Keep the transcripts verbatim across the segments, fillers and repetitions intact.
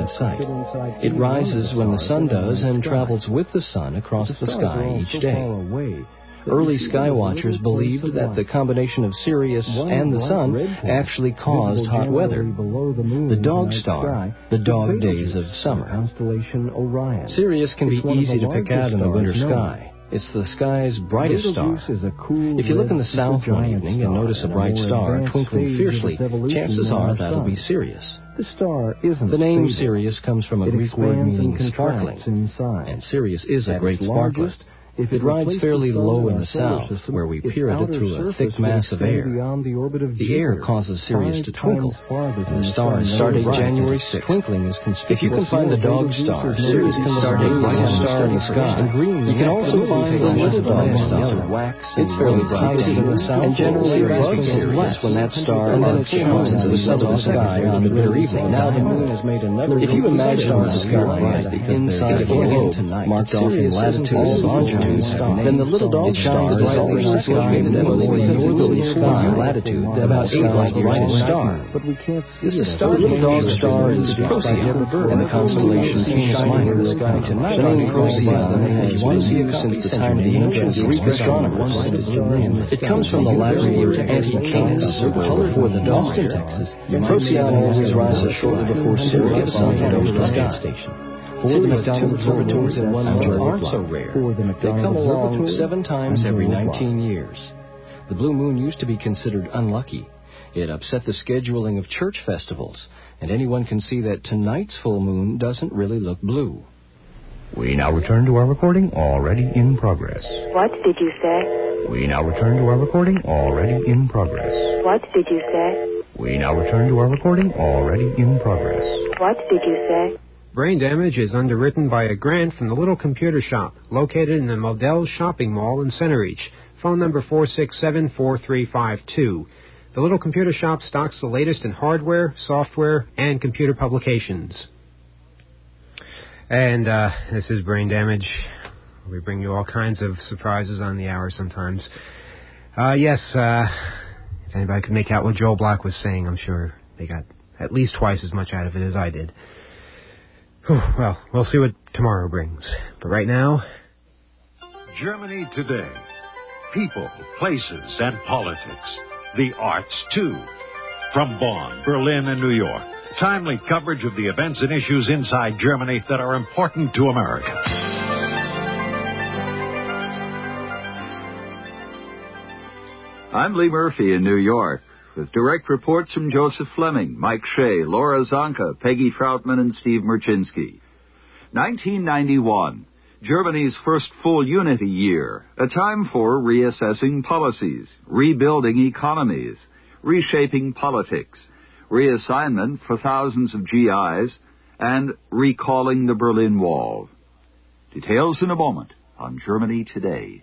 in sight. It rises when the sun does and travels with the sun across the sky each day. Early sky watchers believed that the combination of Sirius and the sun actually caused hot weather. The dog star, the dog days of summer. Sirius can be easy to pick out in the winter sky. It's the sky's brightest star. If you look in the south one evening and notice a bright star twinkling fiercely, chances are that'll be Sirius. The star isn't The name stable. Sirius comes from a It Greek word expands meaning and sparkling, inside. and Sirius is a At great its sparkler. largest, if It rides replaces fairly the sun low in our the solar south, system, where we its peer at it outer through a surface thick would mass of extend air. beyond the orbit of The air Jupiter, causes Sirius five to twinkle, times farther and than the star is sun starting knows January right. sixth. Twinkling is conspicuous. If you can What's find the more, dog those star, users Sirius know can the start a sun brightest is star in the starting sky. and green You can the also next find day the because little of the dog man star. yellow. Wax it's fairly bright in the south, and generally above Sirius when that star and then it shines into the southern sky on the bitter evening. Now the moon has made another. If you imagine the sky inside of a globe marked off in latitudes and longitudes, then the little dog star is always in the sky in the northerly sky latitude about eight like the brightest star. But we can't see This is it. star. The little dog star is Procyon, and the constellation Canis Minor. The name Procyon has been used since the time of the ancient Greek astronomers. It comes from the Latin word anti-canis, or before the dog. Procyon always rises shortly before Sirius on the Nova sky station. Four of the McDonald observatories in one number aren't so rare. They come along seven times every nineteen years. The blue moon used to be considered unlucky. It upset the scheduling of church festivals, and anyone can see that tonight's full moon doesn't really look blue. We now return to our recording already in progress. What did you say? We now return to our recording already in progress. What did you say? We now return to our recording already in progress. What did you say? Brain Damage is underwritten by a grant from the Little Computer Shop, located in the Modell Shopping Mall in Center Reach. Phone number four six seven, four three five two. The Little Computer Shop stocks the latest in hardware, software, and computer publications. And uh, this is Brain Damage. We bring you all kinds of surprises on the hour sometimes. Uh, yes, uh, if anybody could make out what Joel Black was saying, I'm sure they got at least twice as much out of it as I did. Whew, well, we'll see what tomorrow brings. But right now... Germany today. People, places, and politics. The arts, too. From Bonn, Berlin, and New York. Timely coverage of the events and issues inside Germany that are important to Americans. I'm Lee Murphy in New York, with direct reports from Joseph Fleming, Mike Shea, Laura Zonka, Peggy Troutman, and Steve Merchinsky. nineteen ninety-one, Germany's first full unity year, a time for reassessing policies, rebuilding economies, reshaping politics, reassignment for thousands of G Is, and recalling the Berlin Wall. Details in a moment on Germany Today.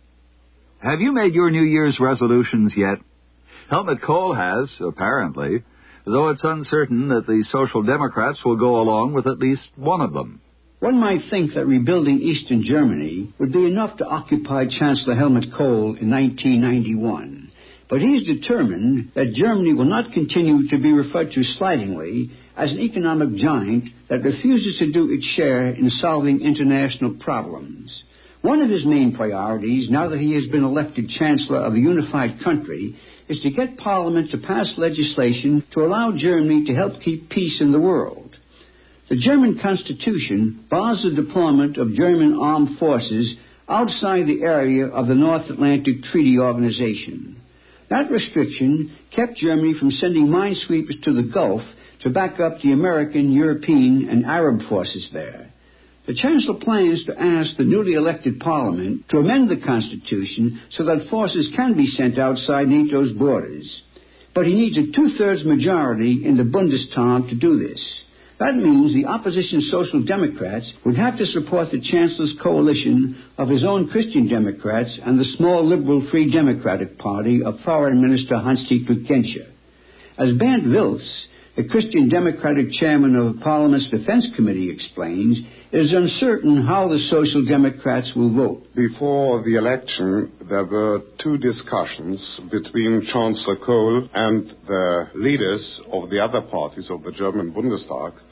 Have you made your New Year's resolutions yet? Helmut Kohl has, apparently, though it's uncertain that the Social Democrats will go along with at least one of them. One might think that rebuilding Eastern Germany would be enough to occupy Chancellor Helmut Kohl in nineteen ninety-one. But he's determined that Germany will not continue to be referred to slightingly as an economic giant that refuses to do its share in solving international problems. One of his main priorities, now that he has been elected Chancellor of a unified country, is to get Parliament to pass legislation to allow Germany to help keep peace in the world. The German Constitution bars the deployment of German armed forces outside the area of the North Atlantic Treaty Organization. That restriction kept Germany from sending minesweepers to the Gulf to back up the American, European, and Arab forces there. The Chancellor plans to ask the newly elected Parliament to amend the Constitution so that forces can be sent outside NATO's borders. But he needs a two-thirds majority in the Bundestag to do this. That means the opposition Social Democrats would have to support the Chancellor's coalition of his own Christian Democrats and the small liberal Free Democratic Party of Foreign Minister Hans-Dietrich Genscher. As Bernd Wills, the Christian Democratic chairman of Parliament's Defense Committee, explains, it is uncertain how the Social Democrats will vote. Before the election, there were two discussions between Chancellor Kohl and the leaders of the other parties of the German Bundestag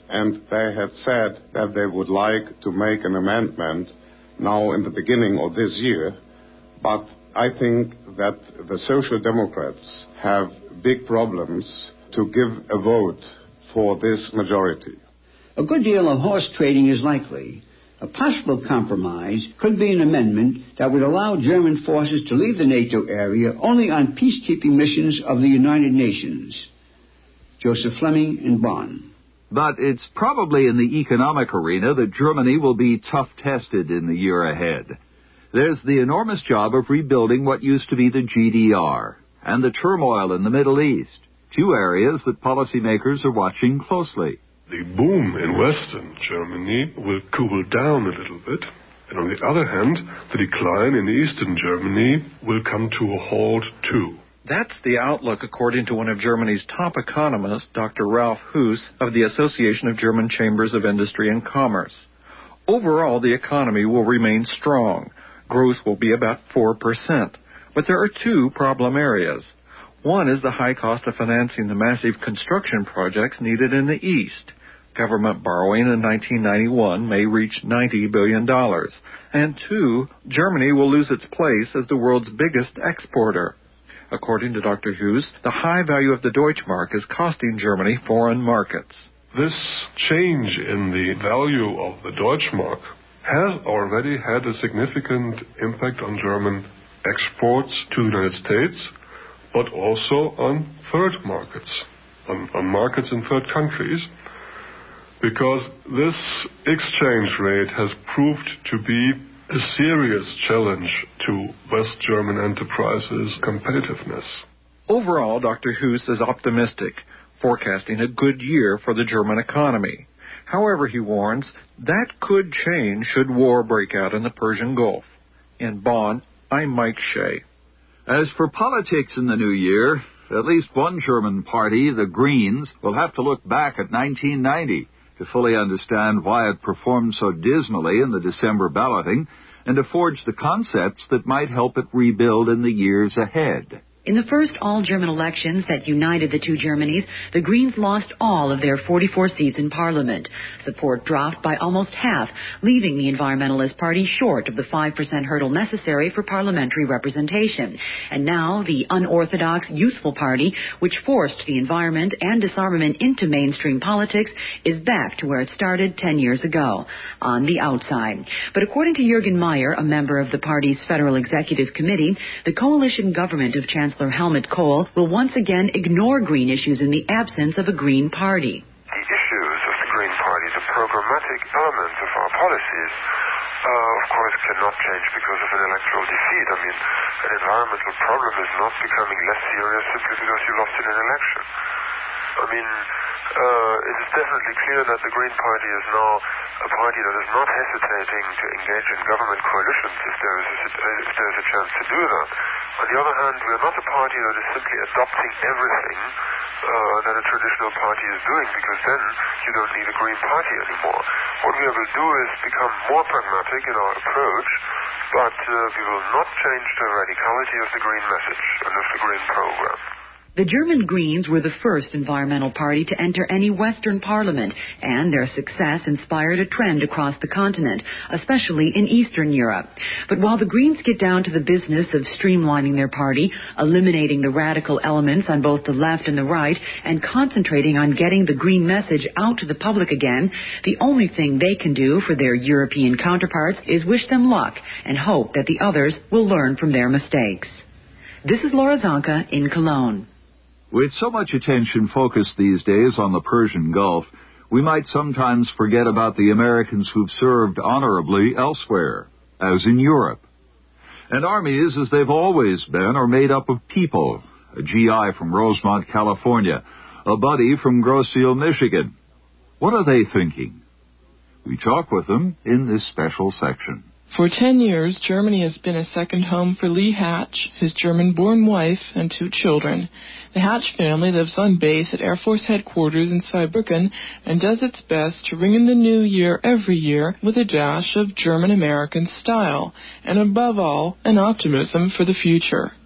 and they had said that they would like to make an amendment now in the beginning of this year, but I think that the Social Democrats have big problems to give a vote for this majority. A good deal of horse trading is likely. A possible compromise could be an amendment that would allow German forces to leave the NATO area only on peacekeeping missions of the United Nations. Joseph Fleming in Bonn. But it's probably in the economic arena that Germany will be tough-tested in the year ahead. There's the enormous job of rebuilding what used to be the G D R, and the turmoil in the Middle East, two areas that policymakers are watching closely. The boom in Western Germany will cool down a little bit, and on the other hand, the decline in Eastern Germany will come to a halt too. That's the outlook according to one of Germany's top economists, Doctor Ralf Huss of the Association of German Chambers of Industry and Commerce. Overall, the economy will remain strong. Growth will be about four percent. But there are two problem areas. One is the high cost of financing the massive construction projects needed in the East. Government borrowing in nineteen ninety-one may reach ninety billion dollars. And two, Germany will lose its place as the world's biggest exporter. According to Doctor Huss, the high value of the Deutschmark is costing Germany foreign markets. This change in the value of the Deutschmark has already had a significant impact on German exports to the United States, but also on third markets, on, on markets in third countries, because this exchange rate has proved to be a serious challenge to West German enterprises' competitiveness. Overall, Doctor Huss is optimistic, forecasting a good year for the German economy. However, he warns, that could change should war break out in the Persian Gulf. In Bonn, I'm Mike Shea. As for politics in the new year, at least one German party, the Greens, will have to look back at nineteen ninety to fully understand why it performed so dismally in the December balloting and to forge the concepts that might help it rebuild in the years ahead. In the first all-German elections that united the two Germanys, the Greens lost all of their forty-four seats in Parliament. Support dropped by almost half, leaving the Environmentalist Party short of the five percent hurdle necessary for parliamentary representation. And now the unorthodox Youthful Party, which forced the environment and disarmament into mainstream politics, is back to where it started ten years ago, on the outside. But according to Jürgen Meyer, a member of the party's Federal Executive Committee, the coalition government of Chancellor Helmut Kohl will once again ignore green issues in the absence of a Green Party. The issues of the Green Party, the programmatic elements of our policies, uh, of course, cannot change because of an electoral defeat. I mean, an environmental problem is not becoming less serious simply because you lost in an election. I mean, uh, it is definitely clear that the Green Party is now a party that is not hesitating to engage in government coalitions if there is a, if there is a chance to do that. On the other hand, we are not a party that is simply adopting everything uh, that a traditional party is doing, because then you don't need a Green Party anymore. What we will do is become more pragmatic in our approach, but uh, we will not change the radicality of the Green message and of the Green program. The German Greens were the first environmental party to enter any Western parliament, and their success inspired a trend across the continent, especially in Eastern Europe. But while the Greens get down to the business of streamlining their party, eliminating the radical elements on both the left and the right, and concentrating on getting the green message out to the public again, the only thing they can do for their European counterparts is wish them luck and hope that the others will learn from their mistakes. This is Laura Zonka in Cologne. With so much attention focused these days on the Persian Gulf, we might sometimes forget about the Americans who've served honorably elsewhere, as in Europe. And armies, as they've always been, are made up of people. A G I from Rosemont, California, a buddy from Grosse Ile, Michigan. What are they thinking? We talk with them in this special section. For ten years, Germany has been a second home for Lee Hatch, his German-born wife, and two children. The Hatch family lives on base at Air Force Headquarters in Saarbrücken and does its best to ring in the new year every year with a dash of German-American style, and above all, an optimism for the future.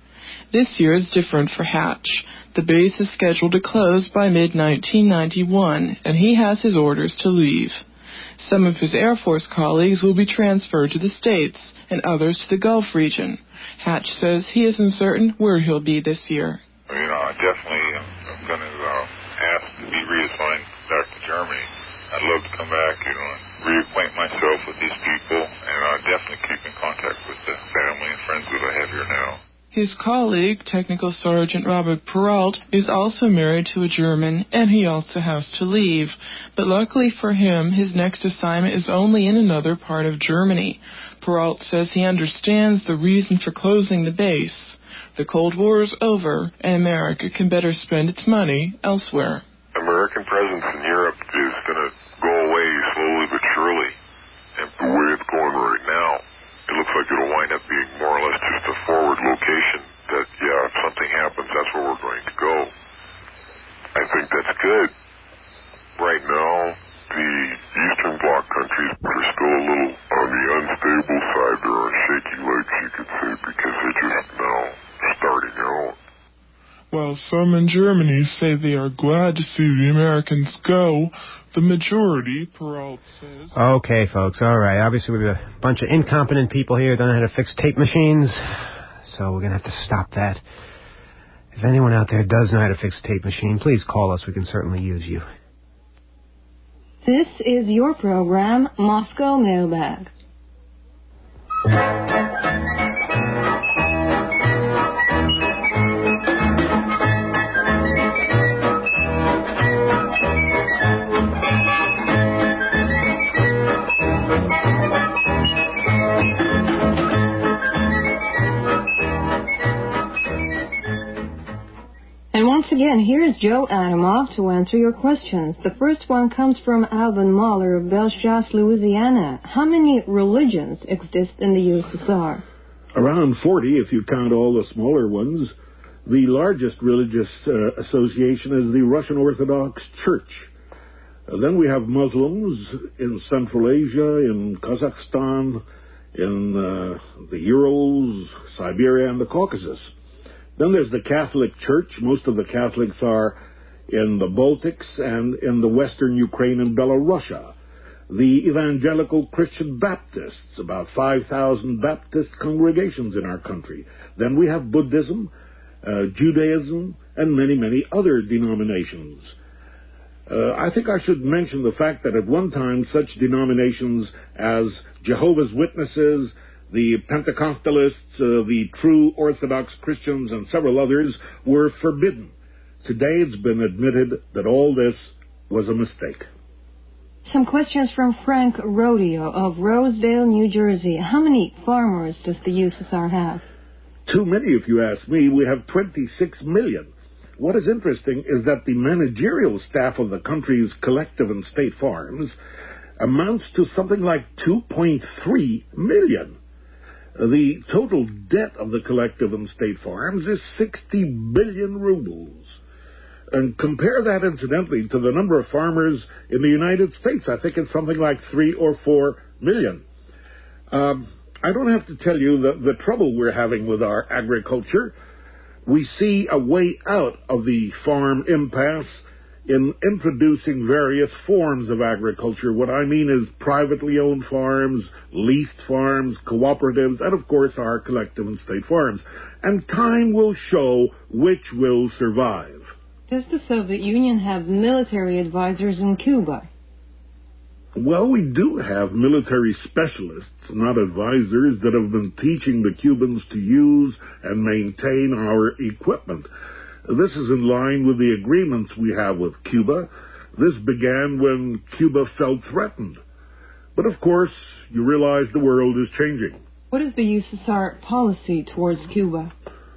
This year is different for Hatch. The base is scheduled to close by mid nineteen ninety-one, and he has his orders to leave. Some of his Air Force colleagues will be transferred to the States and others to the Gulf region. Hatch says he isn't certain where he'll be this year. You know, I definitely am going to uh, ask to be reassigned back to Germany. I'd love to come back, you know, and reacquaint myself with these people, and I definitely keep in contact with the family and friends that I have here now. His colleague, Technical Sergeant Robert Perrault, is also married to a German, and he also has to leave. But luckily for him, his next assignment is only in another part of Germany. Perrault says he understands the reason for closing the base. The Cold War is over, and America can better spend its money elsewhere. American presence in Europe is going to go away slowly but surely. And the way it's going right now, it looks like it'll wind up being more or less just a forward location that, yeah, if something happens, that's where we're going to go. I think that's good. Right now, the Eastern Bloc countries are still a little on the unstable side. They're on shaky legs, you could say, because they're just now starting out. While some in Germany say they are glad to see the Americans go, the majority, Perrault says... Okay, folks, all right. Obviously, we have a bunch of incompetent people here who don't know how to fix tape machines, so we're going to have to stop that. If anyone out there does know how to fix a tape machine, please call us. We can certainly use you. This is your program, Moscow Mailbag. Once again, here's Joe Adamov to answer your questions. The first one comes from Alvin Mahler of Belchas, Louisiana. How many religions exist in the U S S R? Around forty, if you count all the smaller ones. The largest religious uh, association is the Russian Orthodox Church. Uh, then we have Muslims in Central Asia, in Kazakhstan, in uh, the Urals, Siberia, and the Caucasus. Then there's the Catholic Church. Most of the Catholics are in the Baltics and in the western Ukraine and Belarusia. The Evangelical Christian Baptists, about five thousand Baptist congregations in our country. Then we have Buddhism, uh, Judaism, and many, many other denominations. Uh, I think I should mention the fact that at one time such denominations as Jehovah's Witnesses, the Pentecostalists, uh, the true Orthodox Christians, and several others were forbidden. Today it's been admitted that all this was a mistake. Some questions from Frank Rodeo of Rosedale, New Jersey. How many farmers does the U S S R have? Too many, if you ask me. We have twenty-six million. What is interesting is that the managerial staff of the country's collective and state farms amounts to something like two point three million. The total debt of the collective and state farms is sixty billion rubles. And compare that, incidentally, to the number of farmers in the United States. I think it's something like three or four million. Um, I don't have to tell you the, the trouble we're having with our agriculture. We see a way out of the farm impasse in introducing various forms of agriculture. What I mean is privately owned farms, leased farms, cooperatives, and of course our collective and state farms. And time will show which will survive. Does the Soviet Union have military advisors in Cuba? Well, we do have military specialists, not advisors, that have been teaching the Cubans to use and maintain our equipment. This is in line with the agreements we have with Cuba. This began when Cuba felt threatened. But of course, you realize the world is changing. What is the U S S R policy towards Cuba?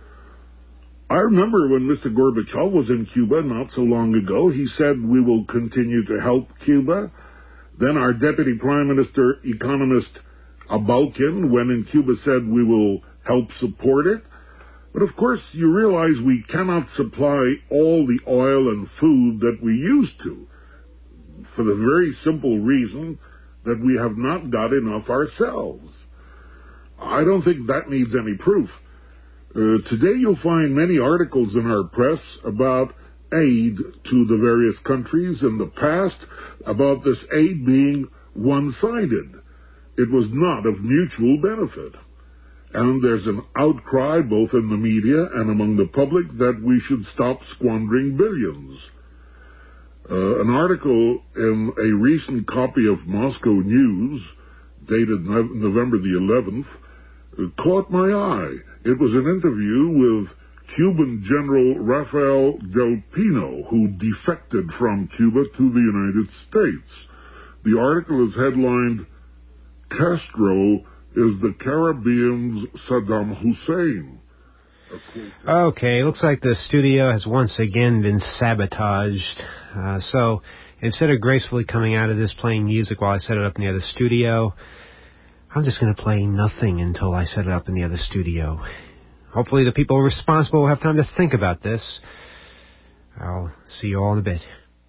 I remember when Mister Gorbachev was in Cuba not so long ago, he said we will continue to help Cuba. Then our Deputy Prime Minister, economist Abalkin, when in Cuba, said we will help support it. But of course, you realize we cannot supply all the oil and food that we used to, for the very simple reason that we have not got enough ourselves. I don't think that needs any proof. Uh, today you'll find many articles in our press about aid to the various countries. In the past, about this aid being one-sided. It was not of mutual benefit. And there's an outcry both in the media and among the public that we should stop squandering billions. Uh, an article in a recent copy of Moscow News, dated November the eleventh, uh, caught my eye. It was an interview with Cuban General Rafael Del Pino, who defected from Cuba to the United States. The article is headlined, "Castro is the Caribbean's Saddam Hussein." Okay, looks like the studio has once again been sabotaged. Uh, so instead of gracefully coming out of this playing music while I set it up in the other studio, I'm just going to play nothing until I set it up in the other studio. Hopefully the people responsible will have time to think about this. I'll see you all in a bit.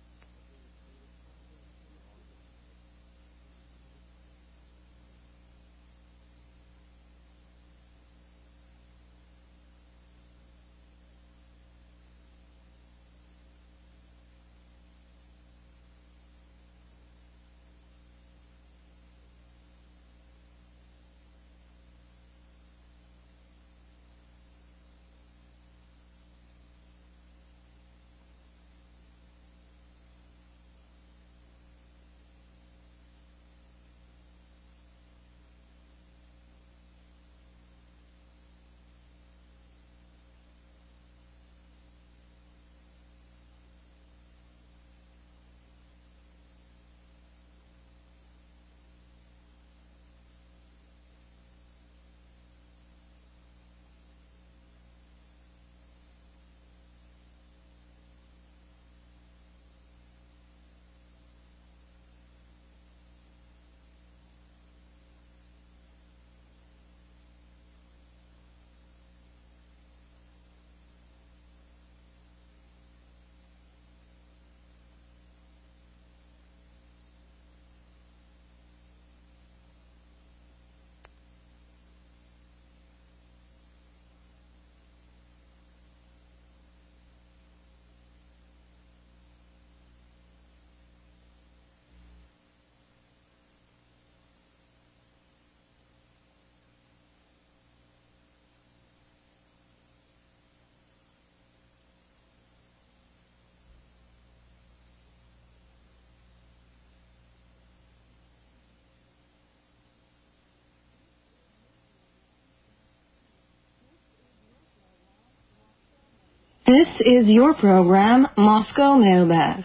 This is your program, Moscow Mailbag.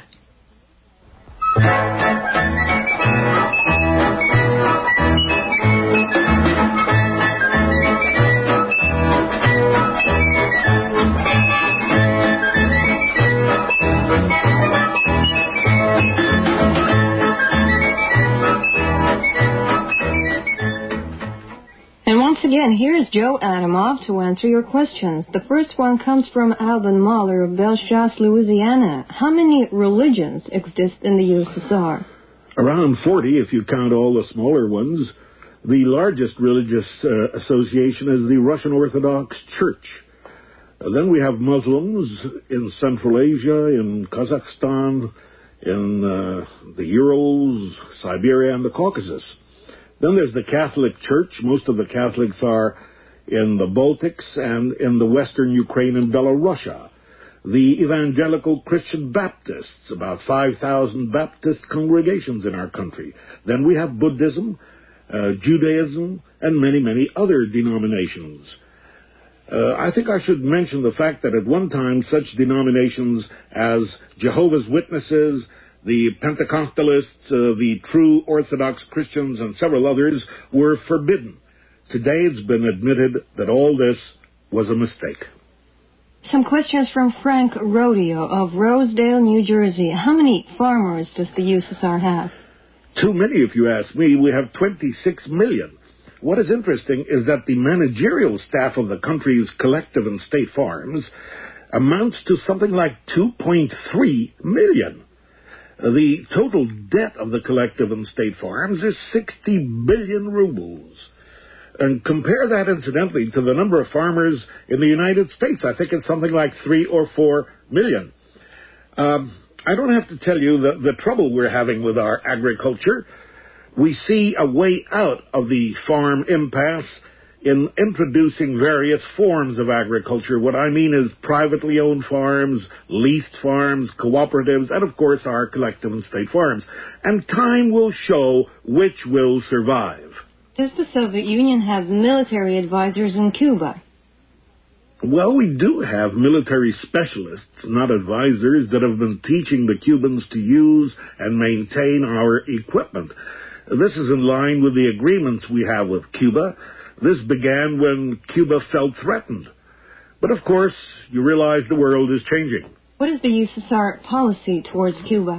Again, here's Joe Adamov to answer your questions. The first one comes from Alvin Mahler of Bellechasse, Louisiana. How many religions exist in the U S S R? Around forty, if you count all the smaller ones. The largest religious uh, association is the Russian Orthodox Church. Uh, then we have Muslims in Central Asia, in Kazakhstan, in uh, the Urals, Siberia, and the Caucasus. Then there's the Catholic Church. Most of the Catholics are in the Baltics and in the western Ukraine and Belarusia. The Evangelical Christian Baptists, about five thousand Baptist congregations in our country. Then we have Buddhism, uh, Judaism, and many, many other denominations. Uh, I think I should mention the fact that at one time such denominations as Jehovah's Witnesses, the Pentecostalists, uh, the true Orthodox Christians, and several others were forbidden. Today it's been admitted that all this was a mistake. Some questions from Frank Rodeo of Rosedale, New Jersey. How many farmers does the U S S R have? Too many, if you ask me. We have twenty-six million. What is interesting is that the managerial staff of the country's collective and state farms amounts to something like two point three million. The total debt of the collective and state farms is sixty billion rubles. And compare that, incidentally, to the number of farmers in the United States. I think it's something like three or four million. Um, I don't have to tell you the, the trouble we're having with our agriculture. We see a way out of the farm impasse in introducing various forms of agriculture. What I mean is privately owned farms, leased farms, cooperatives, and of course our collective and state farms. And time will show which will survive. Does the Soviet Union have military advisors in Cuba? Well, we do have military specialists, not advisors, that have been teaching the Cubans to use and maintain our equipment. This is in line with the agreements we have with Cuba. This began when Cuba felt threatened. But of course, you realize the world is changing. What is the U S S R policy towards Cuba?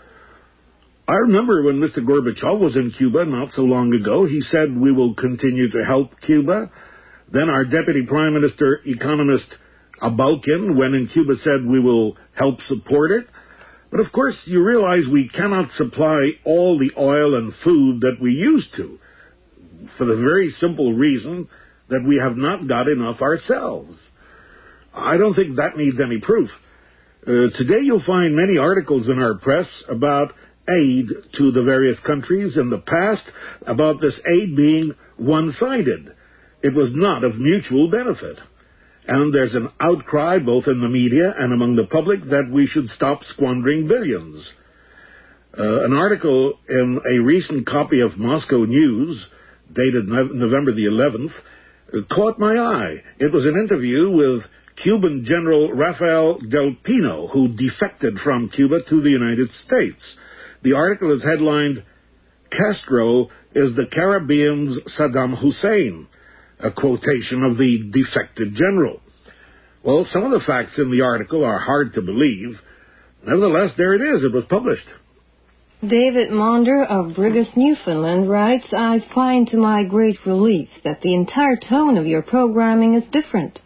I remember when Mister Gorbachev was in Cuba not so long ago, he said we will continue to help Cuba. Then our Deputy Prime Minister, economist Abalkin, when in Cuba, said we will help support it. But of course, you realize we cannot supply all the oil and food that we used to, for the very simple reason that we have not got enough ourselves. I don't think that needs any proof. Uh, today you'll find many articles in our press about aid to the various countries. In the past, about this aid being one-sided. It was not of mutual benefit. And there's an outcry both in the media and among the public that we should stop squandering billions. Uh, an article in a recent copy of Moscow News, dated November the eleventh, caught my eye. It was an interview with Cuban General Rafael Del Pino, who defected from Cuba to the United States. The article is headlined, "Castro is the Caribbean's Saddam Hussein," a quotation of the defected general. Well, some of the facts in the article are hard to believe. Nevertheless, there it is. It was published. David Maunder of Brigus, Newfoundland writes, "I find to my great relief that the entire tone of your programming is different."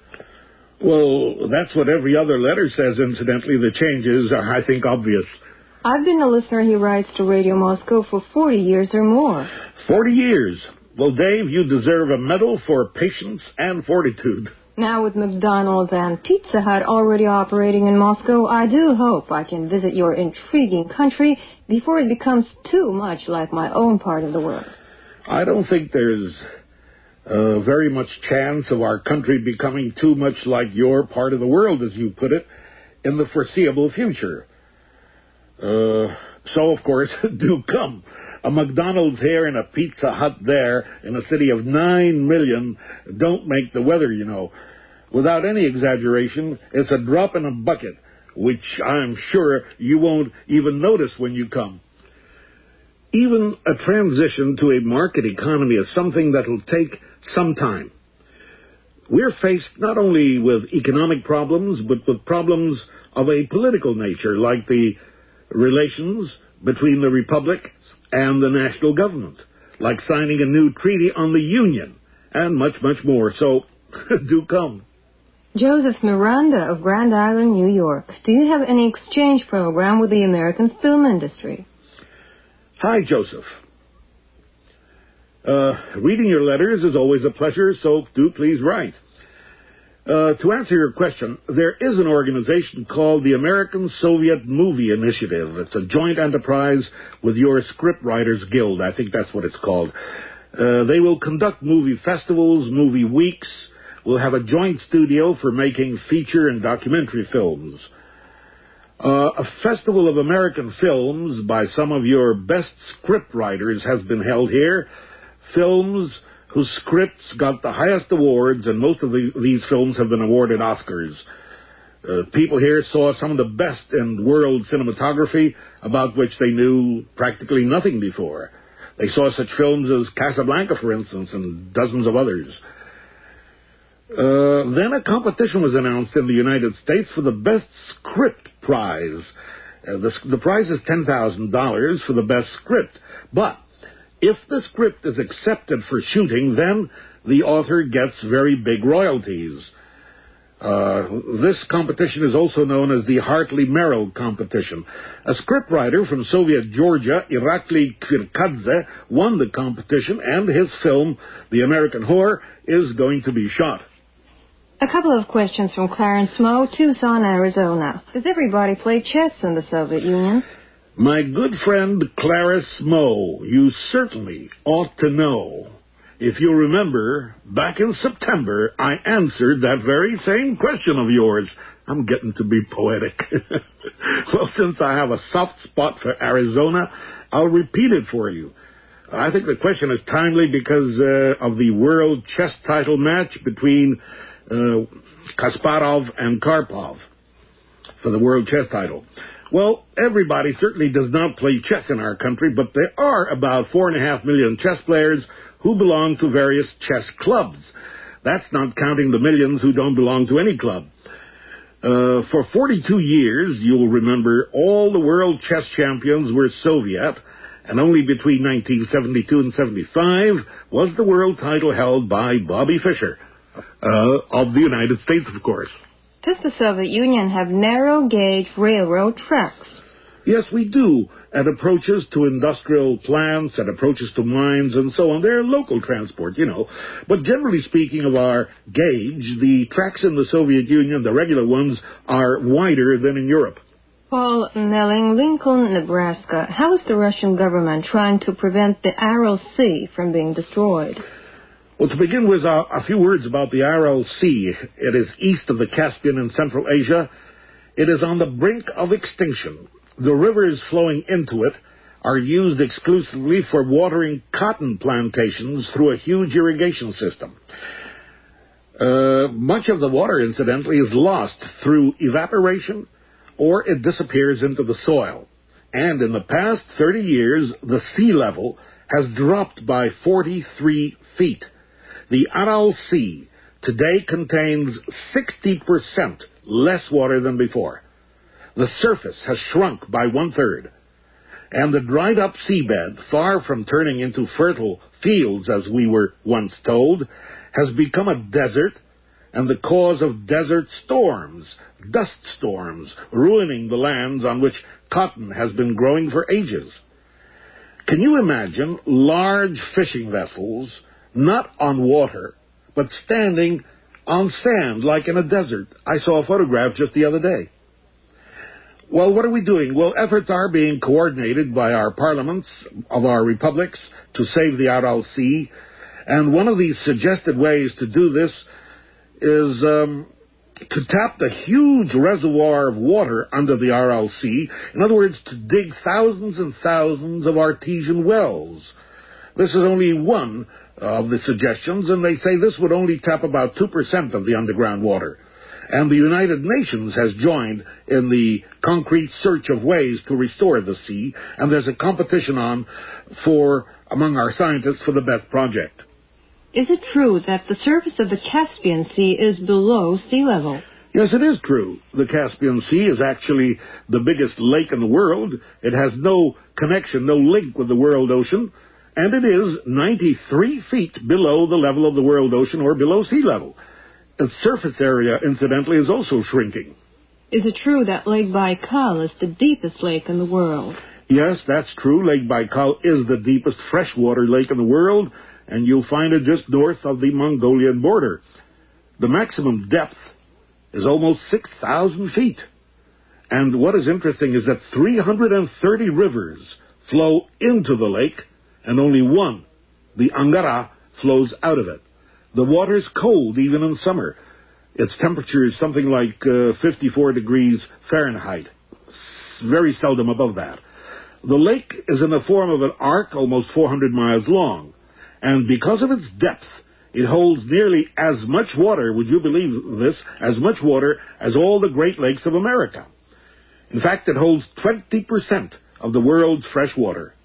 Well, that's what every other letter says, incidentally. The changes are, I think, obvious. I've been a listener, he writes, to Radio Moscow for forty years or more. Forty years? Well, Dave, you deserve a medal for patience and fortitude. Now with McDonald's and Pizza Hut already operating in Moscow, I do hope I can visit your intriguing country before it becomes too much like my own part of the world. I don't think there's uh, very much chance of our country becoming too much like your part of the world, as you put it, in the foreseeable future. Uh, so, of course, do come. A McDonald's here and a Pizza Hut there in a city of nine million don't make the weather, you know. Without any exaggeration, it's a drop in a bucket, which I'm sure you won't even notice when you come. Even a transition to a market economy is something that will take some time. We're faced not only with economic problems, but with problems of a political nature, like the relations between the Republic and the national government, like signing a new treaty on the Union, and much, much more. So, do come. Joseph Miranda of Grand Island, New York. Do you have any exchange program with the American film industry? Hi, Joseph. Uh, reading your letters is always a pleasure, so do please write. Uh, to answer your question, there is an organization called the American Soviet Movie Initiative. It's a joint enterprise with your Scriptwriters Guild. I think that's what it's called. Uh, they will conduct movie festivals, movie weeks. We'll have a joint studio for making feature and documentary films. Uh, a festival of American films by some of your best scriptwriters has been held here. Films whose scripts got the highest awards, and most of the, these films have been awarded Oscars. Uh, people here saw some of the best in world cinematography, about which they knew practically nothing before. They saw such films as Casablanca, for instance, and dozens of others. Uh, then a competition was announced in the United States for the Best Script Prize. Uh, the, the prize is ten thousand dollars for the best script, but if the script is accepted for shooting, then the author gets very big royalties. Uh, this competition is also known as the Hartley Merrill competition. A scriptwriter from Soviet Georgia, Irakli Kvirkadze, won the competition, and his film, The American Whore, is going to be shot. A couple of questions from Clarence Moe, Tucson, Arizona. Does everybody play chess in the Soviet Union? My good friend Clarence Moe, you certainly ought to know. If you remember, back in September, I answered that very same question of yours. I'm getting to be poetic. Well, since I have a soft spot for Arizona, I'll repeat it for you. I think the question is timely because uh, of the world chess title match between uh, Kasparov and Karpov for the world chess title. Well, everybody certainly does not play chess in our country, but there are about four and a half million chess players who belong to various chess clubs. That's not counting the millions who don't belong to any club. Uh, for forty-two years, you'll remember, all the world chess champions were Soviet, and only between nineteen seventy-two and seventy-five was the world title held by Bobby Fischer, uh, of the United States, of course. Does the Soviet Union have narrow-gauge railroad tracks? Yes, we do. At approaches to industrial plants, at approaches to mines, and so on. They're local transport, you know. But generally speaking of our gauge, the tracks in the Soviet Union, the regular ones, are wider than in Europe. Paul Melling, Lincoln, Nebraska. How is the Russian government trying to prevent the Aral Sea from being destroyed? Well, to begin with, uh, a few words about the Aral Sea. It is east of the Caspian in Central Asia. It is on the brink of extinction. The rivers flowing into it are used exclusively for watering cotton plantations through a huge irrigation system. Uh, much of the water, incidentally, is lost through evaporation or it disappears into the soil. And in the past thirty years, the sea level has dropped by forty-three feet. The Aral Sea today contains sixty percent less water than before. The surface has shrunk by one-third. And the dried-up seabed, far from turning into fertile fields, as we were once told, has become a desert and the cause of desert storms, dust storms, ruining the lands on which cotton has been growing for ages. Can you imagine large fishing vessels, not on water, but standing on sand like in a desert? I saw a photograph just the other day. Well, what are we doing? Well, efforts are being coordinated by our parliaments of our republics to save the Aral Sea, and one of these suggested ways to do this is um, to tap the huge reservoir of water under the Aral Sea. In other words, to dig thousands and thousands of artesian wells. This is only one of the suggestions, and they say this would only tap about two percent of the underground water. And the United Nations has joined in the concrete search of ways to restore the sea, and there's a competition on for among our scientists for the best project. Is it true that the surface of the Caspian Sea is below sea level? Yes, it is true. The Caspian Sea is actually the biggest lake in the world. It has no connection, no link with the world ocean, and it is ninety-three feet below the level of the world ocean, or below sea level. Its surface area, incidentally, is also shrinking. Is it true that Lake Baikal is the deepest lake in the world? Yes, that's true. Lake Baikal is the deepest freshwater lake in the world, and you'll find it just north of the Mongolian border. The maximum depth is almost six thousand feet. And what is interesting is that three hundred thirty rivers flow into the lake, and only one, the Angara, flows out of it. The water's cold even in summer. Its temperature is something like uh, fifty-four degrees Fahrenheit. Very seldom above that. The lake is in the form of an arc almost four hundred miles long. And because of its depth, it holds nearly as much water, would you believe this, as much water as all the Great Lakes of America. In fact, it holds twenty percent of the world's fresh water.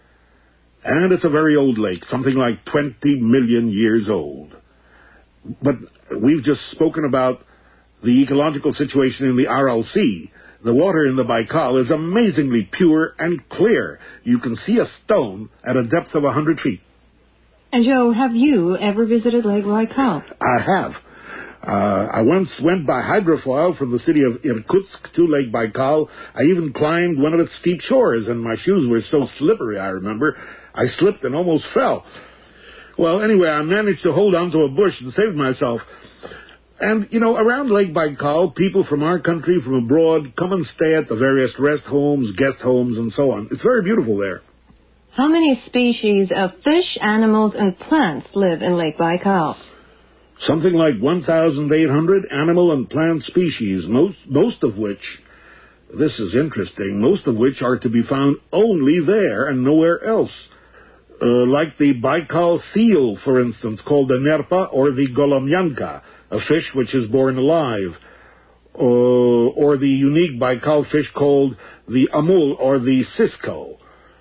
And it's a very old lake, something like twenty million years old. But we've just spoken about the ecological situation in the Aral Sea. The water in the Baikal is amazingly pure and clear. You can see a stone at a depth of one hundred feet. And Joe, have you ever visited Lake Baikal? I have. Uh, I once went by hydrofoil from the city of Irkutsk to Lake Baikal. I even climbed one of its steep shores, and my shoes were so slippery, I remember, I slipped and almost fell. Well, anyway, I managed to hold on to a bush and save myself. And, you know, around Lake Baikal, people from our country, from abroad, come and stay at the various rest homes, guest homes, and so on. It's very beautiful there. How many species of fish, animals, and plants live in Lake Baikal? Something like one thousand eight hundred animal and plant species, most, most of which, this is interesting, most of which are to be found only there and nowhere else. Uh, like the Baikal seal, for instance, called the nerpa or the golomyanka, a fish which is born alive, uh, or the unique Baikal fish called the amul or the cisco.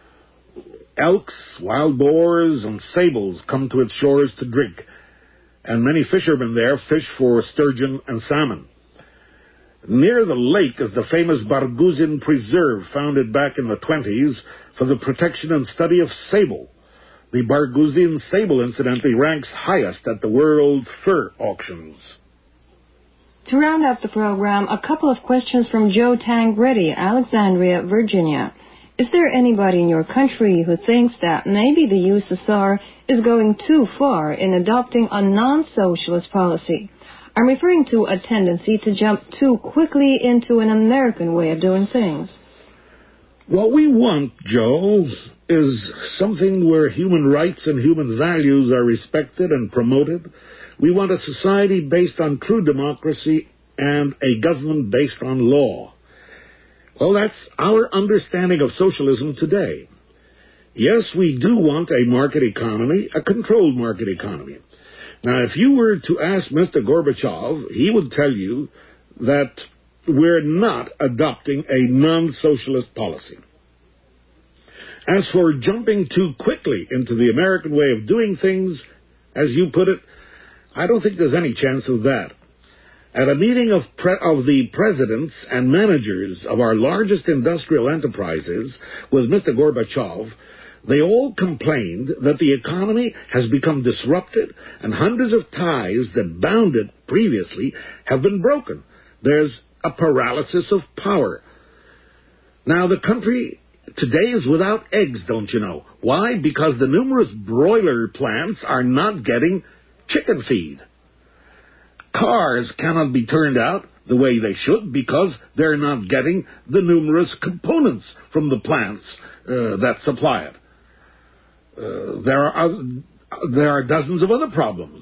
Elks, wild boars, and sables come to its shores to drink, and many fishermen there fish for sturgeon and salmon. Near the lake is the famous Barguzin Preserve, founded back in the twenties for the protection and study of sable. The Barguzin sable, incidentally, ranks highest at the world fur auctions. To round up the program, a couple of questions from Joe Tangretti, Alexandria, Virginia. Is there anybody in your country who thinks that maybe the U S S R is going too far in adopting a non-socialist policy? I'm referring to a tendency to jump too quickly into an American way of doing things. What we want, Joe, is something where human rights and human values are respected and promoted. We want a society based on true democracy and a government based on law. Well, that's our understanding of socialism today. Yes, we do want a market economy, a controlled market economy. Now, if you were to ask Mister Gorbachev, he would tell you that we're not adopting a non-socialist policy. As for jumping too quickly into the American way of doing things, as you put it, I don't think there's any chance of that. At a meeting of, pre- of the presidents and managers of our largest industrial enterprises with Mister Gorbachev, they all complained that the economy has become disrupted and hundreds of ties that bound it previously have been broken. There's a paralysis of power. Now, the country today is without eggs, don't you know? Why? Because the numerous broiler plants are not getting chicken feed. Cars cannot be turned out the way they should because they're not getting the numerous components from the plants uh, that supply it. Uh, there are there are dozens of other problems.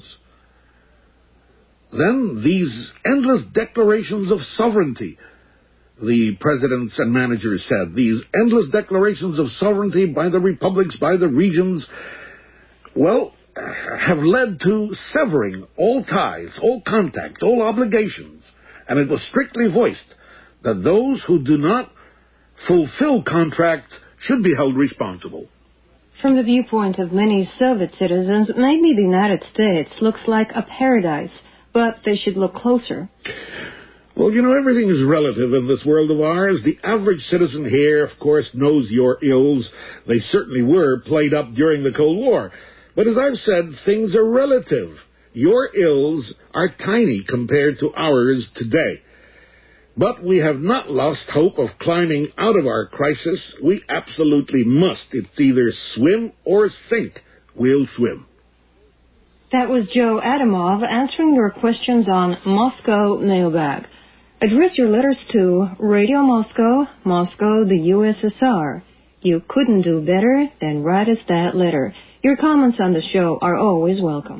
Then these endless declarations of sovereignty, the presidents and managers said, these endless declarations of sovereignty by the republics, by the regions, well, have led to severing all ties, all contacts, all obligations. And it was strictly voiced that those who do not fulfill contracts should be held responsible. From the viewpoint of many Soviet citizens, maybe the United States looks like a paradise, but they should look closer. Well, you know, everything is relative in this world of ours. The average citizen here, of course, knows your ills. They certainly were played up during the Cold War. But as I've said, things are relative. Your ills are tiny compared to ours today. But we have not lost hope of climbing out of our crisis. We absolutely must. It's either swim or sink. We'll swim. That was Joe Adamov answering your questions on Moscow Mailbag. Address your letters to Radio Moscow, Moscow, the U S S R. You couldn't do better than write us that letter. Your comments on the show are always welcome.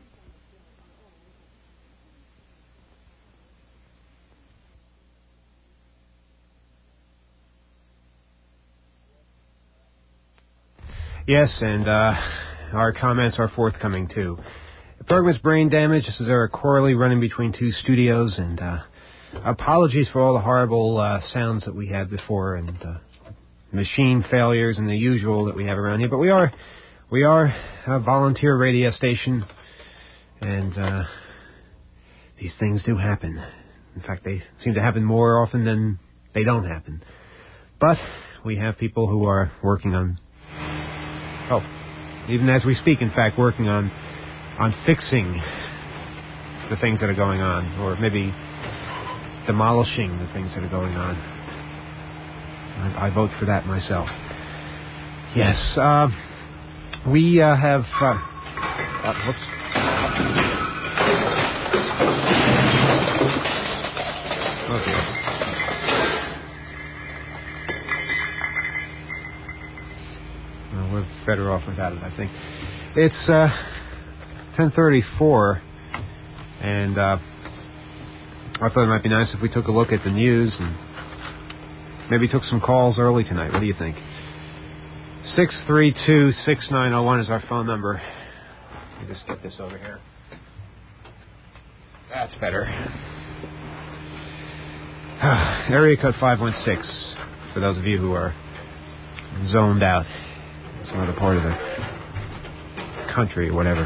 Yes, and uh, our comments are forthcoming, too. The program's Brain Damage. This is Eric Corley running between two studios, and uh, apologies for all the horrible uh, sounds that we had before, and uh, machine failures and the usual that we have around here. But we are we are a volunteer radio station, and uh, these things do happen. In fact, they seem to happen more often than they don't happen. But we have people who are working on, oh, even as we speak, in fact, working on on fixing the things that are going on, or maybe demolishing the things that are going on. I, I vote for that myself. Yes, uh, we uh, have... Uh, uh, whoops. Oh, dear. Well, we're better off without it, I think. It's uh, ten thirty-four, and uh, I thought it might be nice if we took a look at the news and maybe took some calls early tonight. What do you think? six three two, six nine zero one is our phone number. Let me just get this over here. That's better. Area code five one six, for those of you who are zoned out in some other part of the country or whatever.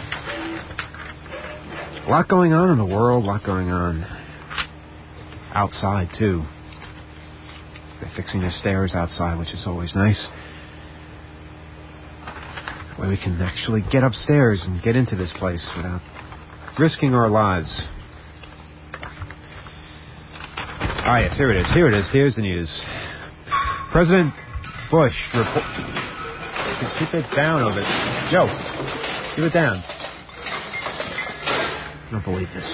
A lot going on in the world, a lot going on outside, too. They're fixing their stairs outside, which is always nice. Where we can actually get upstairs and get into this place without risking our lives. Ah, yes, here it is, here it is, here's the news. President Bush report... Keep it down over it. Joe, keep it down. I don't believe this.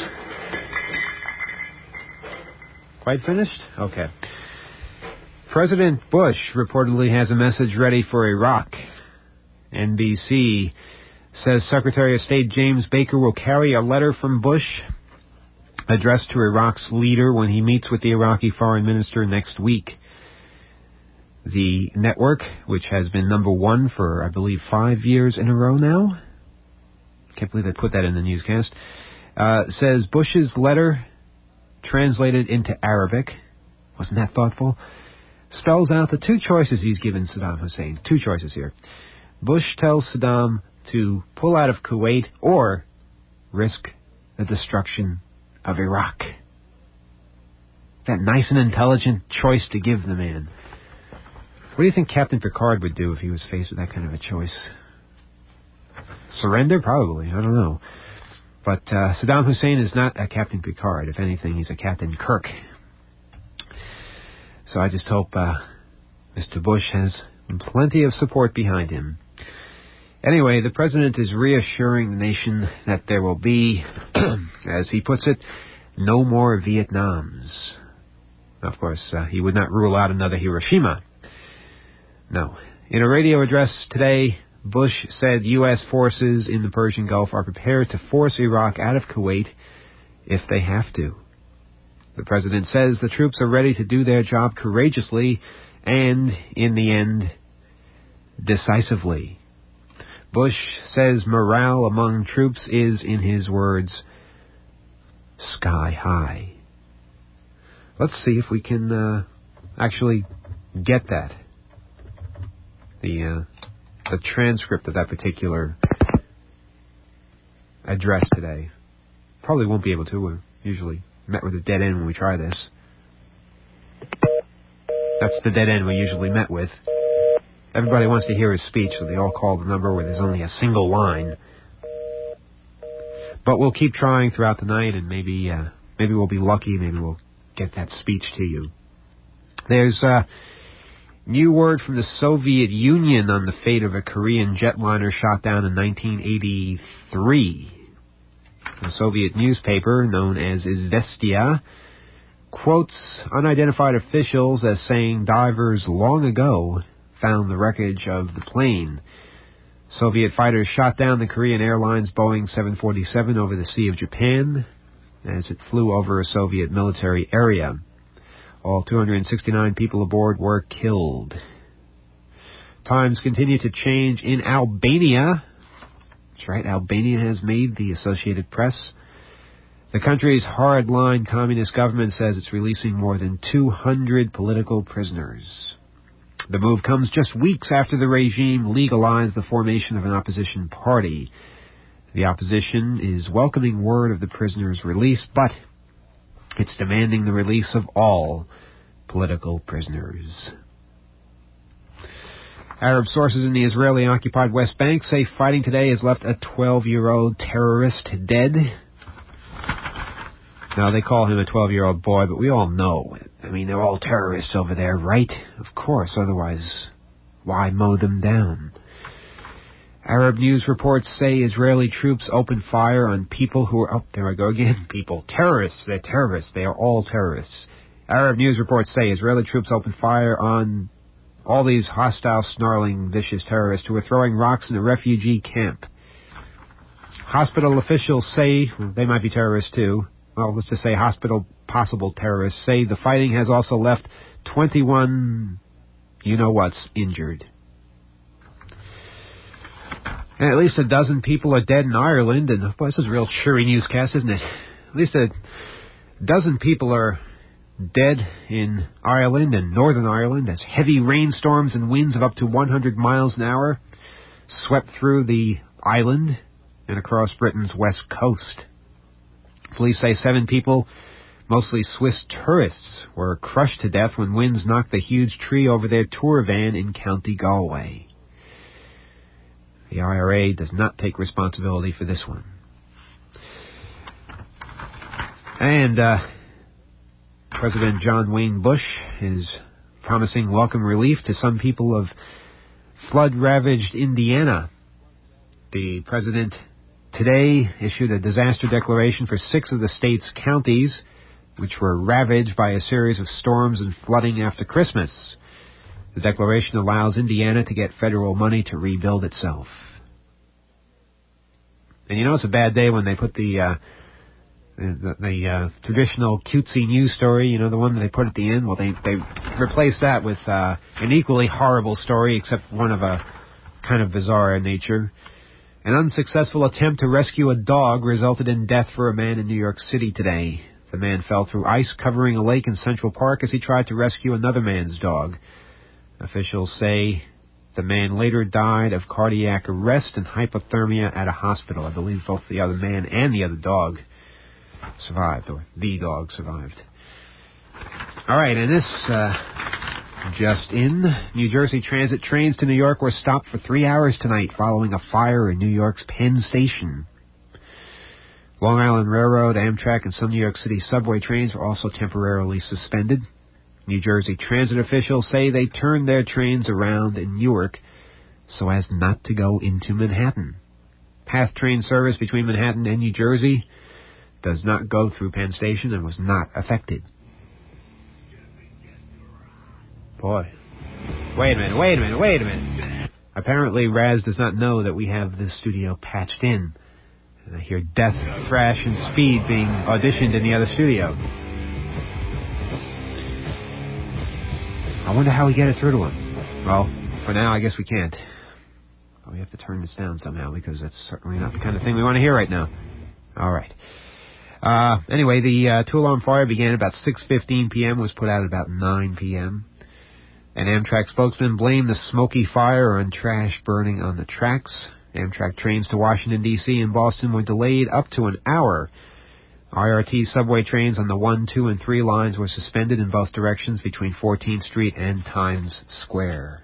Quite finished? Okay. President Bush reportedly has a message ready for Iraq. N B C says Secretary of State James Baker will carry a letter from Bush addressed to Iraq's leader when he meets with the Iraqi foreign minister next week. The network, which has been number one for, I believe, five years in a row now, can't believe they put that in the newscast, uh, says Bush's letter, translated into Arabic, wasn't that thoughtful, spells out the two choices he's given Saddam Hussein. Two choices here. Bush tells Saddam to pull out of Kuwait or risk the destruction of Iraq. That nice and intelligent choice to give the man. What do you think Captain Picard would do if he was faced with that kind of a choice? Surrender? Probably. I don't know. But uh, Saddam Hussein is not a Captain Picard. If anything, he's a Captain Kirk. So I just hope uh, Mister Bush has plenty of support behind him. Anyway, the president is reassuring the nation that there will be, as he puts it, no more Vietnams. Of course, uh, he would not rule out another Hiroshima. No. In a radio address today, Bush said U S forces in the Persian Gulf are prepared to force Iraq out of Kuwait if they have to. The president says the troops are ready to do their job courageously and, in the end, decisively. Bush says morale among troops is, in his words, sky high. Let's see if we can uh, actually get that. The uh, the transcript of that particular address today. Probably won't be able to. We're usually met with a dead end when we try this. That's the dead end we usually met with. Everybody wants to hear his speech, so they all call the number where there's only a single line. But we'll keep trying throughout the night, and maybe uh, maybe we'll be lucky. Maybe we'll get that speech to you. There's uh, new word from the Soviet Union on the fate of a Korean jetliner shot down in nineteen eighty-three. The Soviet newspaper, known as Izvestia, quotes unidentified officials as saying divers long ago found the wreckage of the plane. Soviet fighters shot down the Korean Airlines Boeing seven forty-seven over the Sea of Japan as it flew over a Soviet military area. All two hundred sixty-nine people aboard were killed. Times continue to change in Albania. That's right, Albania has made the Associated Press. The country's hard-line communist government says it's releasing more than two hundred political prisoners. The move comes just weeks after the regime legalized the formation of an opposition party. The opposition is welcoming word of the prisoners' release, but it's demanding the release of all political prisoners. Arab sources in the Israeli-occupied West Bank say fighting today has left a twelve-year-old terrorist dead. Now, they call him a twelve-year-old boy, but we all know. I mean, they're all terrorists over there, right? Of course, otherwise, why mow them down? Arab news reports say Israeli troops opened fire on people who are... Oh, there I go again. People. Terrorists. They're terrorists. They are all terrorists. Arab news reports say Israeli troops opened fire on all these hostile, snarling, vicious terrorists who were throwing rocks in a refugee camp. Hospital officials say... Well, they might be terrorists, too. Well, let's just say hospital possible terrorists say the fighting has also left twenty-one you-know-whats injured. And at least a dozen people are dead in Ireland, and boy, this is a real cheery newscast, isn't it? At least a dozen people are dead in Ireland and Northern Ireland as heavy rainstorms and winds of up to one hundred miles an hour swept through the island and across Britain's west coast. Police say seven people, mostly Swiss tourists, were crushed to death when winds knocked the huge tree over their tour van in County Galway. The I R A does not take responsibility for this one. And uh, President John Wayne Bush is promising welcome relief to some people of flood-ravaged Indiana. The president today issued a disaster declaration for six of the state's counties, which were ravaged by a series of storms and flooding after Christmas. The declaration allows Indiana to get federal money to rebuild itself. And you know it's a bad day when they put the uh, the, the uh, traditional cutesy news story, you know, the one that they put at the end. Well, they they replaced that with uh, an equally horrible story, except one of a kind of bizarre nature. An unsuccessful attempt to rescue a dog resulted in death for a man in New York City today. The man fell through ice covering a lake in Central Park as he tried to rescue another man's dog. Officials say the man later died of cardiac arrest and hypothermia at a hospital. I believe both the other man and the other dog survived, or the dog survived. All right, and this uh, just in, New Jersey Transit trains to New York were stopped for three hours tonight following a fire in New York's Penn Station. Long Island Railroad, Amtrak, and some New York City subway trains were also temporarily suspended. New Jersey Transit officials say they turned their trains around in Newark so as not to go into Manhattan. PATH train service between Manhattan and New Jersey does not go through Penn Station and was not affected. Boy. Wait a minute, wait a minute, wait a minute. Apparently Raz does not know that we have this studio patched in. And I hear Death, Thrash, and Speed being auditioned in the other studio. I wonder how we get it through to him. Well, for now, I guess we can't. We have to turn this down somehow, because that's certainly not the kind of thing we want to hear right now. All right. Uh, anyway, the uh, two-alarm fire began about six fifteen p.m., was put out at about nine p.m. An Amtrak spokesman blamed the smoky fire on trash burning on the tracks. Amtrak trains to Washington, D C and Boston were delayed up to an hour. I R T subway trains on the one, two, and three lines were suspended in both directions between fourteenth Street and Times Square.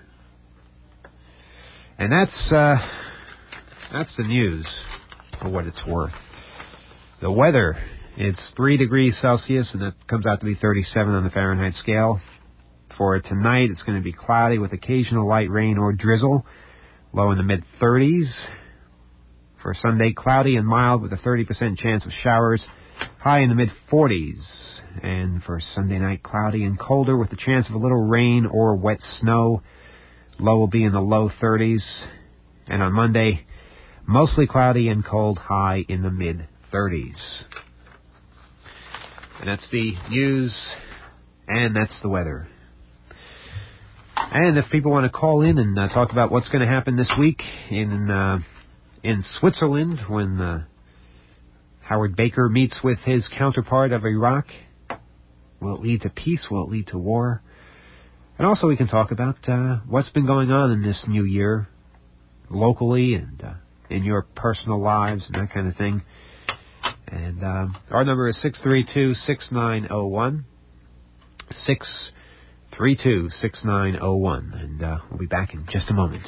And that's, uh, that's the news, for what it's worth. The weather, it's three degrees Celsius, and it comes out to be thirty-seven on the Fahrenheit scale. For tonight, it's going to be cloudy with occasional light rain or drizzle, low in the mid-thirties. For Sunday, cloudy and mild with a thirty percent chance of showers, high in the mid-forties. And for Sunday night, cloudy and colder with a chance of a little rain or wet snow. Low will be in the low thirties. And on Monday, mostly cloudy and cold, high in the mid-thirties. And that's the news, and that's the weather. And if people want to call in and uh, talk about what's going to happen this week in uh, in Switzerland when uh, Howard Baker meets with his counterpart of Iraq, will it lead to peace? Will it lead to war? And also we can talk about uh, what's been going on in this new year locally and uh, in your personal lives and that kind of thing. And uh, our number is six three two, six nine zero one. six three two, six nine zero one. And uh, we'll be back in just a moment.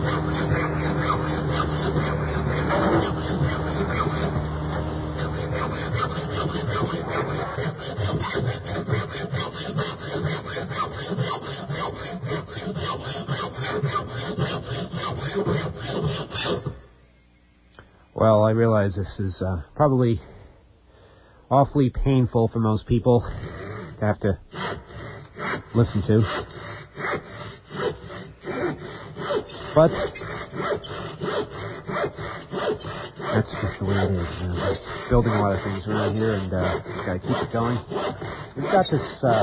Well, I realize this is uh, probably awfully painful for most people to have to listen to. But that's just the way it is. You know, we're building a lot of things around here, and uh, we've got to keep it going. We've got this uh,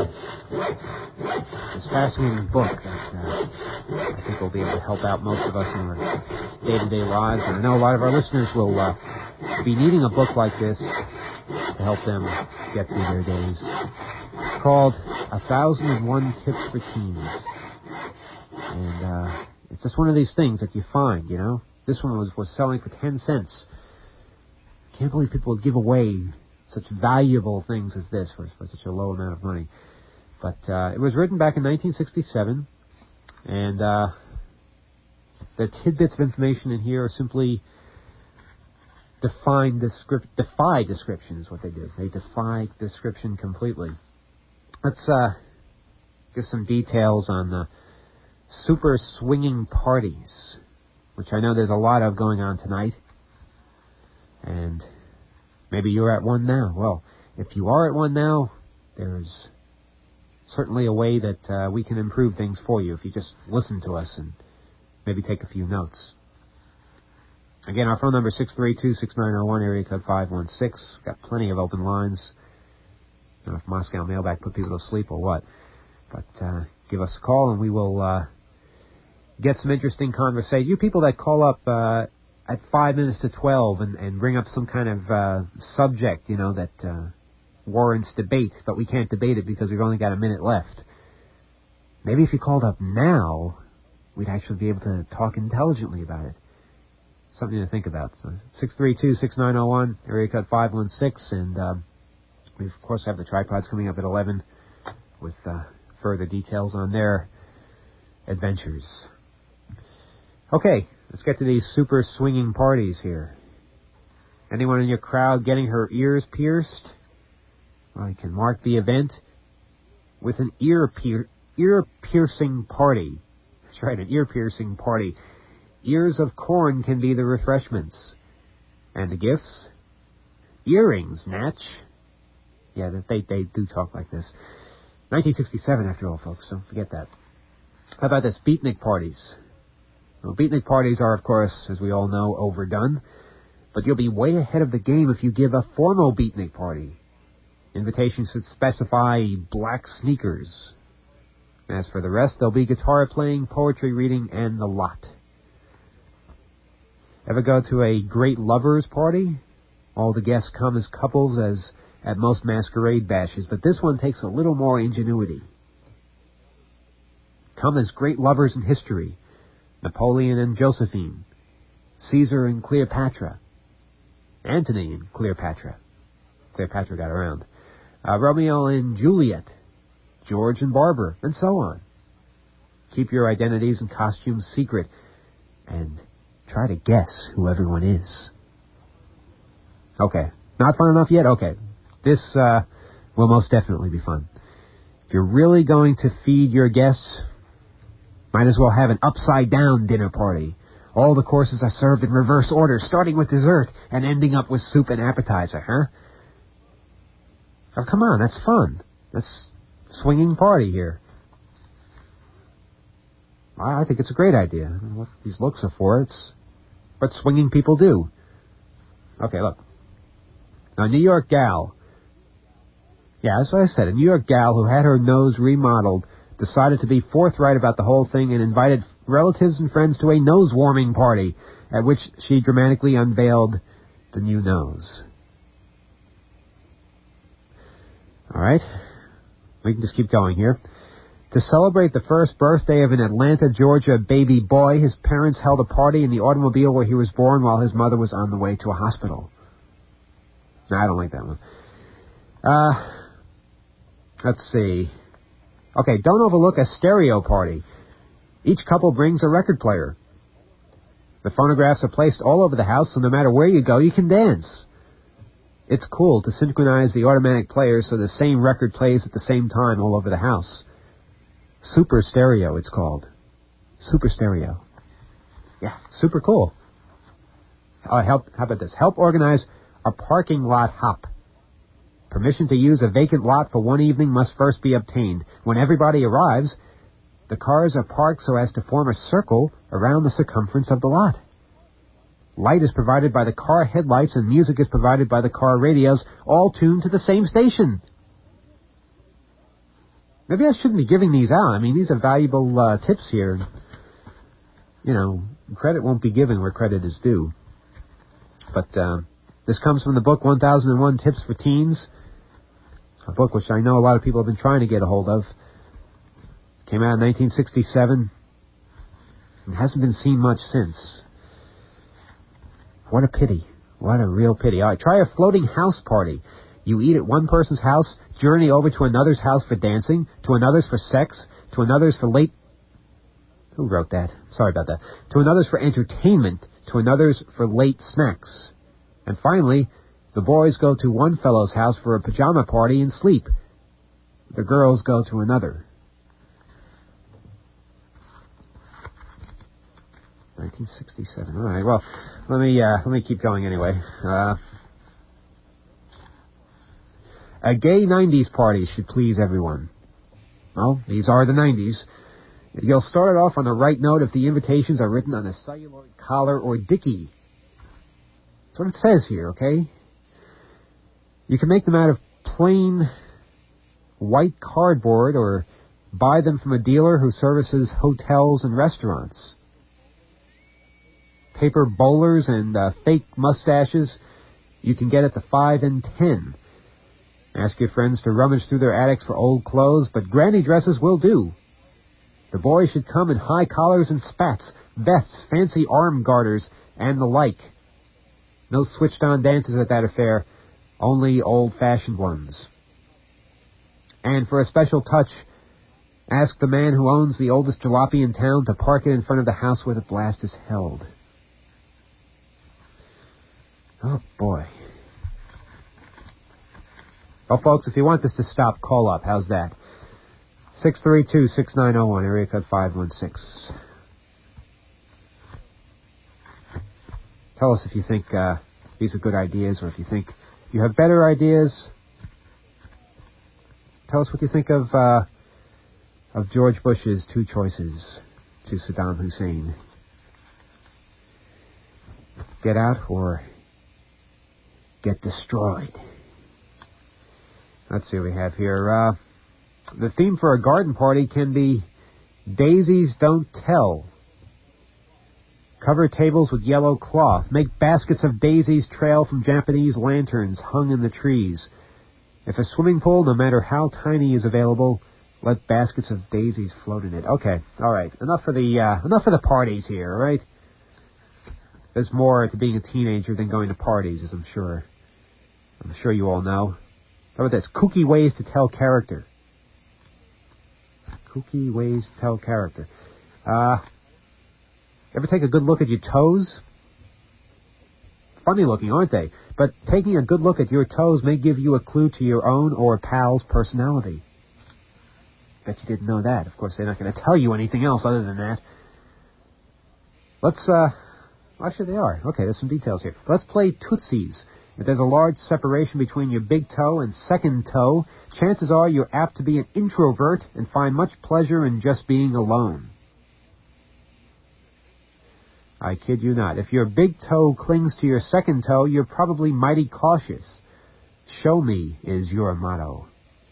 this fascinating book that uh, I think will be able to help out most of us in our day-to-day lives. And I know a lot of our listeners will uh, be needing a book like this to help them get through their days. It's called A Thousand and One Tips for Teens. And uh, it's just one of these things that you find, you know. This one was, was selling for ten cents. Can't believe people would give away such valuable things as this for, for such a low amount of money. But uh, it was written back in nineteen sixty-seven, and uh, the tidbits of information in here are simply define descript- defy description is what they do. They defy description completely. Let's uh, get some details on the super swinging parties, which I know there's a lot of going on tonight. And maybe you're at one now. Well, if you are at one now, there's certainly a way that uh, we can improve things for you if you just listen to us and maybe take a few notes. Again, our phone number is six three two, six nine zero one, area code five one six. Got plenty of open lines. I don't know if Moscow Mailbag put people to sleep or what. But uh, give us a call and we will uh, get some interesting conversation. You people that call up uh, at five minutes to twelve and, and bring up some kind of uh, subject, you know, that uh, warrants debate, but we can't debate it because we've only got a minute left. Maybe if you called up now, we'd actually be able to talk intelligently about it. Something to think about. So six three two, six nine zero one, area code five one six, and uh, we, of course, have the tripods coming up at eleven with uh, further details on their adventures. Okay, let's get to these super swinging parties here. Anyone in your crowd getting her ears pierced? Well, you can mark the event with an ear pier- ear-piercing party. That's right, an ear-piercing party. Ears of corn can be the refreshments. And the gifts? Earrings, Natch. Yeah, they, they do talk like this. nineteen sixty-seven, after all, folks. Don't forget that. How about this? Beatnik parties. Well, beatnik parties are, of course, as we all know, overdone. But you'll be way ahead of the game if you give a formal beatnik party. Invitations should specify black sneakers. As for the rest, there'll be guitar playing, poetry reading, and the lot. Ever go to a great lovers party? All the guests come as couples as at most masquerade bashes, but this one takes a little more ingenuity. Come as great lovers in history. Napoleon and Josephine. Caesar and Cleopatra. Antony and Cleopatra. Cleopatra got around. Uh, Romeo and Juliet. George and Barbara, and so on. Keep your identities and costumes secret, and try to guess who everyone is. Okay. Not fun enough yet? Okay. This uh, will most definitely be fun. If you're really going to feed your guests, might as well have an upside-down dinner party. All the courses are served in reverse order, starting with dessert and ending up with soup and appetizer, huh? Oh, come on, that's fun. That's swinging party here. I think it's a great idea. I don't know what these looks are for. It's what swinging people do. Okay, look. Now, a New York gal. Yeah, that's what I said. A New York gal who had her nose remodeled decided to be forthright about the whole thing and invited relatives and friends to a nose-warming party at which she dramatically unveiled the new nose. All right. We can just keep going here. To celebrate the first birthday of an Atlanta, Georgia baby boy, his parents held a party in the automobile where he was born while his mother was on the way to a hospital. No, I don't like that one. Uh, let's see. Okay, don't overlook a stereo party. Each couple brings a record player. The phonographs are placed all over the house, so no matter where you go, you can dance. It's cool to synchronize the automatic players so the same record plays at the same time all over the house. Super stereo, it's called. Super stereo. Yeah, super cool. Uh, help, how about this? Help organize a parking lot hop. Permission to use a vacant lot for one evening must first be obtained. When everybody arrives, the cars are parked so as to form a circle around the circumference of the lot. Light is provided by the car headlights and music is provided by the car radios, all tuned to the same station. Maybe I shouldn't be giving these out. I mean, these are valuable uh, tips here. You know, credit won't be given where credit is due. But uh, this comes from the book one thousand one Tips for Teens, a book which I know a lot of people have been trying to get a hold of. Came out in nineteen sixty-seven and hasn't been seen much since. What a pity. What a real pity. All right, try a floating house party. You eat at one person's house, journey over to another's house for dancing, to another's for sex, to another's for late... Who wrote that? Sorry about that. To another's for entertainment, to another's for late snacks. And finally, the boys go to one fellow's house for a pajama party and sleep. The girls go to another. nineteen sixty-seven. All right. Well, let me uh, let me keep going anyway. Uh, a gay nineties party should please everyone. Well, these are the nineties. You'll start it off on the right note if the invitations are written on a celluloid collar or dickie. That's what it says here, okay? You can make them out of plain white cardboard or buy them from a dealer who services hotels and restaurants. Paper bowlers and uh, fake mustaches you can get at the five and ten. Ask your friends to rummage through their attics for old clothes, but granny dresses will do. The boys should come in high collars and spats, vests, fancy arm garters, and the like. No switched-on dances at that affair, only old-fashioned ones. And for a special touch, ask the man who owns the oldest jalopy in town to park it in front of the house where the blast is held. Oh, boy. Well, folks, if you want this to stop, call up. How's that? six three two, six nine zero one, area code five one six. Tell us if you think uh, these are good ideas or if you think you have better ideas. Tell us what you think of uh, of George Bush's two choices to Saddam Hussein. Get out or get destroyed. Let's see what we have here. Uh, the theme for a garden party can be Daisies Don't Tell. Cover tables with yellow cloth. Make baskets of daisies trail from Japanese lanterns hung in the trees. If a swimming pool, no matter how tiny, is available, let baskets of daisies float in it. Okay, all right. Enough for the uh, enough for the parties here, all right? There's more to being a teenager than going to parties, as I'm sure. I'm sure you all know. How about this? Kooky ways to tell character. Kooky ways to tell character. Uh, ever take a good look at your toes? Funny looking, aren't they? But taking a good look at your toes may give you a clue to your own or a pal's personality. Bet you didn't know that. Of course, they're not going to tell you anything else other than that. Let's, uh, actually they are. Okay, there's some details here. Let's play Tootsies. If there's a large separation between your big toe and second toe, chances are you're apt to be an introvert and find much pleasure in just being alone. I kid you not. If your big toe clings to your second toe, you're probably mighty cautious. Show me is your motto.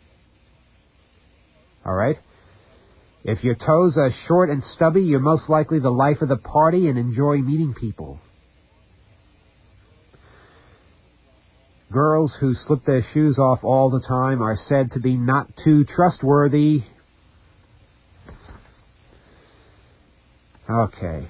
All right? If your toes are short and stubby, you're most likely the life of the party and enjoy meeting people. Girls who slip their shoes off all the time are said to be not too trustworthy. Okay.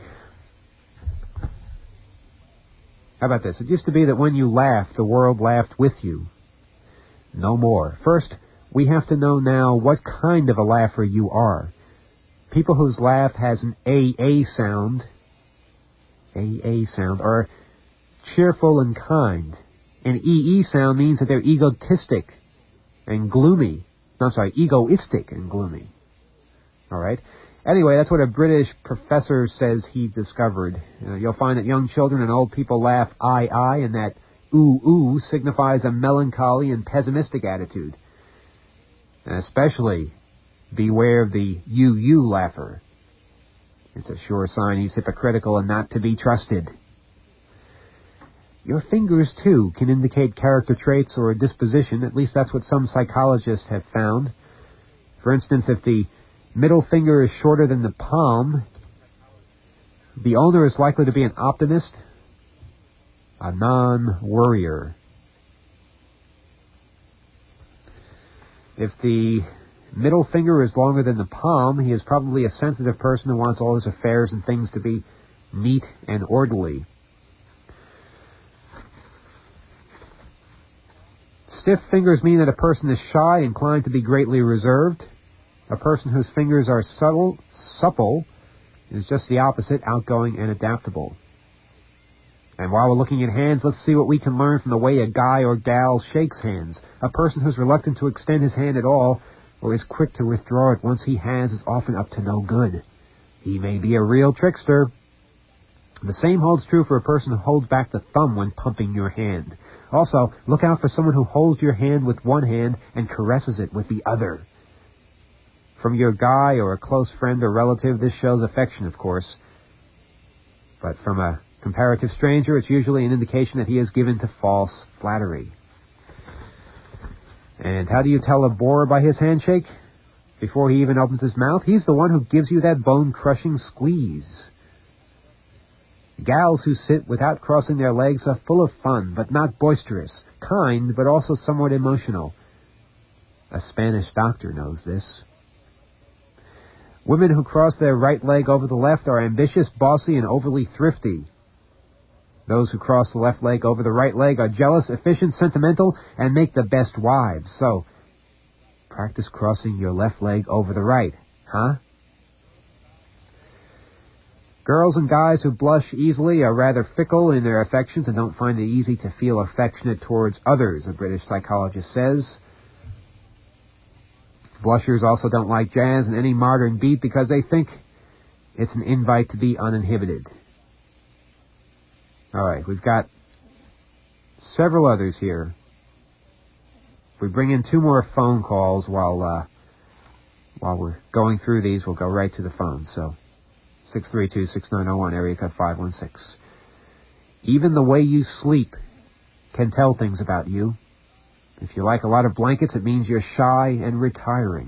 How about this? It used to be that when you laughed, the world laughed with you. No more. First, we have to know now what kind of a laugher you are. People whose laugh has an A A sound A A sound, are cheerful and kind. An E E sound means that they're egotistic and gloomy. No, I'm sorry, egoistic and gloomy. All right? Anyway, that's what a British professor says he discovered. Uh, you'll find that young children and old people laugh aye aye, and that ooh ooh signifies a melancholy and pessimistic attitude. And especially beware of the you you laugher. It's a sure sign he's hypocritical and not to be trusted. Your fingers, too, can indicate character traits or a disposition. At least that's what some psychologists have found. For instance, if the middle finger is shorter than the palm, the owner is likely to be an optimist, a non-worrier. If the middle finger is longer than the palm, he is probably a sensitive person who wants all his affairs and things to be neat and orderly. Stiff fingers mean that a person is shy, inclined to be greatly reserved. A person whose fingers are subtle, supple, is just the opposite, outgoing and adaptable. And while we're looking at hands, let's see what we can learn from the way a guy or gal shakes hands. A person who's reluctant to extend his hand at all, or is quick to withdraw it once he has, is often up to no good. He may be a real trickster. The same holds true for a person who holds back the thumb when pumping your hand. Also, look out for someone who holds your hand with one hand and caresses it with the other. From your guy or a close friend or relative, this shows affection, of course. But from a comparative stranger, it's usually an indication that he is given to false flattery. And how do you tell a bore by his handshake? Before he even opens his mouth, he's the one who gives you that bone-crushing squeeze. Gals who sit without crossing their legs are full of fun, but not boisterous, kind, but also somewhat emotional. A Spanish doctor knows this. Women who cross their right leg over the left are ambitious, bossy, and overly thrifty. Those who cross the left leg over the right leg are jealous, efficient, sentimental, and make the best wives. So, practice crossing your left leg over the right, huh? Girls and guys who blush easily are rather fickle in their affections and don't find it easy to feel affectionate towards others, a British psychologist says. Blushers also don't like jazz and any modern beat because they think it's an invite to be uninhibited. All right, we've got several others here. If we bring in two more phone calls while uh, while we're going through these, we'll go right to the phone. So, six three two, six nine zero one, area code five one six. Even the way you sleep can tell things about you. If you like a lot of blankets, it means you're shy and retiring.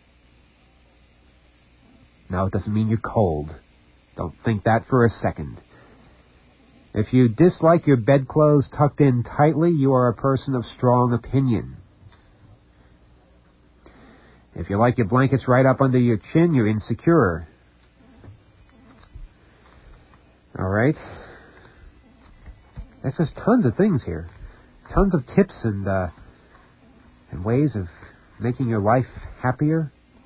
Now, it doesn't mean you're cold. Don't think that for a second. If you dislike your bedclothes tucked in tightly, you are a person of strong opinion. If you like your blankets right up under your chin, you're insecure. All right. There's just tons of things here. Tons of tips and uh, and ways of making your life happier.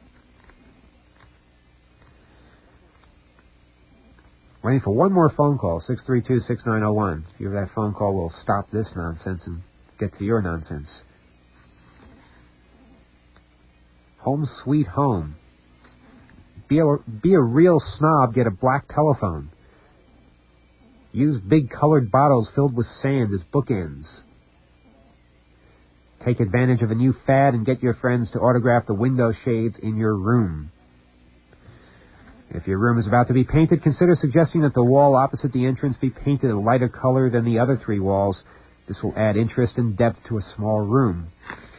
Waiting for one more phone call, six three two, six nine zero one. If you have that phone call, we'll stop this nonsense and get to your nonsense. Home sweet home. Be a, be a real snob, get a black telephone. Use big colored bottles filled with sand as bookends. Take advantage of a new fad and get your friends to autograph the window shades in your room. If your room is about to be painted, consider suggesting that the wall opposite the entrance be painted a lighter color than the other three walls. This will add interest and depth to a small room.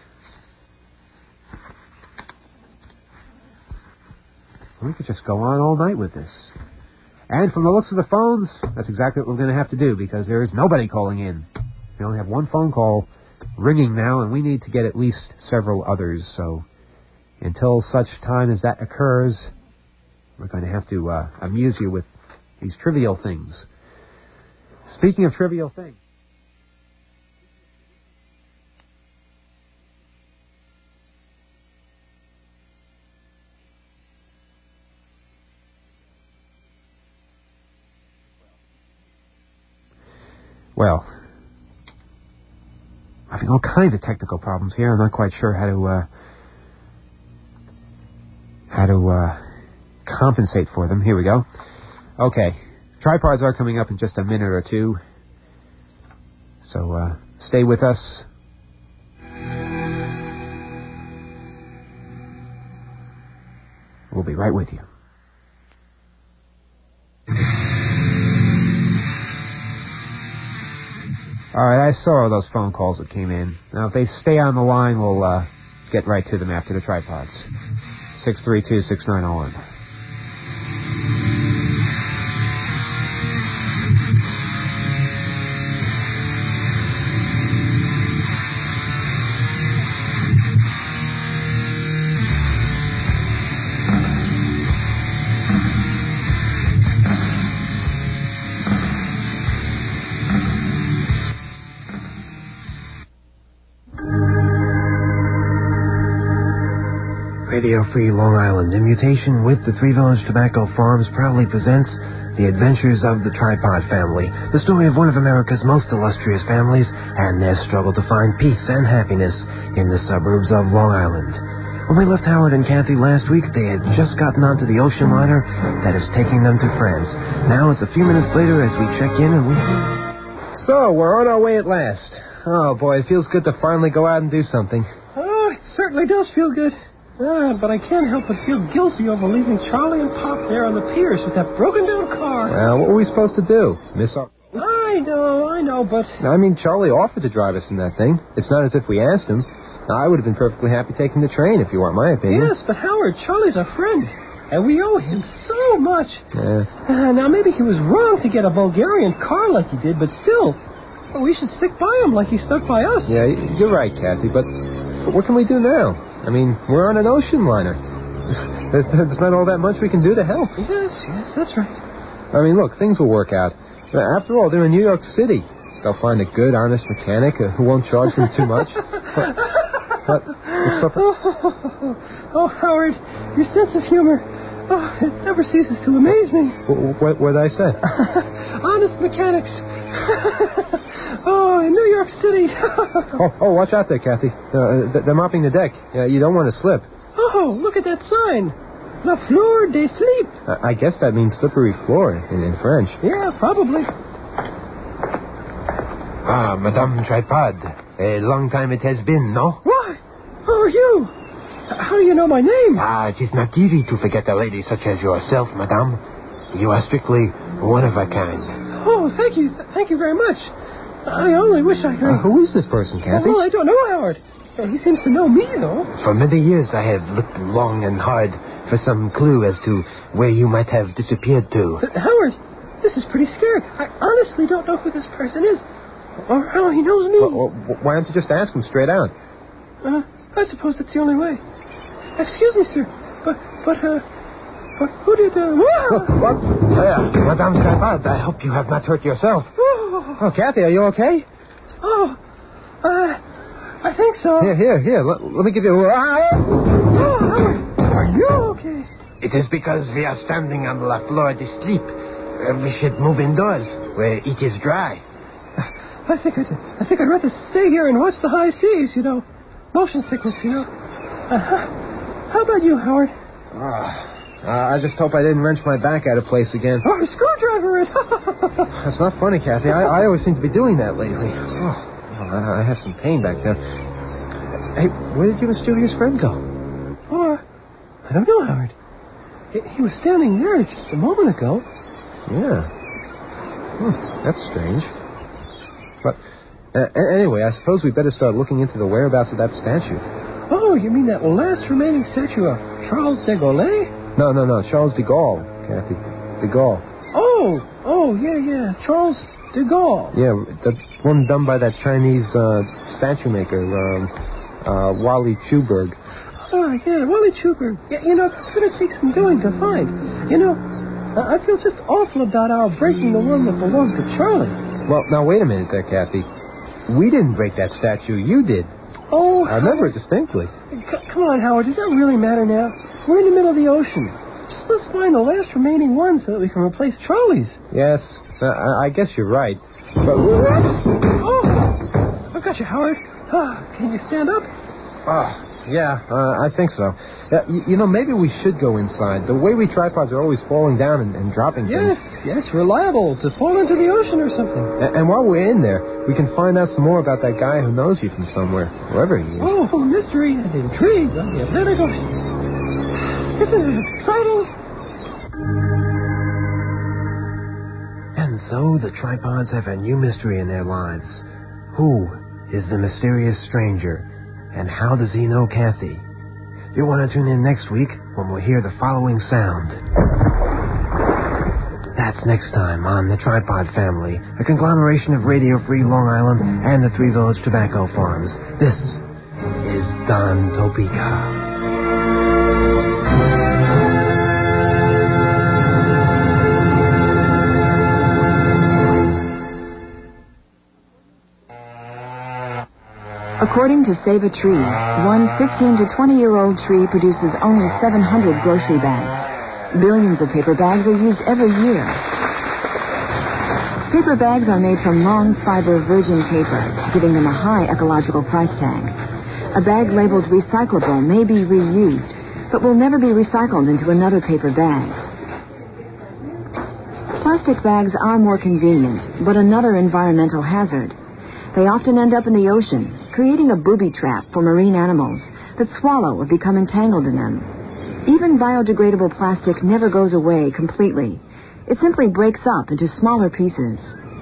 We could just go on all night with this. And from the looks of the phones, that's exactly what we're going to have to do because there is nobody calling in. We only have one phone call ringing now, and we need to get at least several others. So until such time as that occurs, we're going to have to uh, amuse you with these trivial things. Speaking of trivial things. Well, having all kinds of technical problems here. I'm not quite sure how to, uh, how to, uh, compensate for them. Here we go. Okay. Tripods are coming up in just a minute or two. So, uh, stay with us. We'll be right with you. All right, I saw all those phone calls that came in. Now, if they stay on the line, we'll uh, get right to them after the tripods. six three two, six nine zero one. Radio Free Long Island, in mutation with the Three Village Tobacco Farms, proudly presents The Adventures of the Tripod Family, the story of one of America's most illustrious families and their struggle to find peace and happiness in the suburbs of Long Island. When we left Howard and Kathy last week, they had just gotten onto the ocean liner that is taking them to France. Now it's a few minutes later as we check in and we... So, we're on our way at last. Oh, boy, it feels good to finally go out and do something. Oh, it certainly does feel good. Ah, but I can't help but feel guilty over leaving Charlie and Pop there on the piers with that broken-down car. Well, what were we supposed to do? Miss our... I know, I know, but... I mean, Charlie offered to drive us in that thing. It's not as if we asked him. I would have been perfectly happy taking the train, if you want my opinion. Yes, but Howard, Charlie's our friend, and we owe him so much. Yeah. Uh, now, maybe he was wrong to get a Bulgarian car like he did, but still, well, we should stick by him like he stuck by us. Yeah, you're right, Kathy, but, but what can we do now? I mean, we're on an ocean liner. There's, there's not all that much we can do to help. Yes, yes, that's right. I mean, look, things will work out. After all, they're in New York City. They'll find a good, honest mechanic who won't charge them too much. What? What? Oh, oh, Howard, your sense of humor, oh, it never ceases to amaze me. What, what did I say? Honest mechanics. Oh, in New York City. oh, oh, watch out there, Kathy. Uh, they're mopping the deck. Uh, you don't want to slip. Oh, look at that sign. La Fleur des Sleep. Uh, I guess that means slippery floor in, in French. Yeah, probably. Ah, Madame Tripod. A long time it has been, no? Why? Who are you? How do you know my name? Ah, it is not easy to forget a lady such as yourself, Madame. You are strictly one of a kind. Oh, thank you. Thank you very much. I only wish I could... Uh, who is this person, Kathy? Well, I don't know, Howard. He seems to know me, though. For many years I have looked long and hard for some clue as to where you might have disappeared to. But, Howard, this is pretty scary. I honestly don't know who this person is. Or how he knows me. Well, well, why don't you just ask him straight out? Uh, I suppose that's the only way. Excuse me, sir, but, but, uh, but who did, uh... What? Uh, Madame Tripod, I hope you have not hurt yourself. Oh, oh Kathy, are you okay? Oh, uh... I think so. Here, here, here. Let, let me give you a... Ah! Oh, Howard, are you okay? It is because we are standing on La Fleur de Sleep. Uh, we should move indoors, where it is dry. I think I'd, I think I'd rather stay here and watch the high seas, you know. Motion sickness, you know. Uh, how about you, Howard? Uh, uh, I just hope I didn't wrench my back out of place again. Oh, a screwdriver it. That's not funny, Kathy. I, I always seem to be doing that lately. Oh. I have some pain back there. Hey, where did your mysterious friend go? Oh, I don't know, Howard. He, he was standing there just a moment ago. Yeah. Hmm, that's strange. But uh, anyway, I suppose we better start looking into the whereabouts of that statue. Oh, you mean that last remaining statue of Charles de Gaulle? No, no, no. Charles de Gaulle, Kathy. De Gaulle. Oh, oh, yeah, yeah. Charles de Gaulle. Yeah, the one done by that Chinese uh, statue maker, um, uh, Wally Schuberg. Oh, yeah, Wally Schuberg. Yeah, you know, that's going to take some doing to find. You know, I feel just awful about our breaking the one that belonged to Charlie. Well, now, wait a minute there, Kathy. We didn't break that statue. You did. Oh, I remember it distinctly. C- come on, Howard. Does that really matter now? We're in the middle of the ocean. Just let's find the last remaining one so that we can replace Charlie's. Yes. Uh, I guess you're right. Oh, I've got you, Howard. Ah, can you stand up? Oh, yeah, uh, I think so. Uh, you, you know, maybe we should go inside. The way we tripods are always falling down and, and dropping Yes, things. yes, reliable to fall into the ocean or something. And, and while we're in there, we can find out some more about that guy who knows you from somewhere, wherever he is. Oh, mystery and intrigue on the Atlantic Ocean. Isn't it exciting? And so the tripods have a new mystery in their lives. Who is the mysterious stranger? And how does he know Kathy? You'll want to tune in next week when we'll hear the following sound. That's next time on The Tripod Family, a conglomeration of Radio Free Long Island and the Three Village Tobacco Farms. This is Don Topeka. According to Save a Tree, one fifteen to twenty-year-old tree produces only seven hundred grocery bags. Billions of paper bags are used every year. Paper bags are made from long fiber virgin paper, giving them a high ecological price tag. A bag labeled recyclable may be reused, but will never be recycled into another paper bag. Plastic bags are more convenient, but another environmental hazard. They often end up in the ocean, creating a booby trap for marine animals that swallow or become entangled in them. Even biodegradable plastic never goes away completely. It simply breaks up into smaller pieces.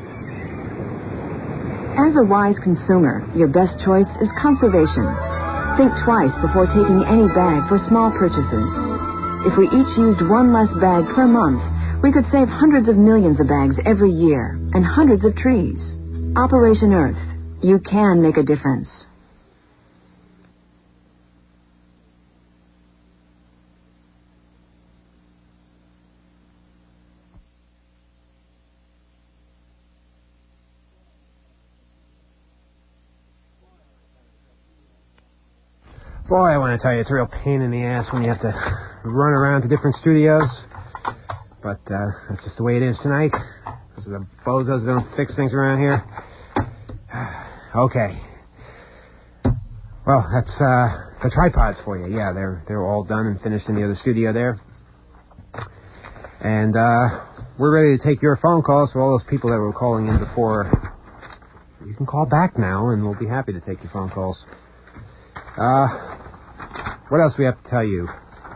As a wise consumer, your best choice is conservation. Think twice before taking any bag for small purchases. If we each used one less bag per month, we could save hundreds of millions of bags every year and hundreds of trees. Operation Earth. You can make a difference. Boy, I want to tell you, it's a real pain in the ass when you have to run around to different studios. But uh, that's just the way it is tonight. Because the bozos don't fix things around here. Okay. Well, that's uh, the tripods for you. Yeah, they're they're all done and finished in the other studio there. And uh, we're ready to take your phone calls for all those people that were calling in before. You can call back now, and we'll be happy to take your phone calls. Uh, what else do we have to tell you?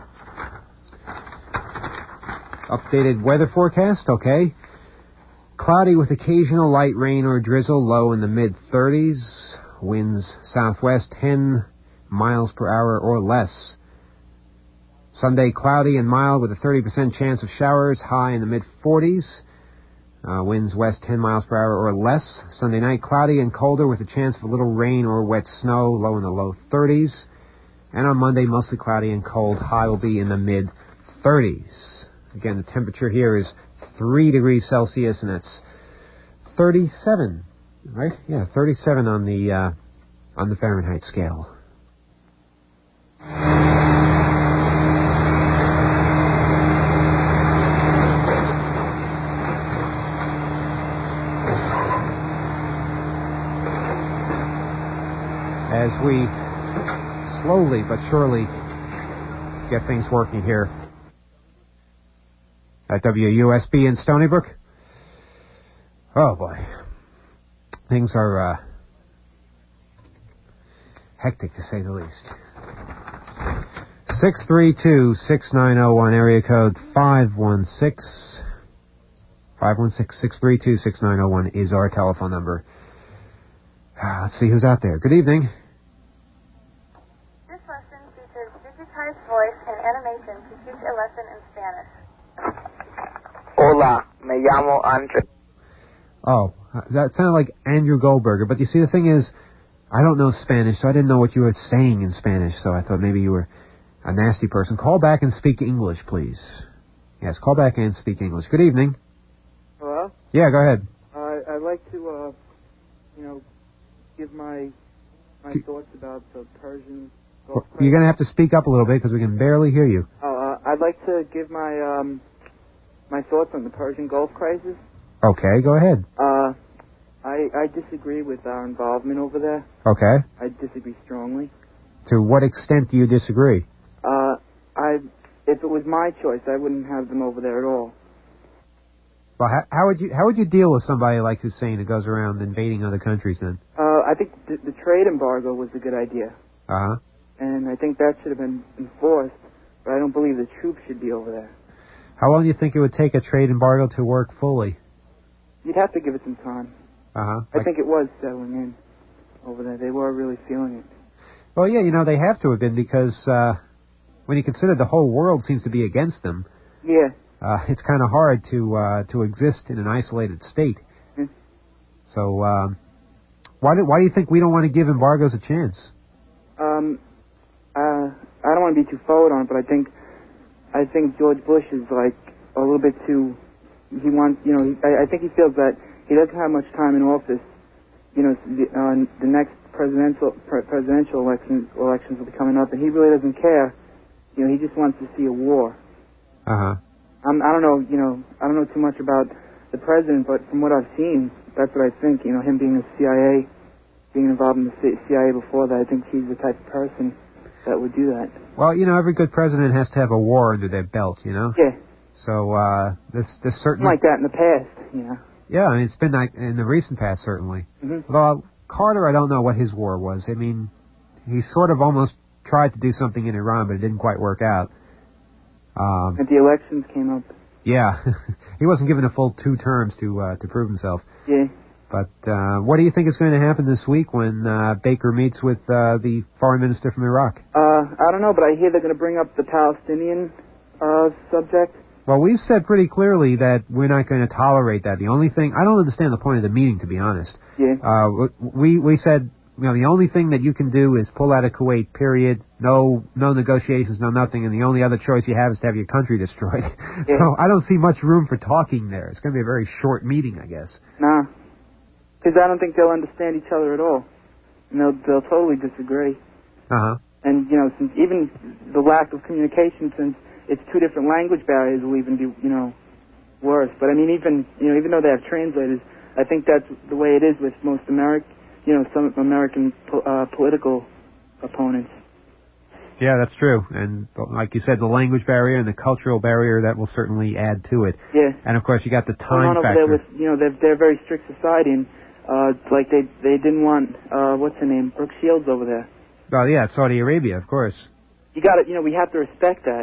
Updated weather forecast, okay. Cloudy with occasional light rain or drizzle, low in the mid-thirties. Winds southwest ten miles per hour or less. Sunday, cloudy and mild with a thirty percent chance of showers, high in the mid-forties. Uh, winds west ten miles per hour or less. Sunday night, cloudy and colder with a chance of a little rain or wet snow, low in the low thirties. And on Monday, mostly cloudy and cold, high will be in the mid-thirties. Again, the temperature here is three degrees Celsius, and that's thirty-seven, right? Yeah, thirty-seven on the uh, on the Fahrenheit scale. As we slowly but surely get things working here at W U S B in Stony Brook. Oh, boy. Things are uh, hectic, to say the least. six three two, six nine zero one, area code five one six. five one six, six three two, six nine zero one is our telephone number. Uh, let's see who's out there. Good evening. This lesson features digitized voice and animation to teach a lesson in Spanish. Hola, me llamo Andre. Oh, that sounded like Andrew Goldberger. But you see, the thing is, I don't know Spanish, so I didn't know what you were saying in Spanish, so I thought maybe you were a nasty person. Call back and speak English, please. Yes, call back and speak English. Good evening. Hello? Yeah, go ahead. Uh, I'd like to, uh, you know, give my my C- thoughts about the Persian Gulf crisis. You're going to have to speak up a little bit because we can barely hear you. Oh, uh, I'd like to give my um my thoughts on the Persian Gulf crisis. Okay, go ahead. Uh, I disagree with our involvement over there. Okay. I disagree strongly. To what extent do you disagree? Uh, I, if it was my choice, I wouldn't have them over there at all. Well, how, how would you how would you deal with somebody like Hussein who goes around invading other countries then? Uh, I think the, the trade embargo was a good idea, Uh huh. and I think that should have been enforced. But I don't believe the troops should be over there. How long do you think it would take a trade embargo to work fully? You'd have to give it some time. Uh huh. I think it was settling in over there. They were really feeling it. Well, yeah, you know they have to have been because uh, when you consider the whole world seems to be against them. Yeah. Uh, it's kind of hard to uh, to exist in an isolated state. Hmm. So um, why do why do you think we don't want to give embargoes a chance? Um, uh, I don't want to be too forward on it, but I think I think George Bush is like a little bit too. He wants, you know, he, I, I think he feels that he doesn't have much time in office. You know, the, uh, the next presidential pre- presidential election elections will be coming up, and he really doesn't care. You know, he just wants to see a war. Uh huh. I'm, I don't know, you know, I don't know too much about the president, but from what I've seen, that's what I think. You know, him being a C I A, being involved in the C I A before that, I think he's the type of person that would do that. Well, you know, every good president has to have a war under their belt, you know? Yeah. So, uh, this, this certainly... Like that in the past, you know? Yeah, I mean, it's been like in the recent past, certainly. Mm-hmm. Although, Carter, I don't know what his war was. I mean, he sort of almost tried to do something in Iran, but it didn't quite work out. Um, and the elections came up. Yeah. He wasn't given a full two terms to uh, to prove himself. Yeah. But uh, what do you think is going to happen this week when uh, Baker meets with uh, the foreign minister from Iraq? Uh, I don't know, but I hear they're going to bring up the Palestinian uh, subject. Well, we've said pretty clearly that we're not going to tolerate that. The only thing... I don't understand the point of the meeting, to be honest. Yeah. Uh, we, we said... You know, the only thing that you can do is pull out of Kuwait, period. No no negotiations, no nothing, and the only other choice you have is to have your country destroyed. Yeah. So I don't see much room for talking there. It's going to be a very short meeting, I guess. Nah. Because I don't think they'll understand each other at all. And they'll, they'll totally disagree. Uh-huh. And, you know, since even the lack of communication, since it's two different language barriers, will even be, you know, worse. But, I mean, even, you know, even though they have translators, I think that's the way it is with most American... You know, some American uh, political opponents. Yeah, that's true. And like you said, the language barrier and the cultural barrier, that will certainly add to it. Yeah. And, of course, you got the Going time on factor. over there with, you know, they're, they're a very strict society, and, uh, like, they they didn't want, uh, what's her name, Brooke Shields over there. Well, yeah, Saudi Arabia, of course. You got to, you know, we have to respect that.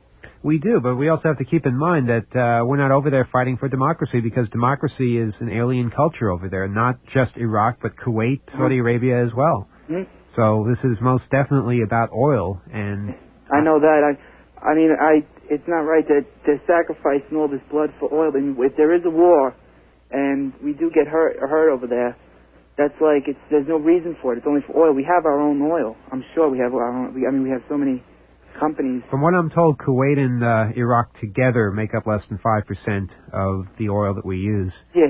We do, but we also have to keep in mind that uh, we're not over there fighting for democracy because democracy is an alien culture over there, not just Iraq, but Kuwait, Saudi Arabia as well. Mm-hmm. So this is most definitely about oil, and... I know that. I I mean, I it's not right that they're sacrificing all this blood for oil. I mean, if there is a war and we do get hurt, hurt over there, that's like, it's there's no reason for it. It's only for oil. We have our own oil. I'm sure we have our own... We, I mean, we have so many... companies. From what I'm told, Kuwait and uh, Iraq together make up less than five percent of the oil that we use. Yeah.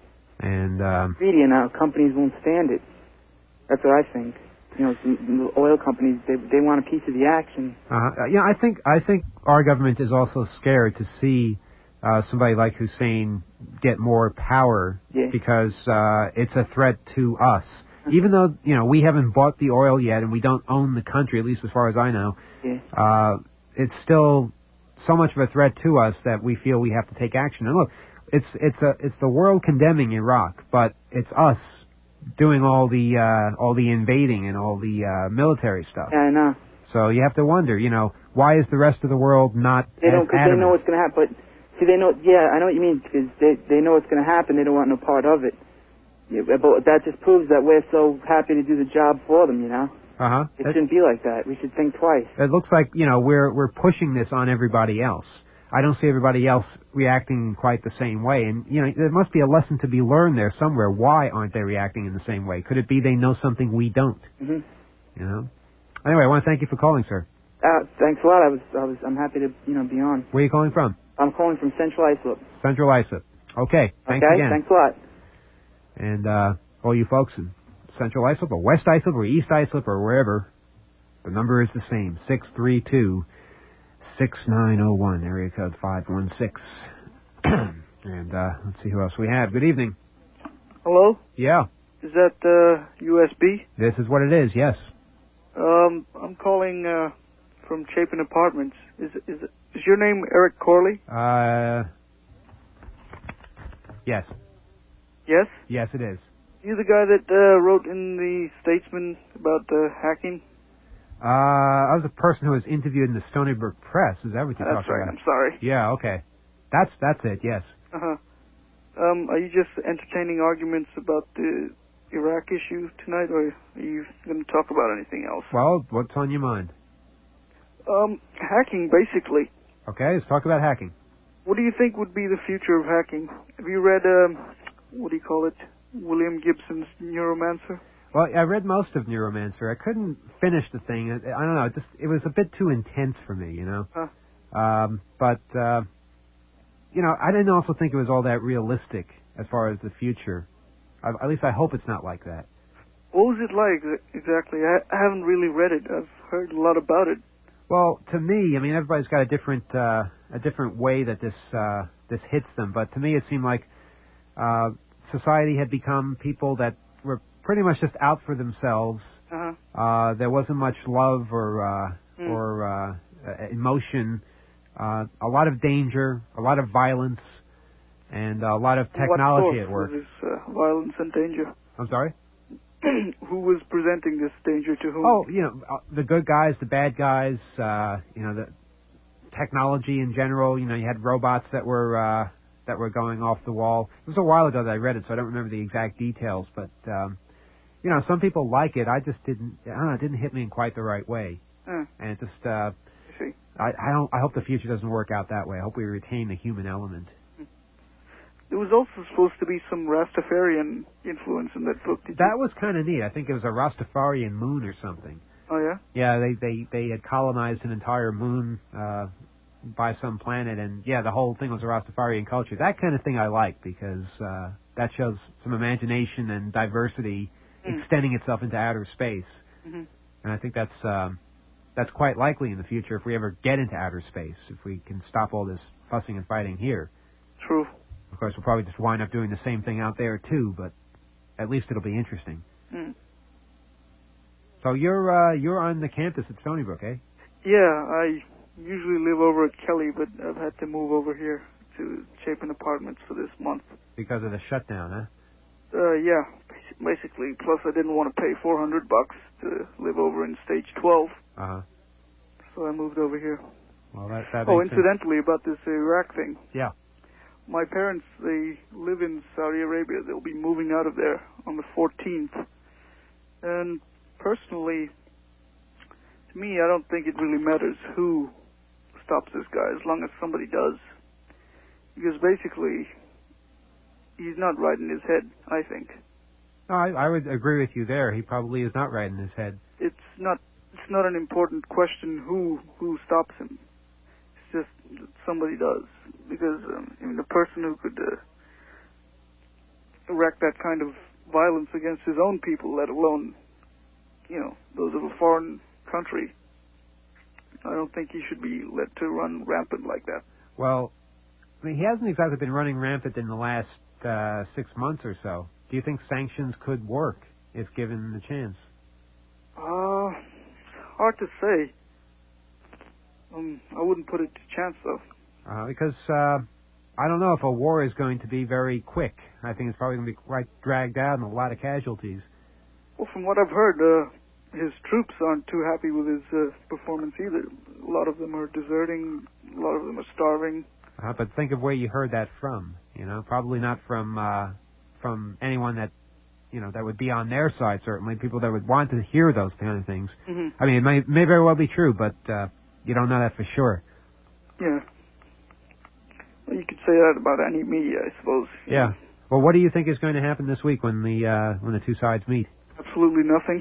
And, um... greedy, and our companies won't stand it. That's what I think. You know, the oil companies, they they want a piece of the action. Uh, yeah, I think I think our government is also scared to see uh, somebody like Hussein get more power yeah. because uh, it's a threat to us. Even though, you know, we haven't bought the oil yet and we don't own the country, at least as far as I know, yeah. uh, it's still so much of a threat to us that we feel we have to take action. And look, it's it's a it's the world condemning Iraq, but it's us doing all the uh, all the invading and all the uh, military stuff. Yeah, I know. So you have to wonder, you know, why is the rest of the world not they as don't, cause adamant? they know what's going to happen. But see, they know. Yeah, I know what you mean. Because they they know what's going to happen. They don't want no part of it. Yeah, but that just proves that we're so happy to do the job for them, you know? Uh-huh. It That, shouldn't be like that. We should think twice. it looks like, you know, we're we're pushing this on everybody else. I don't see everybody else reacting quite the same way. And, you know, there must be a lesson to be learned there somewhere. Why aren't they reacting in the same way? Could it be they know something we don't? Mm-hmm. You know? Anyway, I want to thank you for calling, sir. Uh, thanks a lot. I was, I was, I'm happy to, you know, be on. Where are you calling from? I'm calling from Central Islip. Central Islip. Okay. Thanks okay? again. Thanks a lot. And, uh, all you folks in Central Islip or West Islip or East Islip or wherever, the number is the same, six three two, six nine zero one, area code five one six. And uh, let's see who else we have. Good evening. Hello? Yeah. Is that uh, U S B? This is what it is, yes. Um, I'm calling uh, from Chapin Apartments. Is is is your name Eric Corley? Uh, yes. Yes? Yes, it is. You the guy that uh, wrote in the Statesman about uh, hacking? Uh, I was a person who was interviewed in the Stony Brook Press. Is that what you're That's talking right. about? I'm sorry. Yeah, okay. That's that's it, yes. Uh-huh. Um, are you just entertaining arguments about the Iraq issue tonight, or are you going to talk about anything else? Well, what's on your mind? Um, hacking, basically. Okay, let's talk about hacking. What do you think would be the future of hacking? Have you read, um, what do you call it, William Gibson's Neuromancer? Well, I read most of Neuromancer. I couldn't finish the thing. I, I don't know. It just it was a bit too intense for me, you know. Huh. Um, but uh, you know, I didn't also think it was all that realistic as far as the future. I, at least I hope it's not like that. What was it like exactly? I, I haven't really read it. I've heard a lot about it. Well, to me, I mean, everybody's got a different uh, a different way that this uh, this hits them. But to me, it seemed like uh, society had become people that were pretty much just out for themselves. Uh-huh. Uh, there wasn't much love or uh, Mm. or uh, uh, emotion. Uh, a lot of danger, a lot of violence, and a lot of technology What at work. source was this uh, violence and danger? I'm sorry? Who was presenting this danger to whom? Oh, you know, uh, the good guys, the bad guys, uh, you know, the technology in general. You know, you had robots that were uh, that were going off the wall. It was a while ago that I read it, so I don't remember the exact details. But um, you know, some people like it. I just didn't. I don't know. It didn't hit me in quite the right way. Uh, And it just. Uh, I see. I, I don't. I hope the future doesn't work out that way. I hope we retain the human element. There was also supposed to be some Rastafarian influence in that book. Did That was kind of neat. I think it was a Rastafarian moon or something. Oh, yeah? Yeah, they they they had colonized an entire moon uh, by some planet, and yeah, the whole thing was a Rastafarian culture. That kind of thing I like because uh, that shows some imagination and diversity Mm. extending itself into outer space. Mm-hmm. And I think that's um, that's quite likely in the future if we ever get into outer space, if we can stop all this fussing and fighting here. True. Of course, we'll probably just wind up doing the same thing out there too, but at least it'll be interesting. Mm. So you're uh, you're on the campus at Stony Brook, eh? Yeah, I usually live over at Kelly, but I've had to move over here to Chapin Apartments for this month. Because of the shutdown, huh? Uh, yeah, basically. Plus, I didn't want to pay four hundred bucks to live over in Stage twelve, Uh huh. so I moved over here. Well, that that Oh, makes sense. incidentally, about this Iraq thing. Yeah. My parents, they live in Saudi Arabia. They'll be moving out of there on the fourteenth. And personally, to me, I don't think it really matters who stops this guy, as long as somebody does. Because basically, he's not right in his head, I think. No, I, I would agree with you there. He probably is not right in his head. It's not it's not an important question who who stops him. It's just that somebody does. Because, um, I mean, the person who could uh, erect that kind of violence against his own people, let alone, you know, those of a foreign country, I don't think he should be let to run rampant like that. Well, I mean, he hasn't exactly been running rampant in the last uh, six months or so. Do you think sanctions could work if given the chance? Uh, hard to say. Um, I wouldn't put it to chance, though. Uh, because uh, I don't know if a war is going to be very quick. I think it's probably going to be quite dragged out and a lot of casualties. Well, from what I've heard, uh, his troops aren't too happy with his uh, performance either. A lot of them are deserting. A lot of them are starving. Uh, but think of where you heard that from. You know, probably not from uh, from anyone that you know that would be on their side. Certainly, people that would want to hear those kind of things. Mm-hmm. I mean, it may, may very well be true, but uh, you don't know that for sure. Yeah. Well, you could say that about any media, I suppose. Yeah. Well, what do you think is going to happen this week when the uh, when the two sides meet? Absolutely nothing.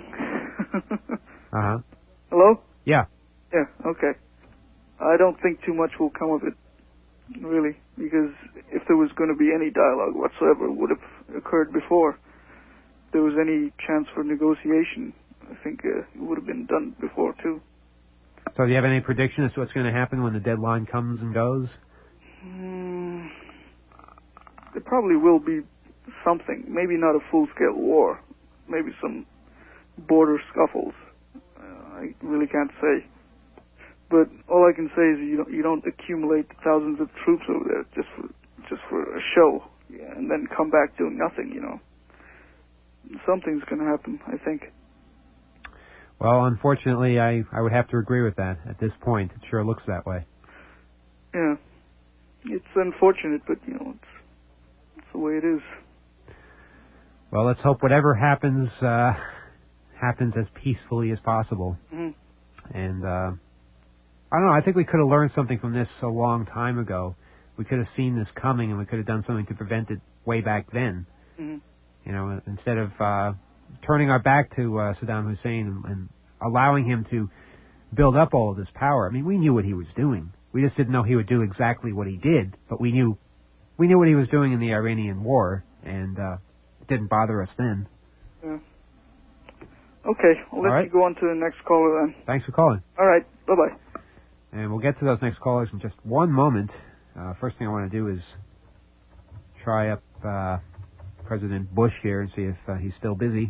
Uh huh. Hello? Yeah. Yeah, okay. I don't think too much will come of it, really, because if there was going to be any dialogue whatsoever, it would have occurred before. If there was any chance for negotiation, I think uh, it would have been done before, too. So do you have any prediction as to what's going to happen when the deadline comes and goes? Mm, there probably will be something. Maybe not a full-scale war. Maybe some border scuffles. Uh, I really can't say. But all I can say is you don't, you don't accumulate thousands of troops over there just for, just for a show, yeah, and then come back doing nothing, you know. Something's going to happen, I think. Well, unfortunately, I, I would have to agree with that. At this point, it sure looks that way. Yeah. It's unfortunate, but, you know, it's, it's the way it is. Well, let's hope whatever happens, uh, happens as peacefully as possible. Mm-hmm. And, uh, I don't know, I think we could have learned something from this a long time ago. We could have seen this coming, and we could have done something to prevent it way back then. Mm-hmm. You know, instead of uh, turning our back to uh, Saddam Hussein and, and allowing him to build up all of this power. I mean, we knew what he was doing. We just didn't know he would do exactly what he did, but we knew we knew what he was doing in the Iranian war, and uh, it didn't bother us then. Yeah. Okay, I'll let right. you go on to the next caller then. Thanks for calling. All right, bye-bye. And we'll get to those next callers in just one moment. Uh, first thing I want to do is try up uh, President Bush here and see if uh, he's still busy.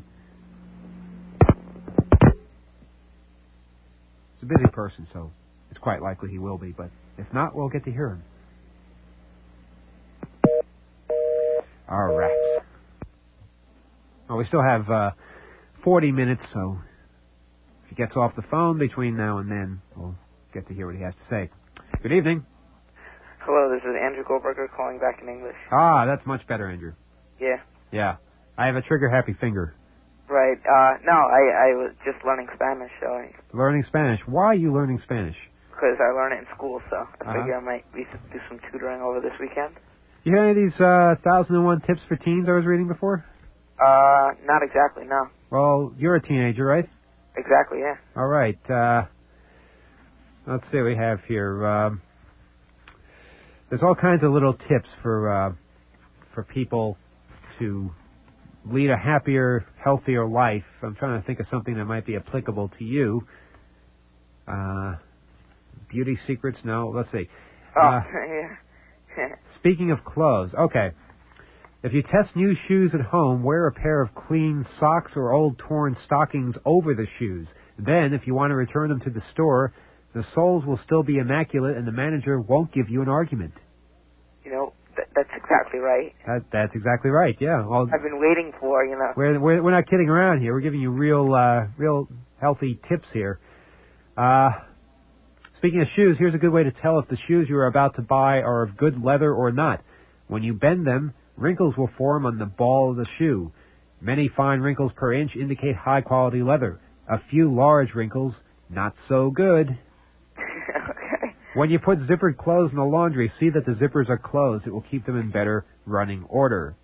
He's a busy person, so it's quite likely he will be, but if not, we'll get to hear him. All right. Well, we still have uh, forty minutes, so if he gets off the phone between now and then, we'll get to hear what he has to say. Good evening. Hello, this is Andrew Goldberger calling back in English. Ah, that's much better, Andrew. Yeah. Yeah. I have a trigger-happy finger. Right. Uh, no, I, I was just learning Spanish, so I... Learning Spanish. Why are you learning Spanish? Because I learn it in school, so I Uh-huh. figure I might be, do some tutoring over this weekend. You hear any of these uh, one thousand one Tips for Teens I was reading before? Uh, not exactly, no. Well, you're a teenager, right? Exactly, yeah. All right. Uh, let's see what we have here. Um, there's all kinds of little tips for uh, for people to lead a happier, healthier life. I'm trying to think of something that might be applicable to you. Uh, beauty secrets? No. Let's see. Oh, Uh, yeah. Speaking of clothes, okay. If you test new shoes at home, wear a pair of clean socks or old torn stockings over the shoes. Then, if you want to return them to the store, the soles will still be immaculate and the manager won't give you an argument. You know, th- that's exactly right. That, that's exactly right, yeah. Well, I've been waiting for, you know. we're, we're, we're not kidding around here. We're giving you real, uh, real healthy tips here. Uh, speaking of shoes, here's a good way to tell if the shoes you're about to buy are of good leather or not. When you bend them, wrinkles will form on the ball of the shoe. Many fine wrinkles per inch indicate high-quality leather. A few large wrinkles, not so good. Okay. When you put zippered clothes in the laundry, see that the zippers are closed. It will keep them in better running order.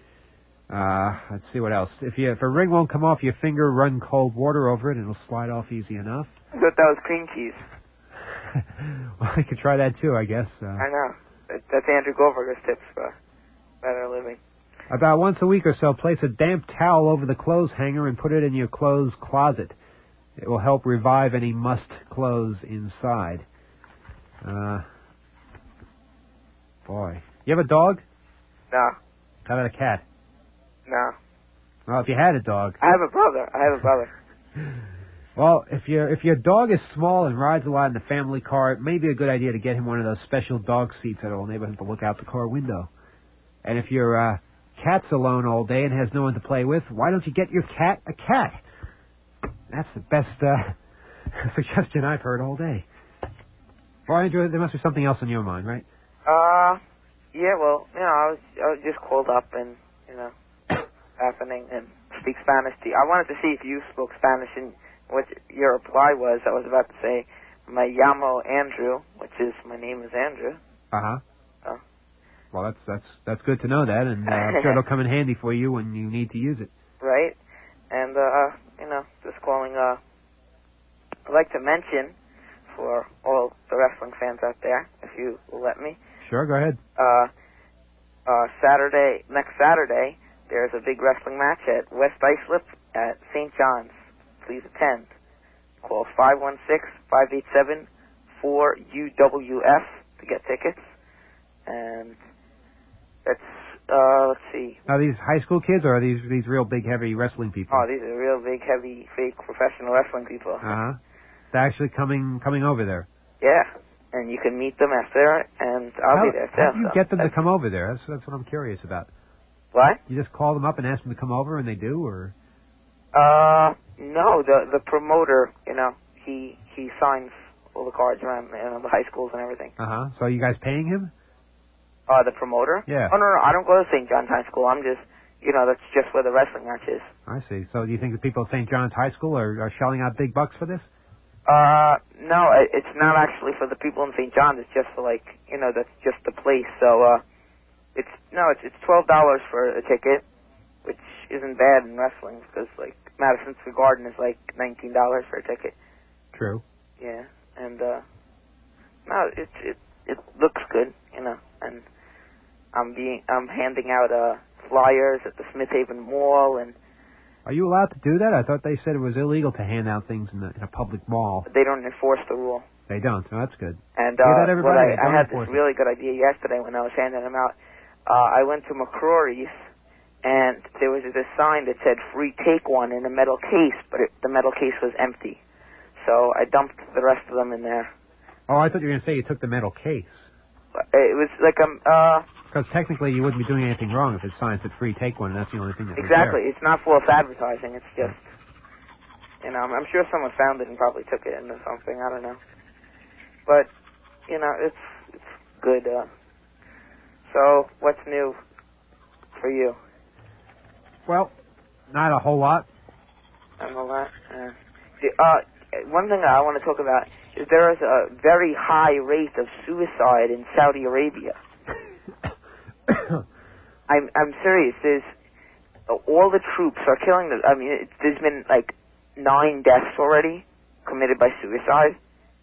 Uh, let's see what else. If, you, if a ring won't come off your finger, run cold water over it and it'll slide off easy enough. I thought that was cream cheese. Well, I could try that too, I guess. Uh, I know. That, that's Andrew Goldberger's tips for better living. About once a week or so, place a damp towel over the clothes hanger and put it in your clothes closet. It will help revive any mussed clothes inside. Uh, boy. You have a dog? No. How about a cat? No. Well, if you had a dog... I have a brother. I have a brother. Well, if your if your dog is small and rides a lot in the family car, it may be a good idea to get him one of those special dog seats that will enable him to look out the car window. And if your uh, cat's alone all day and has no one to play with, why don't you get your cat a cat? That's the best uh, suggestion I've heard all day. Well, Andrew, there must be something else on your mind, right? Uh, yeah, well, you know, I was, I was just called up and, you know, happening and speak Spanish to you. I wanted to see if you spoke Spanish and what your reply was. I was about to say, me llamo Andrew, which is, my name is Andrew. Uh-huh. Oh. Well, that's that's that's good to know that, and uh, I'm sure it'll come in handy for you when you need to use it. Right. And, uh, you know, just calling, uh, I'd like to mention for all the wrestling fans out there, if you will let me. Sure, go ahead. Uh, uh, Saturday, next Saturday, there's a big wrestling match at West Islip at Saint John's. Please attend. Call five one six, five eight seven, four U W F to get tickets. And that's uh, let's see. Are these high school kids, or are these these real big, heavy wrestling people? Oh, these are real big, heavy, fake professional wrestling people. Uh-huh. They're actually coming coming over there. Yeah, and you can meet them after, and I'll how, be there too. How do you so. get them to come over there? That's that's what I'm curious about. What? You just call them up and ask them to come over, and they do, or? Uh, no. The the promoter, you know, he he signs all the cards around, you know, the high schools and everything. Uh huh. So are you guys paying him? Uh, the promoter? Yeah. Oh no, no, I don't go to Saint John's High School. I'm just, you know, that's just where the wrestling match is. I see. So do you think the people at Saint John's High School are, are shelling out big bucks for this? Uh, no, it- it's not actually for the people in Saint John's. It's just for, like, you know, that's just the place. So, uh, it's, no, it's, it's twelve dollars for a ticket, which isn't bad in wrestling, because, like, Madison Square Garden is, like, nineteen dollars for a ticket. True. Yeah, and, uh, no, it, it, it looks good, you know, and I'm being, I'm handing out, uh, flyers at the Smith Haven Mall, and Are you allowed to do that? I thought they said it was illegal to hand out things in, the, in a public mall. they don't enforce the rule. They don't. Oh, that's good. And, Hear uh, that, everybody? what They I, I don't had this enforce it. really good idea yesterday when I was handing them out. Uh, I went to McCrory's, and there was this sign that said free take one in a metal case, but it, the metal case was empty. So I dumped the rest of them in there. Oh, I thought you were going to say you took the metal case. It was like, um, uh, Because technically you wouldn't be doing anything wrong if it signs that free take one, and that's the only thing that was exactly. there. It's not false advertising. It's just, you know, I'm, I'm sure someone found it and probably took it into something. I don't know. But, you know, it's it's good. Uh, so, what's new for you? Well, not a whole lot. I don't know that. Uh, the, uh, one thing I want to talk about is there is a very high rate of suicide in Saudi Arabia. I'm I'm serious. There's uh, all the troops are killing them. I mean, it, there's been like nine deaths already committed by suicide.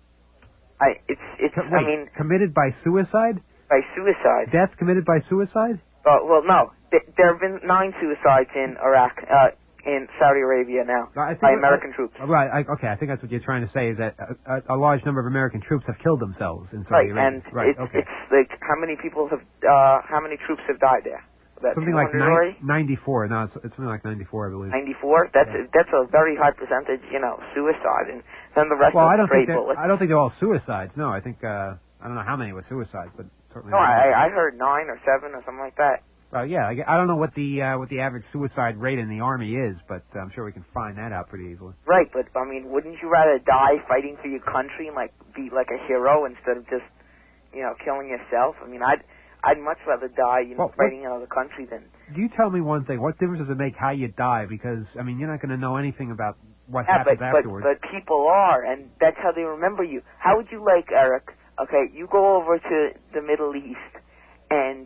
I it's it's. Wait, I mean, committed by suicide? by suicide. Death committed by suicide? Uh, well, no. Th- there have been nine suicides in Iraq, uh, in Saudi Arabia now No, I think by what- American troops. Right. I, okay. I think that's what you're trying to say is that a, a, a large number of American troops have killed themselves in Saudi Right, Arabia. and right. it's, okay. it's like how many people have, uh, how many troops have died there? About Something like two hundred already? nine, ninety-four. No, it's, it's something like ninety-four, I believe. ninety-four? That's Yeah. that's a very high percentage, you know, suicide, and then the rest Well, I are don't think straight that, bullets. I don't think they're all suicides. No, I think uh, I don't know how many were suicides, but certainly. No, not all. I I heard nine or seven or something like that. Well, yeah, I, I don't know what the uh, what the average suicide rate in the army is, but I'm sure we can find that out pretty easily. Right, but I mean, wouldn't you rather die fighting for your country and like be like a hero instead of just, you know, killing yourself? I mean, I'd I'd much rather die, you know, Well, fighting another country than. Do you tell me one thing? What difference does it make how you die? Because I mean, you're not going to know anything about what Yeah, happens but, but afterwards. but people are, and that's how they remember you. How would you like, Eric? Okay, you go over to the Middle East, and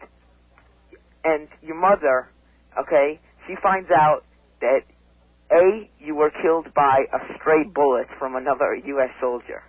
and your mother, okay, she finds out that A, you were killed by a stray bullet from another U S soldier.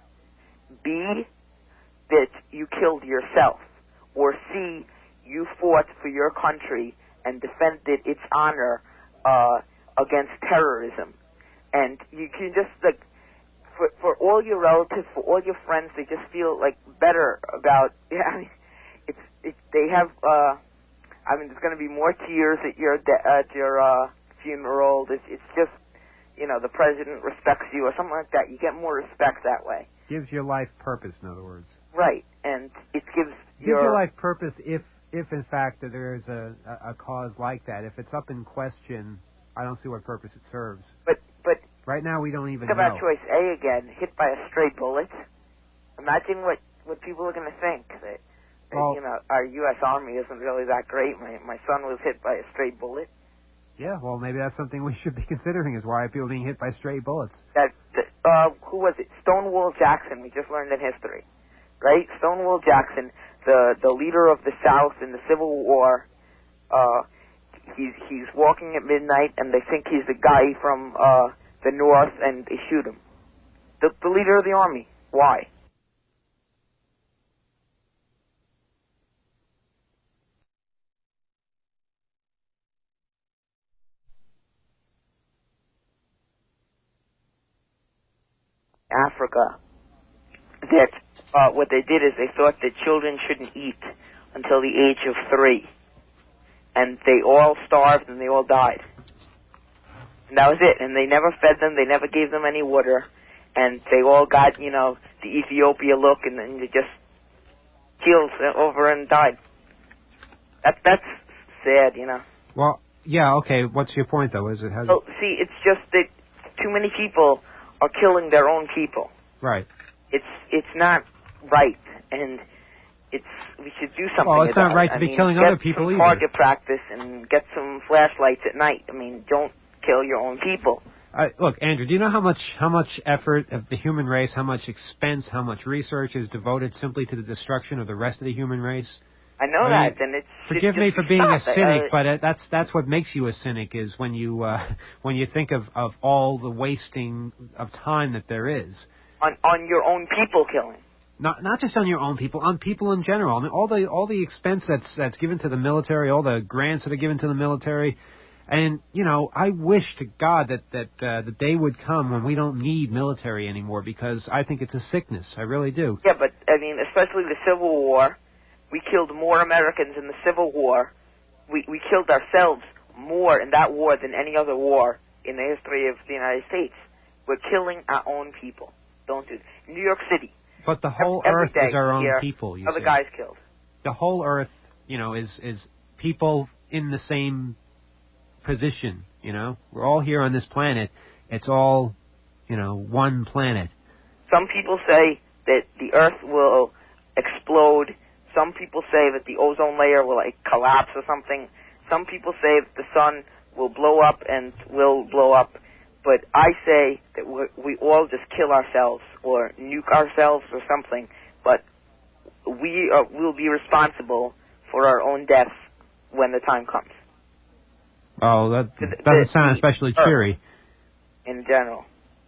B, that you killed yourself. Or C, you fought for your country and defended its honor uh, against terrorism. And you can just, like, for, for all your relatives, for all your friends, they just feel, like, better about, yeah, I mean, it's, it, they have, uh, I mean, there's going to be more tears at your, de- at your, uh, funeral. It's, it's just, you know, the president respects you or something like that. You get more respect that way. Gives your life purpose, in other words. Right, and it gives Gives your... your life purpose if, if in fact, that there is a, a, a cause like that. If it's up in question, I don't see what purpose it serves. But, but... Right now, we don't even Think about know. choice A again, hit by a stray bullet. Imagine what, what people are going to think. That, that Well- you know, our U S Army isn't really that great. My, my son was hit by a stray bullet. Yeah, well, maybe that's something we should be considering, is why are people being hit by stray bullets. That, that uh, who was it? Stonewall Jackson. We just learned in history, right? Stonewall Jackson, the the leader of the South in the Civil War. Uh, he's he's walking at midnight, and they think he's the guy from uh, the North, and they shoot him. The, the leader of the army. Why? Africa, that uh, what they did is they thought that children shouldn't eat until the age of three. and they all starved and they all died. And that was it. And they never fed them. They never gave them any water. And they all got, you know, the Ethiopia look, and then they just keeled over and died. That, that's sad, you know. Well, yeah, okay. What's your point, though? Is it? Has Well, see, it's just that too many people are killing their own people. Right. It's it's not right, and it's we should do something Well, it's about not right it. to I be mean, killing get other people some either. target practice and get some flashlights at night. I mean, don't kill your own people. I, look, Andrew, do you know how much how much effort of the human race, how much expense, how much research is devoted simply to the destruction of the rest of the human race? I know I mean, that, and it's Forgive it's me just for being a stop. cynic, Uh, but uh, that's that's what makes you a cynic is when you uh, when you think of, of all the wasting of time that there is. on on your own people killing. Not not just on your own people, on people in general. I mean, all the all the expense that's that's given to the military, all the grants that are given to the military, and you know, I wish to God that that uh, the day would come when we don't need military anymore, because I think it's a sickness. I really do. Yeah, but I mean, especially the Civil War, we killed more Americans in the Civil War. We we killed ourselves more in that war than any other war in the history of the United States. We're killing our own people. Don't do it. New York City. But the whole every earth day is our own here, people. You other see. guys killed. The whole earth, you know, is is people in the same position. You know, we're all here on this planet. It's all, you know, one planet. Some people say that the Earth will explode. Some people say that the ozone layer will like collapse or something. Some people say that the sun will blow up and will blow up. But I say that we we all just kill ourselves or nuke ourselves or something. But we are, will be responsible for our own death when the time comes. Oh, that The- doesn't the- sound the especially Earth cheery. in general.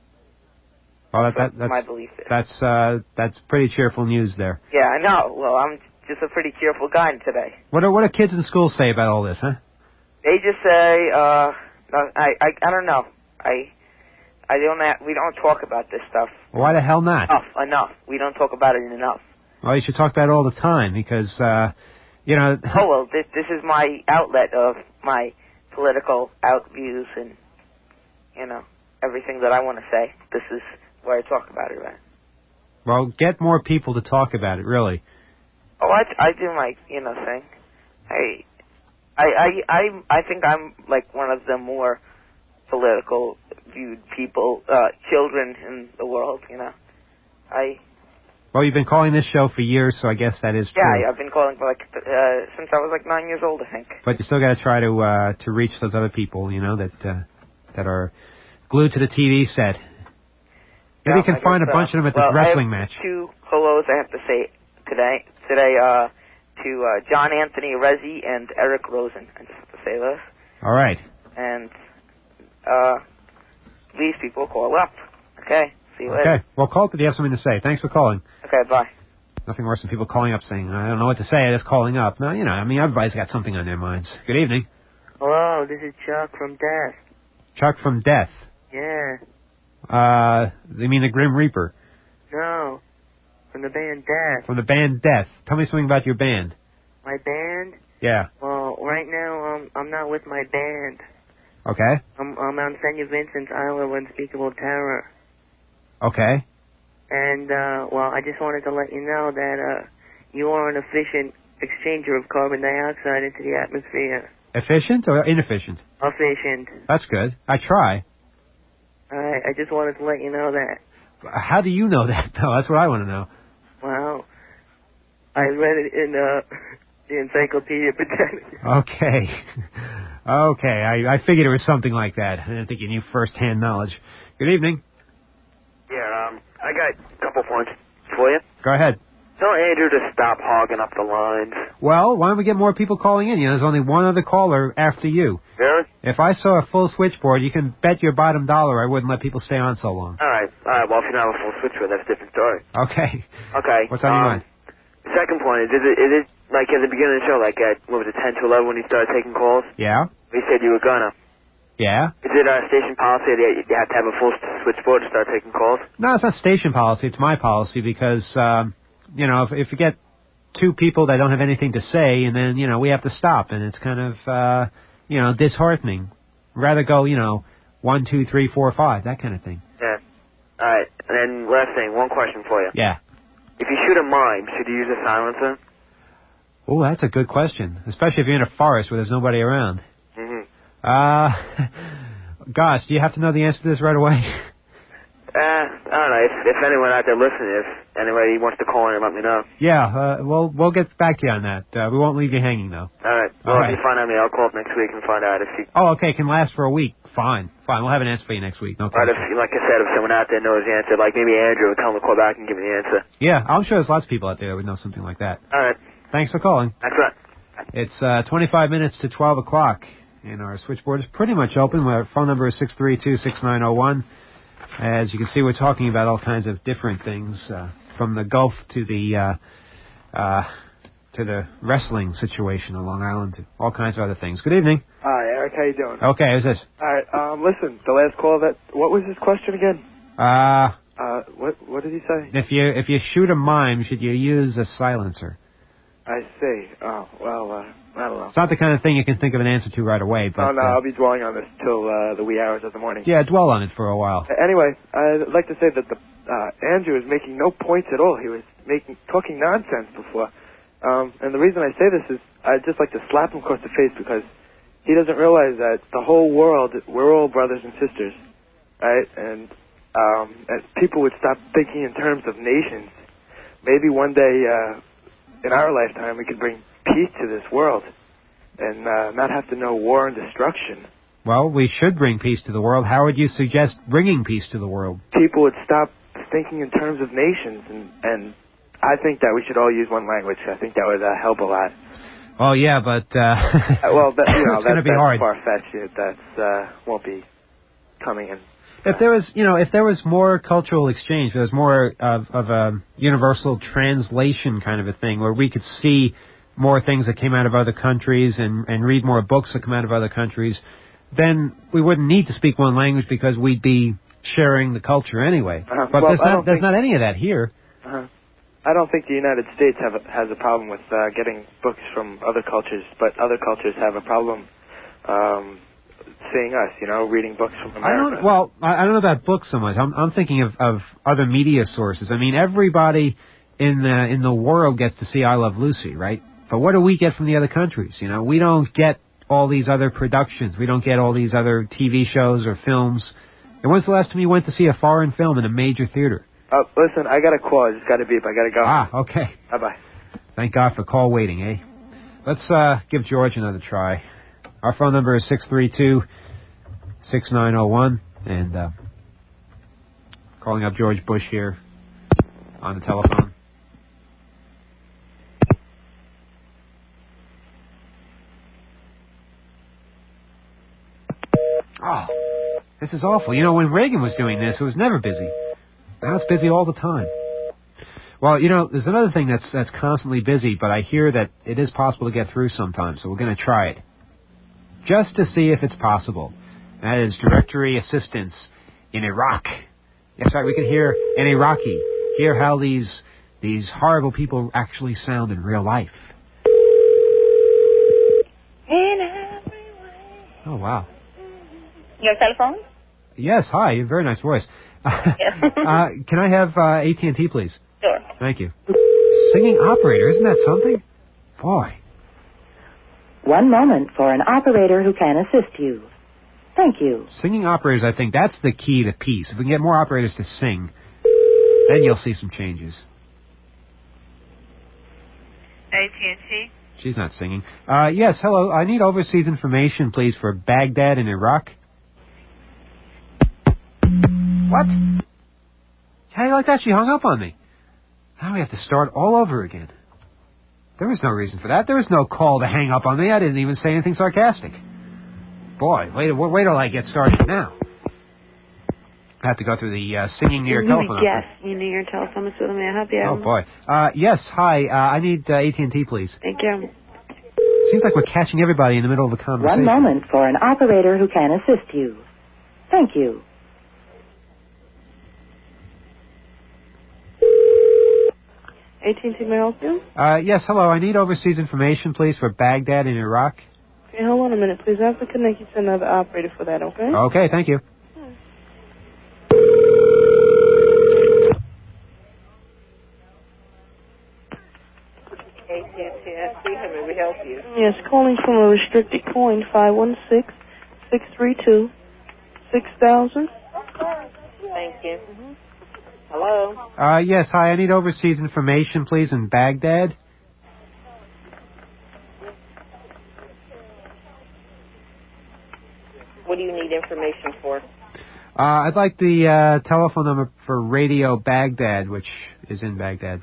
Well, that, that, That's that's my belief is. that's uh, that's pretty cheerful news there. Yeah, I know. Well, I'm just a pretty cheerful guy today. What do, what do kids in school say about all this, huh? They just say, uh, I, I, I don't know. I, I don't. ha- We don't talk about this stuff Why the hell not? enough. Enough. We don't talk about it enough. Well, you should talk about it all the time because, uh, you know. Oh well, this this is my outlet of my political out views and you know everything that I want to say. This is where I talk about it, right? Well, get more people to talk about it, really. Oh, I, I do my you know thing. Hey, I I I I think I'm like one of the more political viewed people, uh, children in the world. You know, I. Well, you've been calling this show for years, so I guess that is true. Yeah, I've been calling for like uh, since I was like nine years old, I think. But you still got to try to uh, to reach those other people, you know, that uh, that are glued to the T V set. Maybe you Yeah, can I find a guess, bunch uh, of them at well, this wrestling I have match. Two hellos I have to say today. Today, uh, to uh, John Anthony Rezzi and Eric Rosen. I just have to say this. All right. And uh, these people call up. Okay. See you later. Okay. Well, call up if you have something to say. Thanks for calling. Okay. Bye. Nothing worse than people calling up saying, I don't know what to say, just calling up. Now, you know, I mean, everybody's got something on their minds. Good evening. Hello, this is Chuck from Death. Chuck from Death. Yeah. Uh, you mean the Grim Reaper? No. From the band Death. From the band Death. Tell me something about your band. My band? Yeah. Well, right now, um, I'm not with my band. Okay. I'm, I'm on Saint Vincent's Island of Unspeakable Terror. Okay. And, uh, well, I just wanted to let you know that, uh, you are an efficient exchanger of carbon dioxide into the atmosphere. Efficient or inefficient? Efficient. That's good. I try. Alright, I just wanted to let you know that. How do you know that, though? That's what I want to know. Well, I read it in, uh, the Encyclopedia Britannica. Okay. Okay. I, I figured it was something like that. I didn't think you knew first-hand knowledge. Good evening. Yeah, um, I got a couple points for you. Go ahead. Tell Andrew to stop hogging up the lines. Well, why don't we get more people calling in? You know, there's only one other caller after you. Really? If I saw a full switchboard, you can bet your bottom dollar I wouldn't let people stay on so long. All right, all right. Well, if you don't have a full switchboard, that's a different story. Okay. Okay. What's on your um, mind? Second point is, is it, is it like at the beginning of the show, like at, what was it, ten to eleven when you started taking calls? Yeah? You said you were gonna. Yeah? Is it uh, station policy that you have to have a full switchboard to start taking calls? No, it's not station policy. It's my policy because, um, you know, if, if you get two people that don't have anything to say, and then, you know, we have to stop, and it's kind of, uh, you know, disheartening. Rather go, you know, one, two, three, four, five, that kind of thing. Yeah. All right. And then last thing, one question for you. Yeah. If you shoot a mime, should you use a silencer? Oh, that's a good question, especially if you're in a forest where there's nobody around. Mm-hmm. Uh, gosh, do you have to know the answer to this right away? Uh, I don't know. If, if anyone out there listening, if anybody wants to call in and let me know. Yeah, uh, we'll, we'll get back to you on that. Uh, we won't leave you hanging, though. All right. Well, All if right. you find out me, I'll call up next week and find out if you... Oh, okay, can last for a week. Fine, fine. We'll have an answer for you next week. No But problem. if, like I said, if someone out there knows the answer, like maybe Andrew, tell him to call back and give me the answer. Yeah, I'm sure there's lots of people out there that would know something like that. All right. Thanks for calling. That's right. It's uh, twenty-five minutes to twelve o'clock, and our switchboard is pretty much open. Our phone number is six three two, six nine zero one. As you can see, we're talking about all kinds of different things, uh, from the Gulf to the uh, uh, to the wrestling situation on Long Island, to all kinds of other things. Good evening. Hi, Eric. How you doing? Okay, who's this? All right. Um, listen, the last call that. What was his question again? Uh, Uh, what What did he say? if you if you shoot a mime, should you use a silencer? I see. Oh well, uh, I don't know. It's not the kind of thing you can think of an answer to right away, but oh no, uh, I'll be dwelling on this till uh, the wee hours of the morning. yeah, dwell on it for a while. Anyway, I'd like to say that the uh, Andrew is making no points at all. He was making talking nonsense before, um, and the reason I say this is I'd just like to slap him across the face because he doesn't realize that the whole world, we're all brothers and sisters, right? And um, and people would stop thinking in terms of nations. Maybe one day uh, in our lifetime we could bring peace to this world and uh, not have to know war and destruction. Well, we should bring peace to the world. How would you suggest bringing peace to the world? People would stop thinking in terms of nations, and, and I think that we should all use one language. I think that would uh, help a lot. Oh, yeah, but... Uh, Uh, well, that, you know, it's that, going to be that's hard. far-fetched. That's uh, won't be coming in. If there was, you know, if there was more cultural exchange, if there was more of, of a universal translation kind of a thing, where we could see more things that came out of other countries and, and read more books that come out of other countries, then we wouldn't need to speak one language because we'd be sharing the culture anyway. Uh-huh. But Well, there's I not don't there's think- not any of that here. Uh-huh. I don't think the United States have a, has a problem with uh, getting books from other cultures, but other cultures have a problem um, seeing us, you know, reading books from I America. don't. Well, I I don't know about books so much. I'm I'm thinking of, of other media sources. I mean, everybody in the in the world gets to see I Love Lucy, right? But what do we get from the other countries? You know, we don't get all these other productions. We don't get all these other T V shows or films. And when's the last time you went to see a foreign film in a major theater? Uh, listen, I got a call. I just got to beep. I got to go. Ah, okay. Bye-bye. Thank God for call waiting, eh? Let's uh, give George another try. Our phone number is six three two, six nine zero one, and uh, calling up George Bush here on the telephone. Oh, this is awful. You know, when Reagan was doing this, it was never busy. Now it's busy all the time. Well, you know, there's another thing that's that's constantly busy, but I hear that it is possible to get through sometimes, so we're going to try it. Just to see if it's possible. That is directory assistance in Iraq. That's right, we can hear an Iraqi, hear how these these horrible people actually sound in real life. Oh, wow. Your cell phone? Yes, hi, very nice voice. uh, can I have uh, A T and T, please? Sure. Thank you. Singing operator, isn't that something? Boy. One moment for an operator who can assist you. Thank you. Singing operators, I think that's the key to peace. If we can get more operators to sing, then you'll see some changes. A T and T? She's not singing. Uh, yes, hello. I need overseas information, please, for Baghdad in Iraq. What? How you like that? She hung up on me. Now we have to start all over again. There was no reason for that. There was no call to hang up on me. I didn't even say anything sarcastic. Boy, wait, wait till I get started now. I have to go through the uh, singing near telephone. Yes, you need your telephone is with me. I help you. Oh, boy. Uh, yes, hi. Uh, I need uh, A T and T, please. Thank you. Seems like we're catching everybody in the middle of a conversation. One moment for an operator who can assist you. Thank you. A T and T, may I help you? Uh, yes, hello. I need overseas information, please, for Baghdad in Iraq. Okay, hold on a minute, please. I have to connect you to another operator for that, okay? Okay, thank you. A T and T S C, how may we help you? Yes, calling from a restricted coin, five one six, six three two, six thousand. Thank you. Mm-hmm. Hello? Uh, yes, hi. I need overseas information, please, in Baghdad. What do you need information for? Uh, I'd like the uh, telephone number for Radio Baghdad, which is in Baghdad.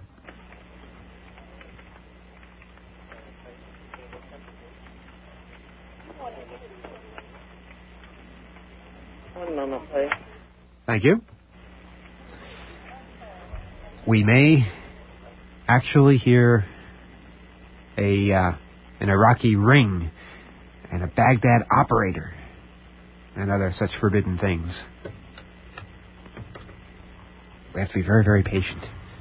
One moment, please. Thank you. We may actually hear a uh, an Iraqi ring and a Baghdad operator and other such forbidden things. We have to be very, very patient.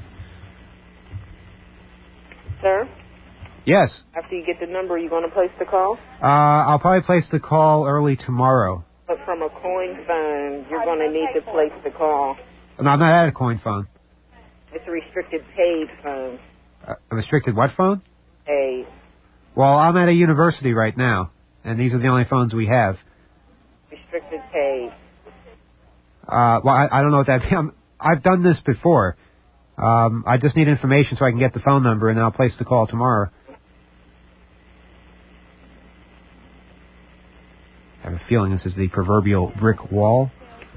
Sir? Yes. After you get the number, are you going to place the call? Uh, I'll probably place the call early tomorrow. But from a coin phone, you're going to need to place the call. No, I'm not at a coin phone. It's a restricted paid phone. Uh, a restricted what phone? Paid. Well, I'm at a university right now, and these are the only phones we have. Restricted paid. Uh, well, I, I don't know what that means. I've done this before. Um, I just need information so I can get the phone number, and I'll place the call tomorrow. I have a feeling this is the proverbial brick wall.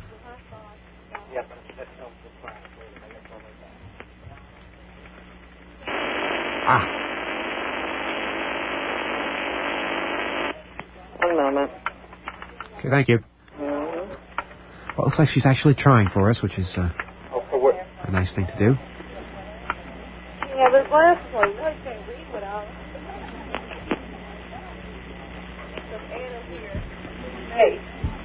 Ah. One moment. Okay, thank you. Mm-hmm. Well, it looks like she's actually trying for us, which is uh, Oh, for what? a nice thing to do. Yeah, but last one, I can't read without. Hey.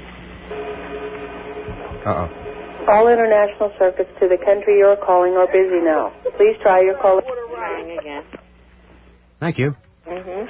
Uh-oh. All international circuits to the country you are calling are busy now. Please try your call. Trying again. Thank you. Mm-hmm.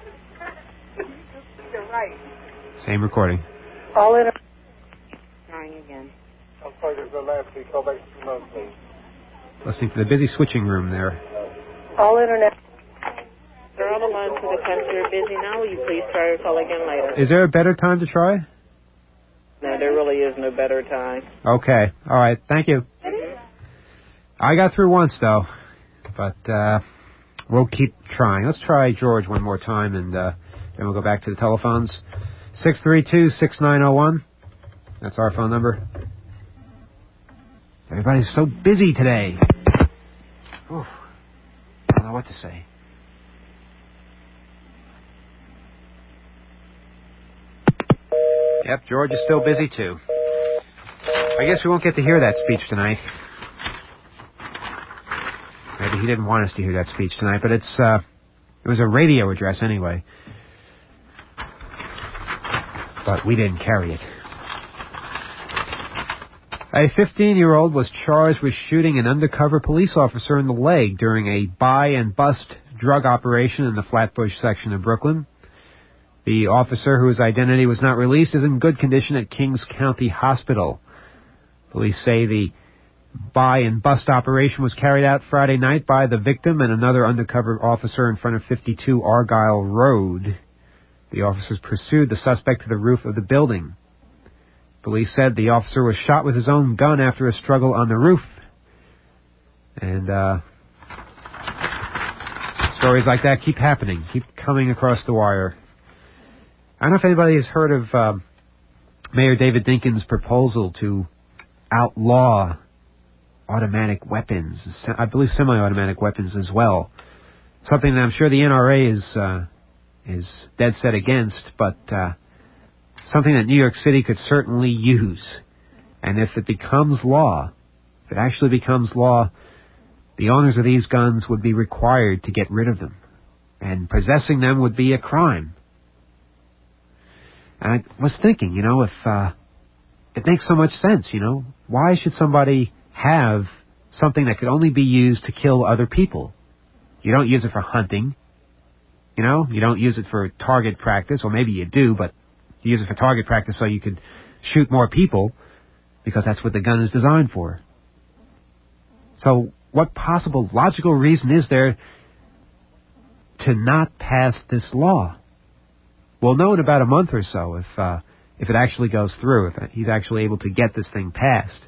You're right. Same recording. All inter- Trying again. I'm sorry, there's no last week. Call back to the please. Listening to the busy switching room there. All internet. Sir, all the lines to the country are busy now. Will you please try your call again later? Is there a better time to try? No, there really is no better time. Okay. All right. Thank you. I got through once, though. But uh, we'll keep trying. Let's try George one more time, and uh, then we'll go back to the telephones. six three two, six nine zero one. That's our phone number. Everybody's so busy today. Oof. I don't know what to say. Yep, George is still busy, too. I guess we won't get to hear that speech tonight. Maybe he didn't want us to hear that speech tonight, but it's, uh, it was a radio address anyway. But we didn't carry it. A fifteen-year-old was charged with shooting an undercover police officer in the leg during a buy-and-bust drug operation in the Flatbush section of Brooklyn. The officer, whose identity was not released, is in good condition at Kings County Hospital. Police say the buy-and-bust operation was carried out Friday night by the victim and another undercover officer in front of fifty-two Argyle Road. The officers pursued the suspect to the roof of the building. Police said the officer was shot with his own gun after a struggle on the roof. And, uh, stories like that keep happening, keep coming across the wire. I don't know if anybody has heard of uh, Mayor David Dinkins' proposal to outlaw automatic weapons, I believe semi-automatic weapons as well. Something that I'm sure the N R A is uh, is dead set against, but uh, something that New York City could certainly use. And if it becomes law, if it actually becomes law, the owners of these guns would be required to get rid of them. And possessing them would be a crime. And I was thinking, you know, if uh, it makes so much sense, you know, why should somebody have something that could only be used to kill other people. You don't use it for hunting. You know, you don't use it for target practice, or maybe you do, but you use it for target practice so you could shoot more people, because that's what the gun is designed for. So what possible logical reason is there to not pass this law? We'll know in about a month or so if uh, if it actually goes through, if he's actually able to get this thing passed.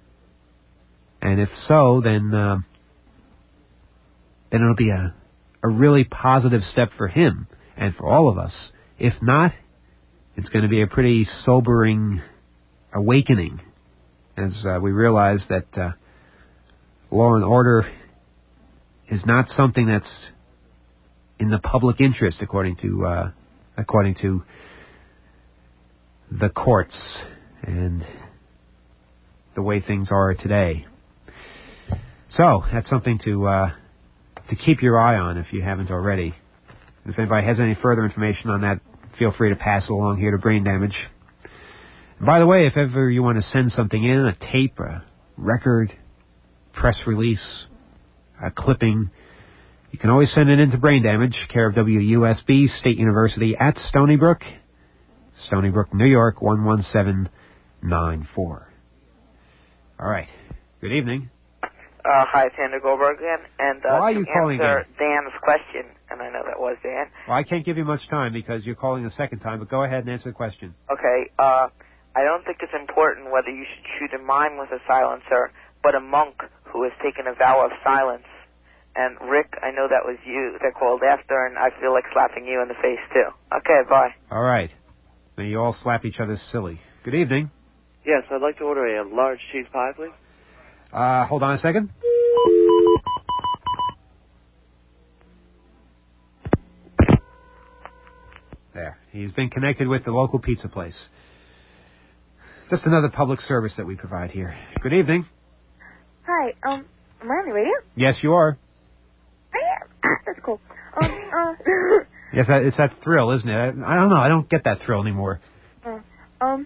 And if so, then uh, then it'll be a, a really positive step for him and for all of us. If not, it's going to be a pretty sobering awakening as uh, we realize that uh, law and order is not something that's in the public interest, according to uh, according to the courts and the way things are today. So that's something to uh, to keep your eye on if you haven't already. If anybody has any further information on that, feel free to pass it along here to Brain Damage. And by the way, if ever you want to send something in, a tape, a record, press release, a clipping, you can always send it in to Brain Damage, care of W U S B, State University at Stony Brook, Stony Brook, New York, one one seven nine four. All right. Good evening. Uh, hi, it's Andrew Goldberg again. And uh, Why are to you calling answer in? Dan's question, and I know that was Dan. Well, I can't give you much time because you're calling the second time, but go ahead and answer the question. Okay, uh, I don't think it's important whether you should shoot a mime with a silencer, but a monk who has taken a vow of silence. And Rick, I know that was you that called after, and I feel like slapping you in the face, too. Okay, bye. All right. May you all slap each other silly. Good evening. Yes, I'd like to order a large cheese pie, please. Uh, hold on a second. There. He's been connected with the local pizza place. Just another public service that we provide here. Good evening. Hi, um, am I on the radio? Yes, you are. I am. That's cool. Um, uh, Yes, that, it's that thrill, isn't it? I, I don't know. I don't get that thrill anymore. uh, um,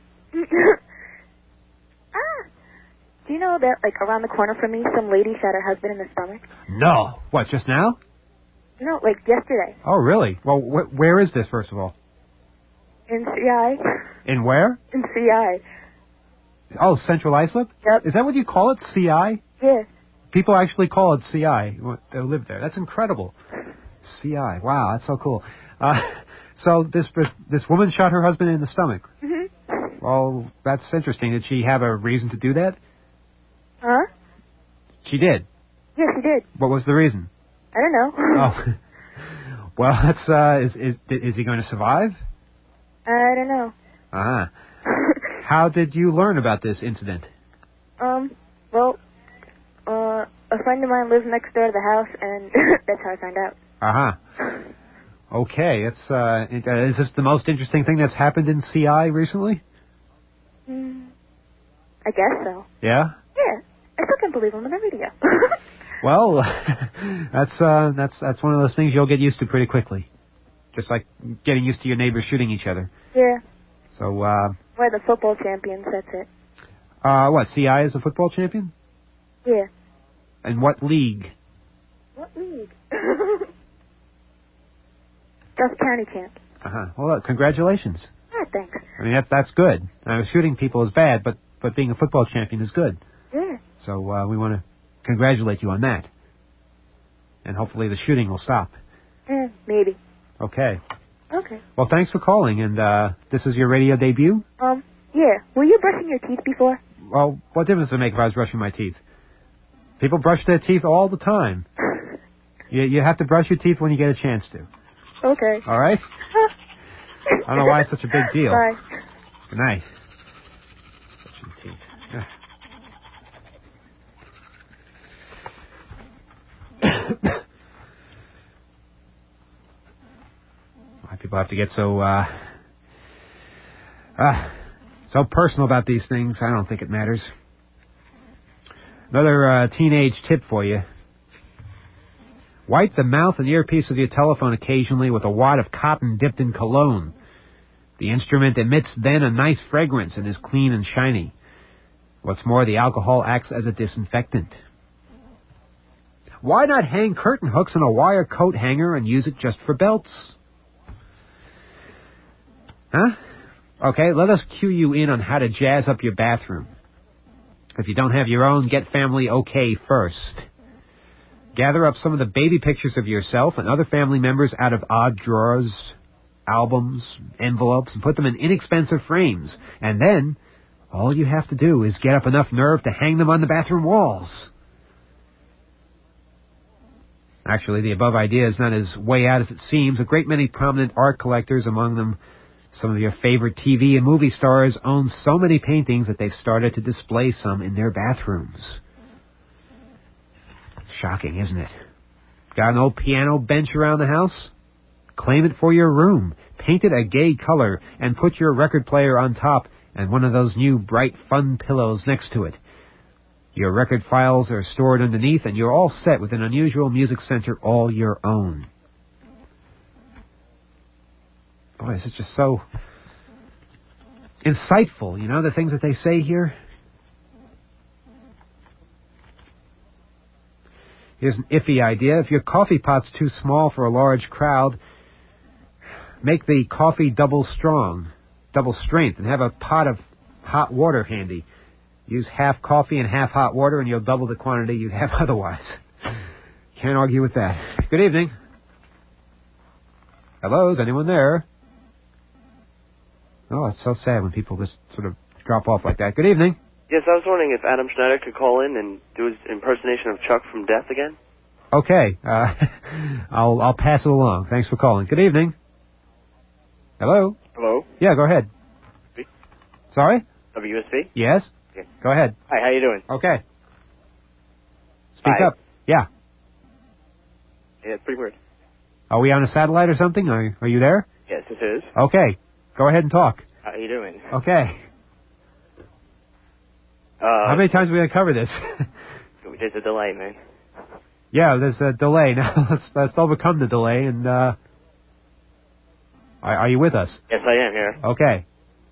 ah, do you know that, like, around the corner from me, some lady shot her husband in the stomach? No. What, just now? No, like yesterday. Oh, really? Well, wh- where is this, first of all? In C I. In where? In C I. Oh, Central Islip? Yep. Is that what you call it, C I? Yeah. People actually call it C I. They live there. That's incredible. C I. Wow, that's so cool. Uh, so this this woman shot her husband in the stomach. Mm-hmm. Well, that's interesting. Did she have a reason to do that? Huh? She did. Yes, she did. What was the reason? I don't know. Oh. Well, that's, uh, is, is, is he going to survive? I don't know. Ah. How did you learn about this incident? Um, well, uh, a friend of mine lives next door to the house, and that's how I found out. Uh-huh. Okay, it's, uh, it, uh, is this the most interesting thing that's happened in C I recently? Mm, I guess so. Yeah? Yeah. I still can't believe I'm on the radio. Well, that's, uh, that's, that's one of those things you'll get used to pretty quickly. Just like getting used to your neighbors shooting each other. Yeah. So, uh... We're the football champions, that's it. Uh, what, C I is a football champion? Yeah. And what league? What league? Just county champ. Uh-huh. Well, uh, congratulations. Ah, thanks. I mean, that, that's good. Uh, shooting people is bad, but, but being a football champion is good. Yeah. So, uh, we want to congratulate you on that. And hopefully the shooting will stop. Eh, maybe. Okay. Okay. Well, thanks for calling, and, uh, this is your radio debut? Um, yeah. Were you brushing your teeth before? Well, what difference does it make if I was brushing my teeth? People brush their teeth all the time. You, you have to brush your teeth when you get a chance to. Okay. All right? I don't know why it's such a big deal. Bye. Good night. Brushing teeth. Yeah. Why people have to get so, uh, uh, so personal about these things, I don't think it matters. Another uh, teenage tip for you. Wipe the mouth and earpiece of your telephone occasionally with a wad of cotton dipped in cologne. The instrument emits then a nice fragrance and is clean and shiny. What's more, the alcohol acts as a disinfectant. Why not hang curtain hooks on a wire coat hanger and use it just for belts? Huh? Okay, let us cue you in on how to jazz up your bathroom. If you don't have your own, get Family OK first. Gather up some of the baby pictures of yourself and other family members out of odd drawers, albums, envelopes, and put them in inexpensive frames. And then, all you have to do is get up enough nerve to hang them on the bathroom walls. Actually, the above idea is not as way out as it seems. A great many prominent art collectors, among them some of your favorite T V and movie stars, own so many paintings that they've started to display some in their bathrooms. Shocking, isn't it? Got an old piano bench around the house? Claim it for your room. Paint it a gay color and put your record player on top and one of those new bright fun pillows next to it. Your record files are stored underneath and you're all set with an unusual music center all your own. Boy, this is just so insightful, you know, the things that they say here. Here's an iffy idea. If your coffee pot's too small for a large crowd, make the coffee double strong, double strength, and have a pot of hot water handy. Use half coffee and half hot water, and you'll double the quantity you'd have otherwise. Can't argue with that. Good evening. Hello, is anyone there? Oh, it's so sad when people just sort of drop off like that. Good evening. Yes, I was wondering if Adam Schneider could call in and do his impersonation of Chuck from Death again. Okay, uh, I'll I'll pass it along. Thanks for calling. Good evening. Hello. Hello. Yeah, go ahead. B? Sorry? W S B? Yes. Okay. Go ahead. Hi, how you doing? Okay. Speak Hi. up. Yeah. Yeah, it's pretty weird. Are we on a satellite or something? Are Are you there? Yes, this is. Okay. Go ahead and talk. How you doing? Okay. Uh, How many times are we going to cover this? There's a delay, man. Yeah, there's a delay. Now let's let's overcome the delay. And uh, are, are you with us? Yes, I am here. Okay.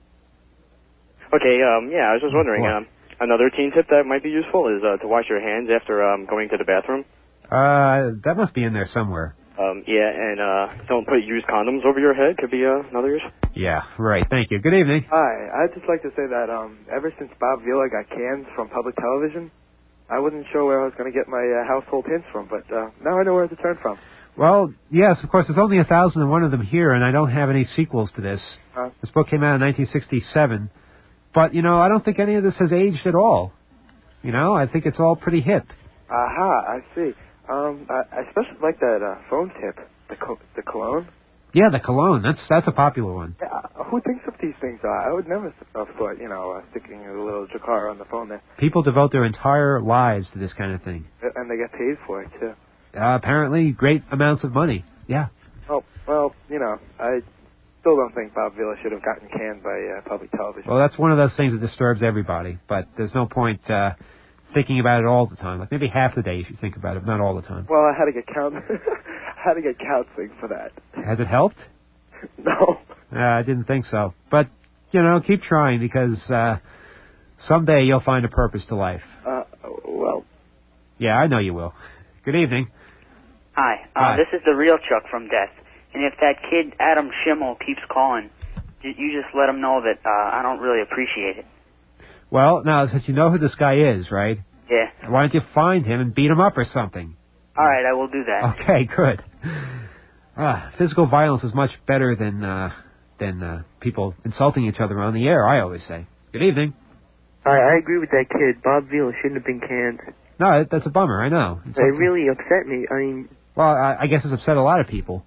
Okay. Um. Yeah, I was just wondering. What? Um. Another teen tip that might be useful is uh, to wash your hands after um going to the bathroom. Uh, that must be in there somewhere. Um. Yeah, and uh, don't put used condoms over your head. Could be uh, another use. Yeah. Right. Thank you. Good evening. Hi. I'd just like to say that um, ever since Bob Vila got canned from public television, I wasn't sure where I was going to get my uh, household hints from, but uh, now I know where to turn from. Well, yes, of course, there's only a thousand and one of them here, and I don't have any sequels to this. Huh? This book came out in nineteen sixty-seven, but, you know, I don't think any of this has aged at all. You know, I think it's all pretty hip. Aha, I see. Um, I, I especially like that uh, phone tip, the co- the cologne. Yeah, the cologne, that's that's a popular one. Yeah, uh, who thinks of these things? Uh, I would never have thought, you know, uh, sticking a little Jakar on the phone there. People devote their entire lives to this kind of thing. And they get paid for it, too. Uh, apparently, great amounts of money. Yeah. Oh, well, you know, I still don't think Bob Vila should have gotten canned by uh, public television. Well, that's one of those things that disturbs everybody, but there's no point uh, thinking about it all the time. Like maybe half the day you should think about it, not all the time. Well, I had to get count- I had to get counseling for that. Has it helped? No. Uh, I didn't think so. But, you know, keep trying because uh, someday you'll find a purpose to life. Uh, well. Yeah, I know you will. Good evening. Hi. Uh, Hi. This is the real Chuck from Death. And if that kid, Adam Schimmel, keeps calling, you you just let him know that uh, I don't really appreciate it. Well, now, since you know who this guy is, right? Yeah. Why don't you find him and beat him up or something? All right, I will do that. Okay, good. Uh, physical violence is much better than uh, than uh, people insulting each other on the air, I always say. Good evening. I, I agree with that kid. Bob Vila shouldn't have been canned. No, that's a bummer, I know. It's It really upset me. I mean... Well, I, I guess it's upset a lot of people.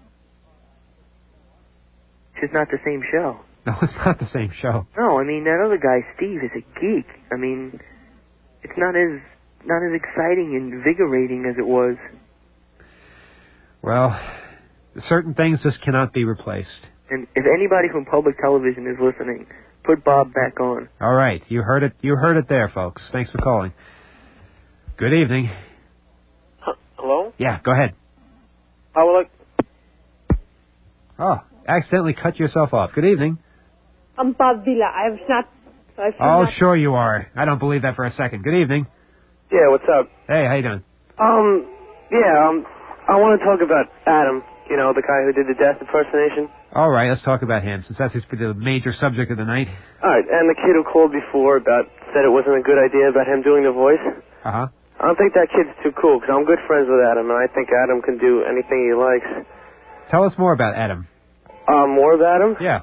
It's just not the same show. No, it's not the same show. No, I mean, that other guy, Steve, is a geek. I mean, it's not as not as exciting and invigorating as it was. Well, certain things just cannot be replaced. And if anybody from public television is listening, put Bob back on. All right, you heard it. You heard it there, folks. Thanks for calling. Good evening. Hello? Yeah, go ahead. I would like... Oh, accidentally cut yourself off. Good evening. I'm Bob Vila. I've not... I've Oh, not... sure you are. I don't believe that for a second. Good evening. Yeah, what's up? Hey, how you doing? Um, yeah, um, I want to talk about Adam, you know, the guy who did the death impersonation. All right, let's talk about him, since that's his, the major subject of the night. All right, and the kid who called before about said it wasn't a good idea about him doing the voice. Uh-huh. I don't think that kid's too cool, because I'm good friends with Adam, and I think Adam can do anything he likes. Tell us more about Adam. Uh, more about him? Yeah.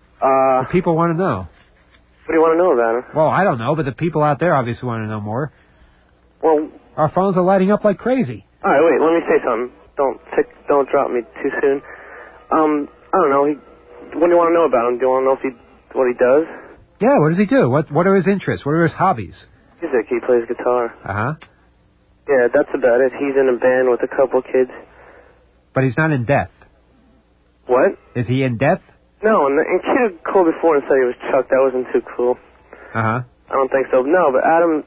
Uh, the people want to know. What do you want to know about him? Well, I don't know, but the people out there obviously want to know more. Well... Our phones are lighting up like crazy. All right, wait, let me say something. Don't tick, don't drop me too soon. Um, I don't know. He, what do you want to know about him? Do you want to know if he, what he does? Yeah, what does he do? What What are his interests? What are his hobbies? Music. He plays guitar. Uh-huh. Yeah, that's about it. He's in a band with a couple kids. But he's not in death. What? Is he in death? No, and the and kid called before and said he was Chuck. That wasn't too cool. Uh-huh. I don't think so. No, but Adam...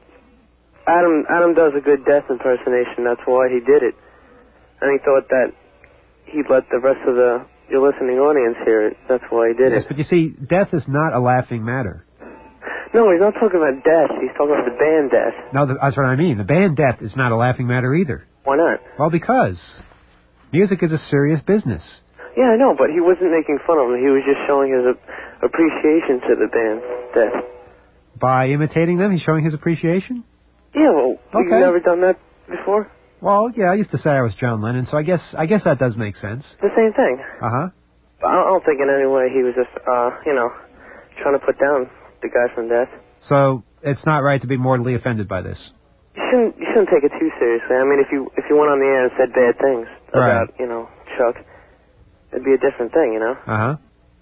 Adam Adam does a good death impersonation. That's why he did it. And he thought that he'd let the rest of the your listening audience hear it. That's why he did yes, it. But you see, death is not a laughing matter. No, he's not talking about death. He's talking about the band death. No, that's what I mean. The band death is not a laughing matter either. Why not? Well, because music is a serious business. Yeah, I know, but he wasn't making fun of him. He was just showing his uh, appreciation to the band death. By imitating them, he's showing his appreciation? Yeah, well, okay. You've never done that before? Well, yeah, I used to say I was John Lennon, so I guess I guess that does make sense. The same thing. Uh-huh. But I don't think in any way he was just, uh, you know, trying to put down the guy from death. So it's not right to be mortally offended by this? You shouldn't, you shouldn't take it too seriously. I mean, if you if you went on the air and said bad things about, right. you know, Chuck, it'd be a different thing, you know? Uh-huh.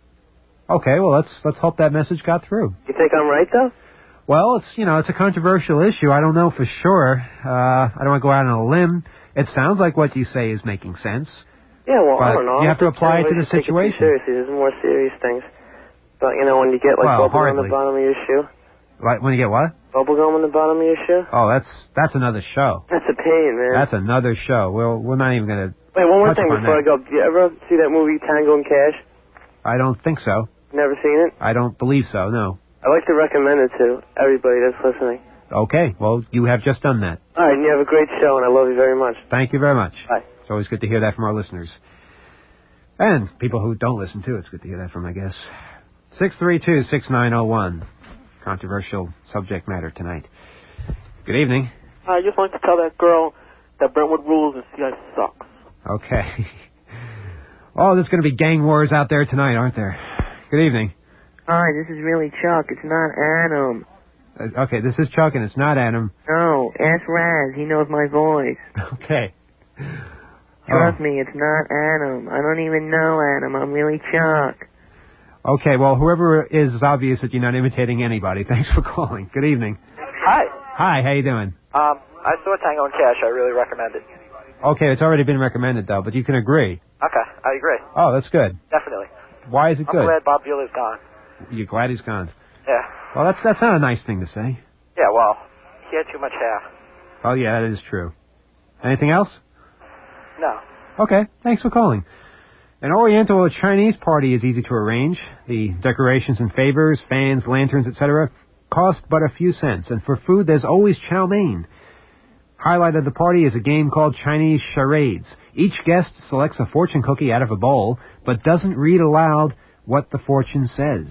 Okay, well, let's let's hope that message got through. You think I'm right, though? Well, it's, you know, it's a controversial issue. I don't know for sure. Uh, I don't want to go out on a limb. It sounds like what you say is making sense. Yeah, well, but I don't know. you have to apply it to the situation. Take it too seriously. There's more serious things. But, you know, when you get, like, well, bubble hardly. on the bottom of your shoe. Right, when you get what? Bubble gum on the bottom of your shoe? Oh, that's that's another show. That's a pain, man. That's another show. We'll, we're not even going to Wait, one more thing before that. I go. Do you ever see that movie Tango and Cash? I don't think so. Never seen it? I don't believe so, no. I'd like to recommend it to everybody that's listening. Okay, well, you have just done that. All right, and you have a great show, and I love you very much. Thank you very much. Bye. It's always good to hear that from our listeners. And people who don't listen, too, it's good to hear that from, I guess. six three two, six nine zero one. Controversial subject matter tonight. Good evening. I just wanted to tell that girl that Brentwood rules and C I sucks. Okay. Oh, there's going to be gang wars out there tonight, aren't there? Good evening. Hi, this is really Chuck. It's not Adam. Uh, okay, this is Chuck, and it's not Adam. No, ask Raz. He knows my voice. Okay. Trust oh. me, it's not Adam. I don't even know Adam. I'm really Chuck. Okay, well, whoever it is, it's obvious that you're not imitating anybody. Thanks for calling. Good evening. Hi. Hi, how you doing? Um, I saw Tango and Cash. I really recommend it. Okay, it's already been recommended, though, but you can agree. Okay, I agree. Oh, that's good. Definitely. Why is it I'm good? I'm glad Bob Vila is gone. You're glad he's gone? Yeah. Well, that's that's not a nice thing to say. Yeah, well, he had too much hair. Oh, yeah, that is true. Anything else? No. Okay, thanks for calling. An Oriental or Chinese party is easy to arrange. The decorations and favors, fans, lanterns, et cetera cost but a few cents. And for food, there's always chow mein. Highlight of the party is a game called Chinese charades. Each guest selects a fortune cookie out of a bowl, but doesn't read aloud what the fortune says.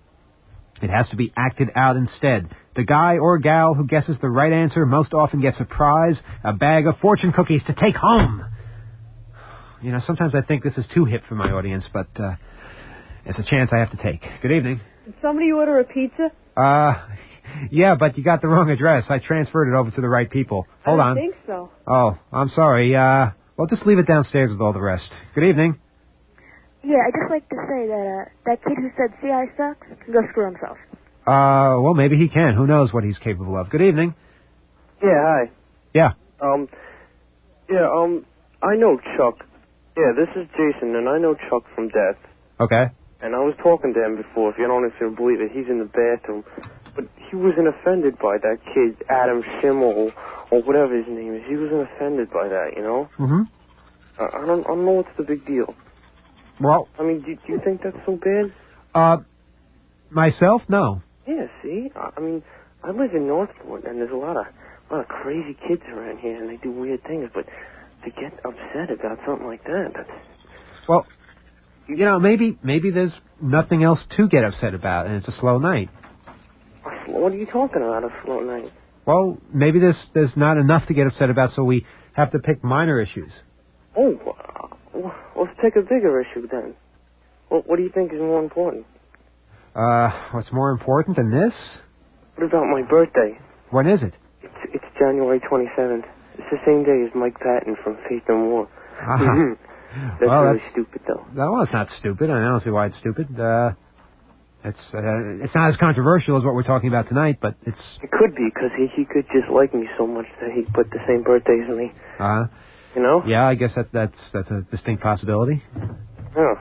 It has to be acted out instead. The guy or gal who guesses the right answer most often gets a prize, a bag of fortune cookies to take home. You know, sometimes I think this is too hip for my audience, but uh, it's a chance I have to take. Good evening. Did somebody order a pizza? Uh, yeah, but you got the wrong address. I transferred it over to the right people. Hold I on. I think so. Oh, I'm sorry. Uh, well, just leave it downstairs with all the rest. Good evening. Yeah, I'd just like to say that uh, that kid who said C I sucks can go screw himself. Uh, well, maybe he can. Who knows what he's capable of. Good evening. Yeah, hi. Yeah. Um, yeah, um, I know Chuck. Yeah, this is Jason, and I know Chuck from Death. Okay. And I was talking to him before. If you don't necessarily believe it, he's in the bathroom. But he wasn't offended by that kid, Adam Schimmel, or whatever his name is. He wasn't offended by that, you know? Mm-hmm. Uh, I don't, I don't know what's the big deal. Well, I mean, do, do you think that's so bad? Uh, myself, no. Yeah, see? I, I mean, I live in Northport, and there's a lot of a a lot of crazy kids around here, and they do weird things, but to get upset about something like that, that's... Well, you know, maybe maybe there's nothing else to get upset about, and it's a slow night. What are you talking about, a slow night? Well, maybe there's there's not enough to get upset about, so we have to pick minor issues. Oh, uh, let's pick a bigger issue then. What, what do you think is more important? Uh, what's more important than this? What about my birthday? When is it? It's, it's January twenty-seventh. It's the same day as Mike Patton from Faith No More. Uh-huh. That's well, really that's, stupid, though. No, it's not stupid. I don't see why it's stupid. Uh, it's uh, it's not as controversial as what we're talking about tonight, but it's... It could be, because he, he could just like me so much that he'd put the same birthday as me. Uh-huh. You know? Yeah, I guess that that's that's a distinct possibility. Yeah.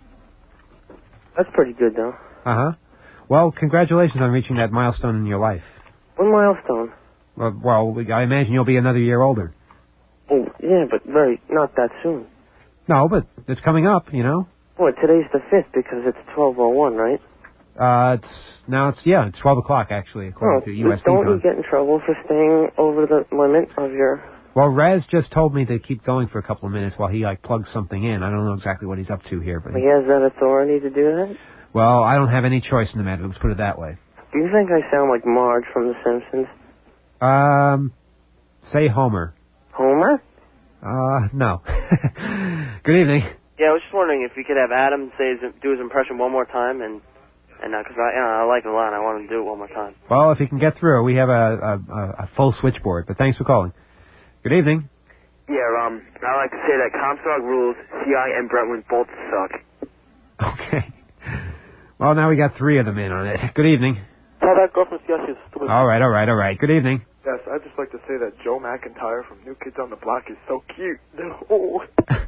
That's pretty good, though. Uh-huh. Well, congratulations on reaching that milestone in your life. What milestone? Well, well, I imagine you'll be another year older. Oh, yeah, but very, not that soon. No, but it's coming up, you know. Well, today's the fifth because it's twelve oh one, right? Uh, it's, now it's, yeah, it's twelve o'clock, actually, according oh, to U S don't time. you get in trouble for staying over the limit of your... Well, Raz just told me to keep going for a couple of minutes while he, like, plugs something in. I don't know exactly what he's up to here, but... He has that authority to do that? Well, I don't have any choice in the matter, let's put it that way. Do you think I sound like Marge from The Simpsons? Um, say Homer. Homer? Uh, no. Good evening. Yeah, I was just wondering if we could have Adam say his, do his impression one more time, and and because uh, I, you know, I like it a lot, and I want him to do it one more time. Well, if he can get through, we have a, a, a full switchboard, but thanks for calling. Good evening. Yeah, um, I like to say that Comstock rules, C I and Brentwood both suck. Okay. Well, now we got three of them in on it. Good evening. Tell that girl from C I she's stupid. All right, all right, all right. Good evening. Yes, I'd just like to say that Joe McIntyre from New Kids on the Block is so cute. Oh.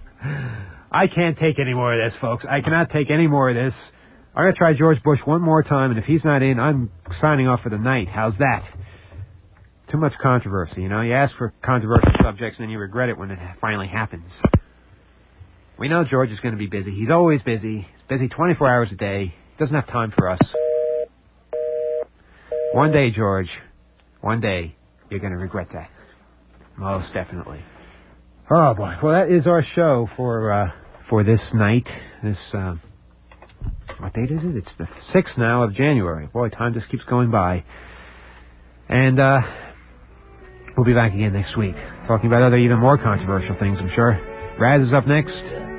I can't take any more of this, folks. I cannot take any more of this. I'm going to try George Bush one more time, and if he's not in, I'm signing off for the night. How's that? Too much controversy, you know? You ask for controversial subjects, and then you regret it when it finally happens. We know George is going to be busy. He's always busy. He's busy twenty-four hours a day. He doesn't have time for us. One day, George, one day, you're going to regret that. Most definitely. Oh, boy. Well, that is our show for uh, for this night. This, uh, what date is it? It's the sixth now of January. Boy, time just keeps going by. And uh, we'll be back again next week, talking about other even more controversial things, I'm sure. Raz is up next.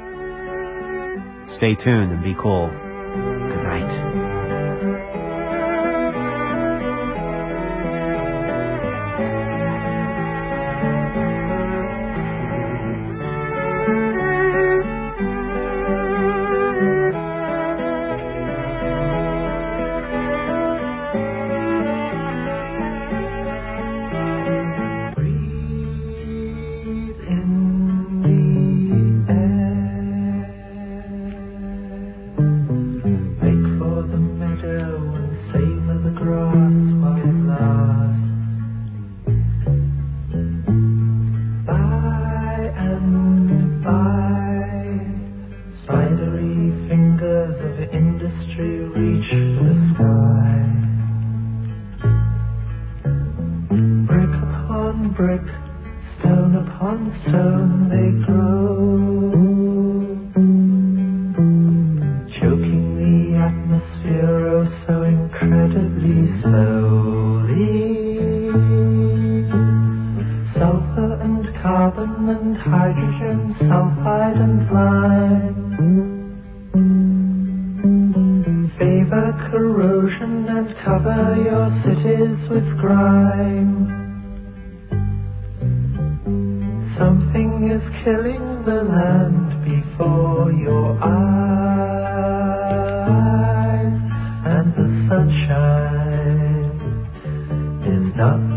Stay tuned and be cool. Good night. Sunshine is not